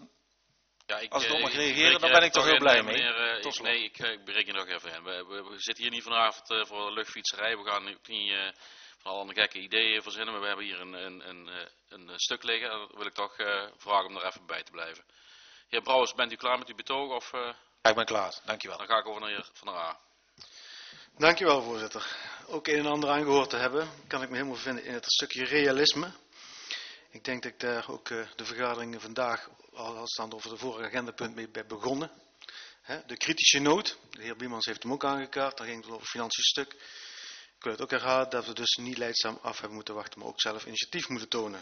ja, ik, als ik eh, nog mag ik reageren, breek dan je ben ik even toch heel in, blij eh, mee. meneer, eh, Tot ik, slot. nee, ik, eh, ik breek je nog even in. We, we, we zitten hier niet vanavond uh, voor luchtfietserij. We gaan ook niet uh, van allerlei gekke ideeën verzinnen. Maar we hebben hier een, een, een, een, een stuk liggen. En dat wil ik toch uh, vragen om er even bij te blijven. Heer Brouwers, bent u klaar met uw betoog? Of, uh, Ja, ik ben klaar. Dankjewel. Dan ga ik over naar de heer Van der A. Dankjewel, voorzitter. Ook een en ander aangehoord te hebben, kan ik me helemaal vinden in het stukje realisme. Ik denk dat ik daar ook uh, de vergaderingen vandaag, al staan over de vorige agendapunt, mee ben begonnen. He, de kritische noot, de heer Biemans heeft hem ook aangekaart, daar ging het over financiën stuk. Ik wil het ook herhalen dat we dus niet leidzaam af hebben moeten wachten, maar ook zelf initiatief moeten tonen.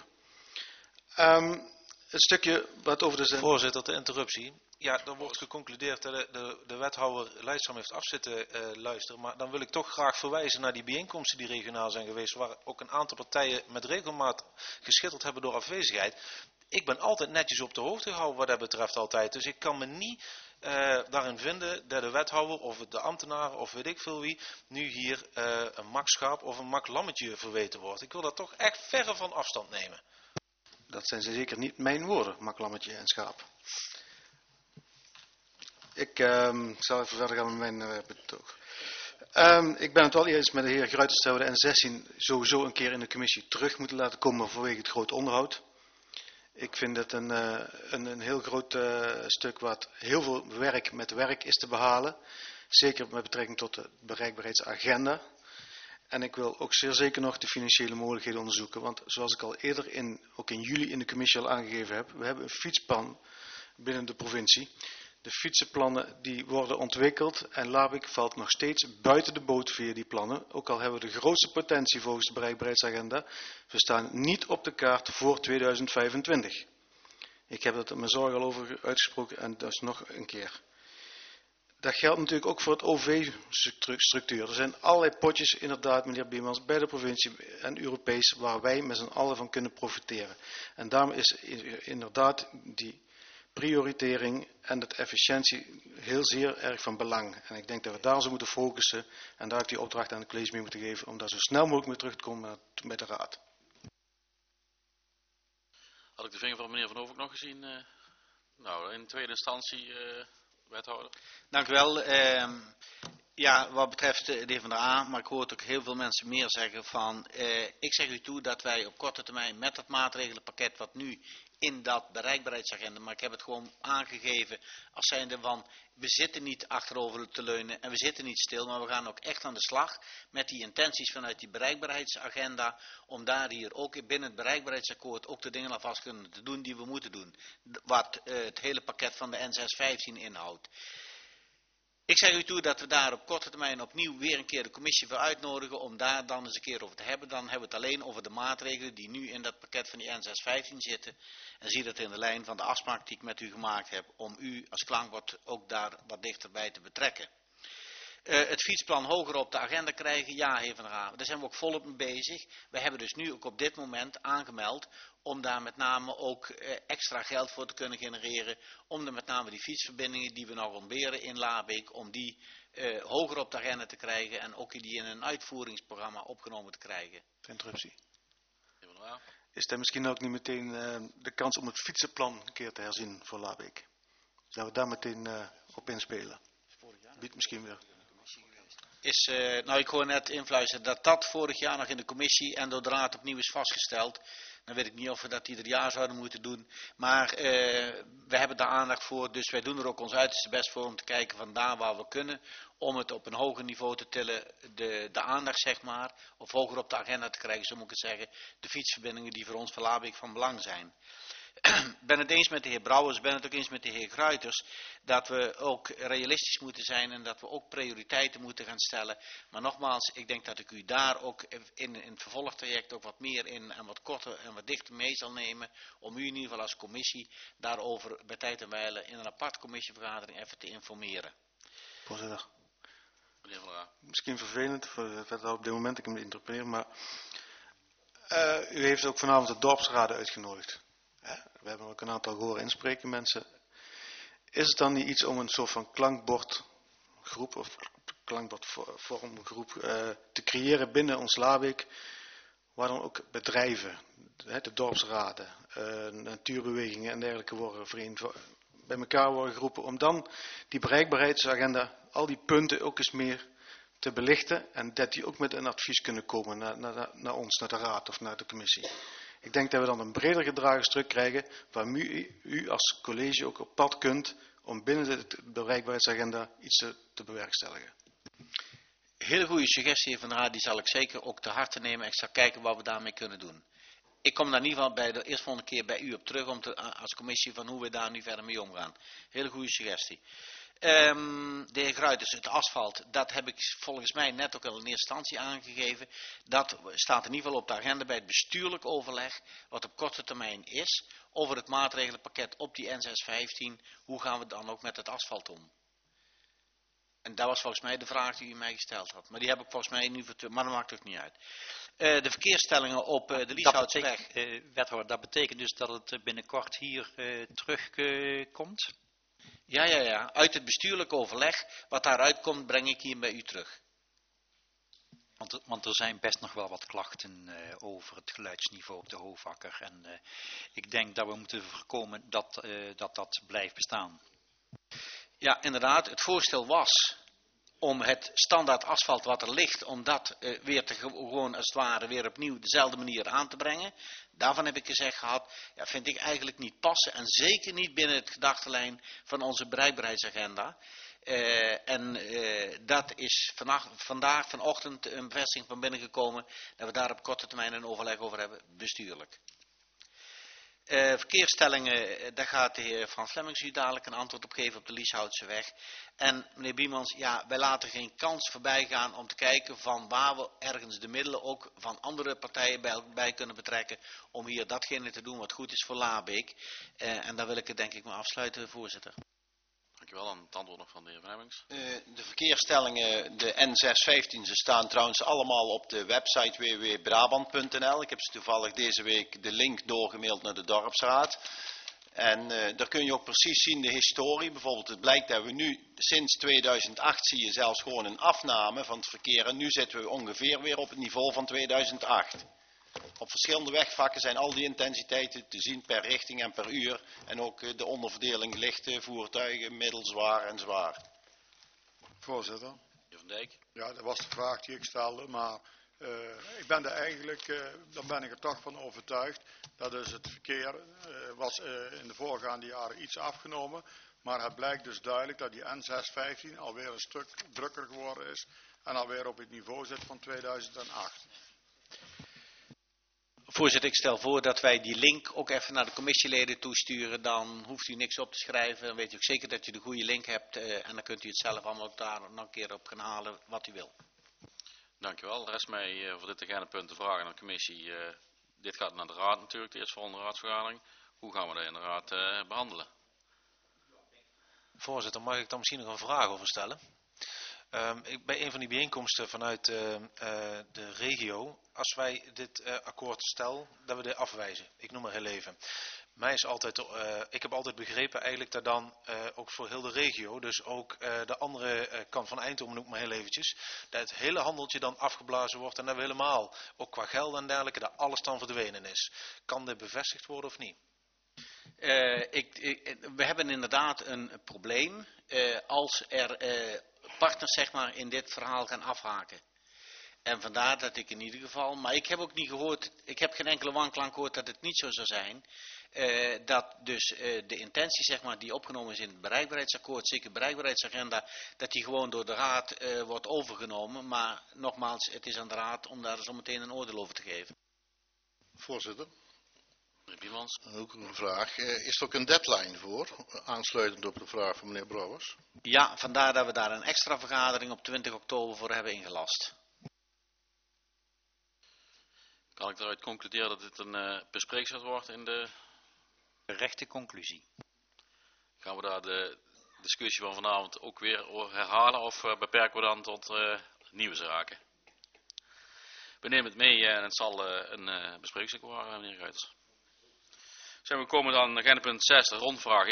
Um, het stukje wat over de... Voorzitter, de interruptie. Ja, er wordt geconcludeerd dat de, de, de wethouder leidzaam heeft af zitten uh, luisteren. Maar dan wil ik toch graag verwijzen naar die bijeenkomsten die regionaal zijn geweest. Waar ook een aantal partijen met regelmaat geschitterd hebben door afwezigheid. Ik ben altijd netjes op de hoogte gehouden wat dat betreft altijd. Dus ik kan me niet uh, daarin vinden dat de wethouder of de ambtenaren of weet ik veel wie nu hier uh, een makschaap of een maklammetje verweten wordt. Ik wil daar toch echt verre van afstand nemen. Dat zijn zeker niet mijn woorden, maklammetje en schaap. Ik um, zal even verder gaan met mijn uh, betoog. Um, ik ben het wel eens met de heer Gruiters dat we de N zestien sowieso een keer in de commissie terug moeten laten komen vanwege het groot onderhoud. Ik vind het een, uh, een, een heel groot uh, stuk wat heel veel werk met werk is te behalen. Zeker met betrekking tot de bereikbaarheidsagenda. En ik wil ook zeer zeker nog de financiële mogelijkheden onderzoeken. Want zoals ik al eerder, in, ook in juli in de commissie al aangegeven heb, we hebben een fietsplan binnen de provincie. De fietsenplannen die worden ontwikkeld en Laarbeek valt nog steeds buiten de boot via die plannen. Ook al hebben we de grootste potentie volgens de bereikbaarheidsagenda. We staan niet op de kaart voor tweeduizend vijfentwintig. Ik heb er mijn zorg al over uitgesproken en dat is nog een keer. Dat geldt natuurlijk ook voor het O V-structuur. Er zijn allerlei potjes, inderdaad, meneer Biemans, bij de provincie en Europees, waar wij met z'n allen van kunnen profiteren. En daarom is inderdaad die prioritering en de efficiëntie heel zeer erg van belang. En ik denk dat we daar zo moeten focussen en daar ook die opdracht aan de college mee moeten geven, om daar zo snel mogelijk mee terug te komen met de raad. Had ik de vinger van meneer Van Hoven ook nog gezien? Uh, nou, in tweede instantie, uh, wethouder. Dank u wel. Uh, ja, wat betreft de heer Van der A, maar ik hoor ook heel veel mensen meer zeggen van, uh, ik zeg u toe dat wij op korte termijn met dat maatregelenpakket wat nu in dat bereikbaarheidsagenda, maar ik heb het gewoon aangegeven als zijnde van, we zitten niet achterover te leunen en we zitten niet stil, maar we gaan ook echt aan de slag met die intenties vanuit die bereikbaarheidsagenda, om daar hier ook binnen het bereikbaarheidsakkoord ook de dingen alvast kunnen te doen die we moeten doen, wat uh, het hele pakket van de N zes vijftien inhoudt. Ik zeg u toe dat we daar op korte termijn opnieuw weer een keer de commissie voor uitnodigen om daar dan eens een keer over te hebben. Dan hebben we het alleen over de maatregelen die nu in dat pakket van die N zes vijftien zitten. En zie dat in de lijn van de afspraak die ik met u gemaakt heb om u als klankbord ook daar wat dichterbij te betrekken. Uh, het fietsplan hoger op de agenda krijgen, ja heer Van der Haven, daar zijn we ook volop mee bezig. We hebben dus nu ook op dit moment aangemeld om daar met name ook uh, extra geld voor te kunnen genereren. Om er met name die fietsverbindingen die we nog ontberen in Labeek, om die uh, hoger op de agenda te krijgen en ook die in een uitvoeringsprogramma opgenomen te krijgen. Interruptie. Is er misschien ook niet meteen uh, de kans om het fietsenplan een keer te herzien voor Labeek? Dat we daar meteen uh, op inspelen. Biedt misschien weer. Is, uh, nou ik hoor net influisteren dat dat vorig jaar nog in de commissie en door de raad opnieuw is vastgesteld. Dan weet ik niet of we dat ieder jaar zouden moeten doen. Maar uh, we hebben daar aandacht voor, dus wij doen er ook ons uiterste best voor om te kijken van daar waar we kunnen. Om het op een hoger niveau te tillen, de, de aandacht zeg maar, of hoger op de agenda te krijgen, zo moet ik het zeggen. De fietsverbindingen die voor ons voor Labeek van belang zijn. Ik ben het eens met de heer Brouwers, ben het ook eens met de heer Gruiters, dat we ook realistisch moeten zijn en dat we ook prioriteiten moeten gaan stellen. Maar nogmaals, ik denk dat ik u daar ook in, in het vervolgtraject ook wat meer in en wat korter en wat dichter mee zal nemen, om u in ieder geval als commissie daarover bij tijd en wijle in een apart commissievergadering even te informeren. Voorzitter. Meneer Van Raad. Misschien vervelend, voor op dit moment ik hem interpreteer, maar uh, u heeft ook vanavond de dorpsraden uitgenodigd. We hebben ook een aantal horen inspreken mensen. Is het dan niet iets om een soort van klankbordgroep of klankbordvormgroep uh, te creëren binnen ons Labeek, waar dan ook bedrijven, de dorpsraden, uh, natuurbewegingen en dergelijke worden verenigd, bij elkaar worden geroepen om dan die bereikbaarheidsagenda, al die punten ook eens meer te belichten en dat die ook met een advies kunnen komen naar, naar, naar ons, naar de raad of naar de commissie. Ik denk dat we dan een breder gedragen stuk krijgen waar u, u als college ook op pad kunt om binnen de bereikbaarheidsagenda iets te, te bewerkstelligen. Hele goede suggestie, heer Van der Raad, die zal ik zeker ook te harte nemen. Ik zal kijken wat we daarmee kunnen doen. Ik kom daar in ieder geval bij de eerste volgende keer bij u op terug om te, als commissie van hoe we daar nu verder mee omgaan. Hele goede suggestie. Um, de heer Gruiters, het asfalt, dat heb ik volgens mij net ook al in eerste instantie aangegeven. Dat staat in ieder geval op de agenda bij het bestuurlijk overleg, wat op korte termijn is, over het maatregelenpakket op die N zes vijftien. Hoe gaan we dan ook met het asfalt om? En dat was volgens mij de vraag die u mij gesteld had. Maar die heb ik volgens mij nu verteld, maar dat maakt ook niet uit. Uh, de verkeersstellingen op uh, de Lieshoutsweg. Uh, wethouder, dat betekent dus dat het binnenkort hier uh, terugkomt? Uh, Ja, ja, ja. Uit het bestuurlijk overleg, wat daaruit komt, breng ik hier bij u terug. Want, want er zijn best nog wel wat klachten uh, over het geluidsniveau op de Hofakker. En uh, ik denk dat we moeten voorkomen dat, uh, dat dat blijft bestaan. Ja, inderdaad. Het voorstel was om het standaard asfalt wat er ligt, om dat uh, weer te gewoon als het ware weer opnieuw dezelfde manier aan te brengen. Daarvan heb ik gezegd gehad, ja, vind ik eigenlijk niet passen en zeker niet binnen het gedachtenlijn van onze bereikbaarheidsagenda. Uh, en uh, dat is vannacht, vandaag, vanochtend een bevestiging van binnengekomen dat we daar op korte termijn een overleg over hebben, bestuurlijk. Uh, verkeersstellingen, uh, daar gaat de heer Frans Flemmings u dadelijk een antwoord op geven op de Lieshoutse weg. En meneer Biemans, ja, wij laten geen kans voorbij gaan om te kijken van waar we ergens de middelen ook van andere partijen bij, bij kunnen betrekken. Om hier datgene te doen wat goed is voor Laarbeek. Uh, en daar wil ik het denk ik maar afsluiten, voorzitter. Dankjewel. En het antwoord nog van de heer Flemmings. Uh, de verkeersstellingen, de N zes vijftien, ze staan trouwens allemaal op de website w w w punt brabant punt n l. Ik heb ze toevallig deze week de link doorgemaild naar de dorpsraad. En uh, daar kun je ook precies zien de historie. Bijvoorbeeld het blijkt dat we nu sinds tweeduizend acht zie je zelfs gewoon een afname van het verkeer. En nu zitten we ongeveer weer op het niveau van tweeduizend acht. Op verschillende wegvakken zijn al die intensiteiten te zien per richting en per uur. En ook uh, de onderverdeling lichte voertuigen, middelzwaar en zwaar. Voorzitter. Meneer Van Dijk. Ja, dat was de vraag die ik stelde, maar uh, ik ben er eigenlijk, uh, dan ben ik er toch van overtuigd dat dus het verkeer uh, was uh, in de voorgaande jaren iets afgenomen. Maar het blijkt dus duidelijk dat die N zes vijftien alweer een stuk drukker geworden is en alweer op het niveau zit van tweeduizend acht. Voorzitter, ik stel voor dat wij die link ook even naar de commissieleden toesturen. Dan hoeft u niks op te schrijven. Dan weet u ook zeker dat u de goede link hebt. Uh, en dan kunt u het zelf allemaal daar nog een keer op gaan halen wat u wil. Dankjewel. Er rest mij uh, voor dit agendapunt te vragen aan de commissie. Uh, dit gaat naar de raad natuurlijk, de eerstvolgende raadsvergadering. Hoe gaan we dat in de raad uh, behandelen? Voorzitter, mag ik dan misschien nog een vraag over stellen? Um, ik, bij een van die bijeenkomsten vanuit uh, uh, de regio, als wij dit uh, akkoord stellen, dat we dit afwijzen. Ik noem maar heel even. Mij is altijd, uh, ik heb altijd begrepen eigenlijk dat dan uh, ook voor heel de regio, dus ook uh, de andere uh, kant van Eindhoven noem ik maar heel eventjes, dat het hele handeltje dan afgeblazen wordt en dat we helemaal, ook qua geld en dergelijke, dat alles dan verdwenen is. Kan dit bevestigd worden of niet? Uh, ik, ik, we hebben inderdaad een probleem uh, als er uh, partners zeg maar, in dit verhaal gaan afhaken. En vandaar dat ik in ieder geval, maar ik heb ook niet gehoord, ik heb geen enkele wanklank gehoord dat het niet zo zou zijn. Uh, dat dus uh, de intentie zeg maar, die opgenomen is in het bereikbaarheidsakkoord, zeker bereikbaarheidsagenda, dat die gewoon door de raad uh, wordt overgenomen. Maar nogmaals, het is aan de raad om daar zo meteen een oordeel over te geven. Voorzitter. Meneer Biemans. Ook een vraag. Is er ook een deadline voor, aansluitend op de vraag van meneer Brouwers? Ja, vandaar dat we daar een extra vergadering op twintig oktober voor hebben ingelast. Kan ik eruit concluderen dat dit een uh, bespreekbaar wordt in de... rechte conclusie. Gaan we daar de discussie van vanavond ook weer herhalen of uh, beperken we dan tot uh, nieuwe zaken? We nemen het mee uh, en het zal uh, een uh, bespreekstuk worden, meneer Guiters. Zijn we komen dan agenda punt zes, de rondvraag.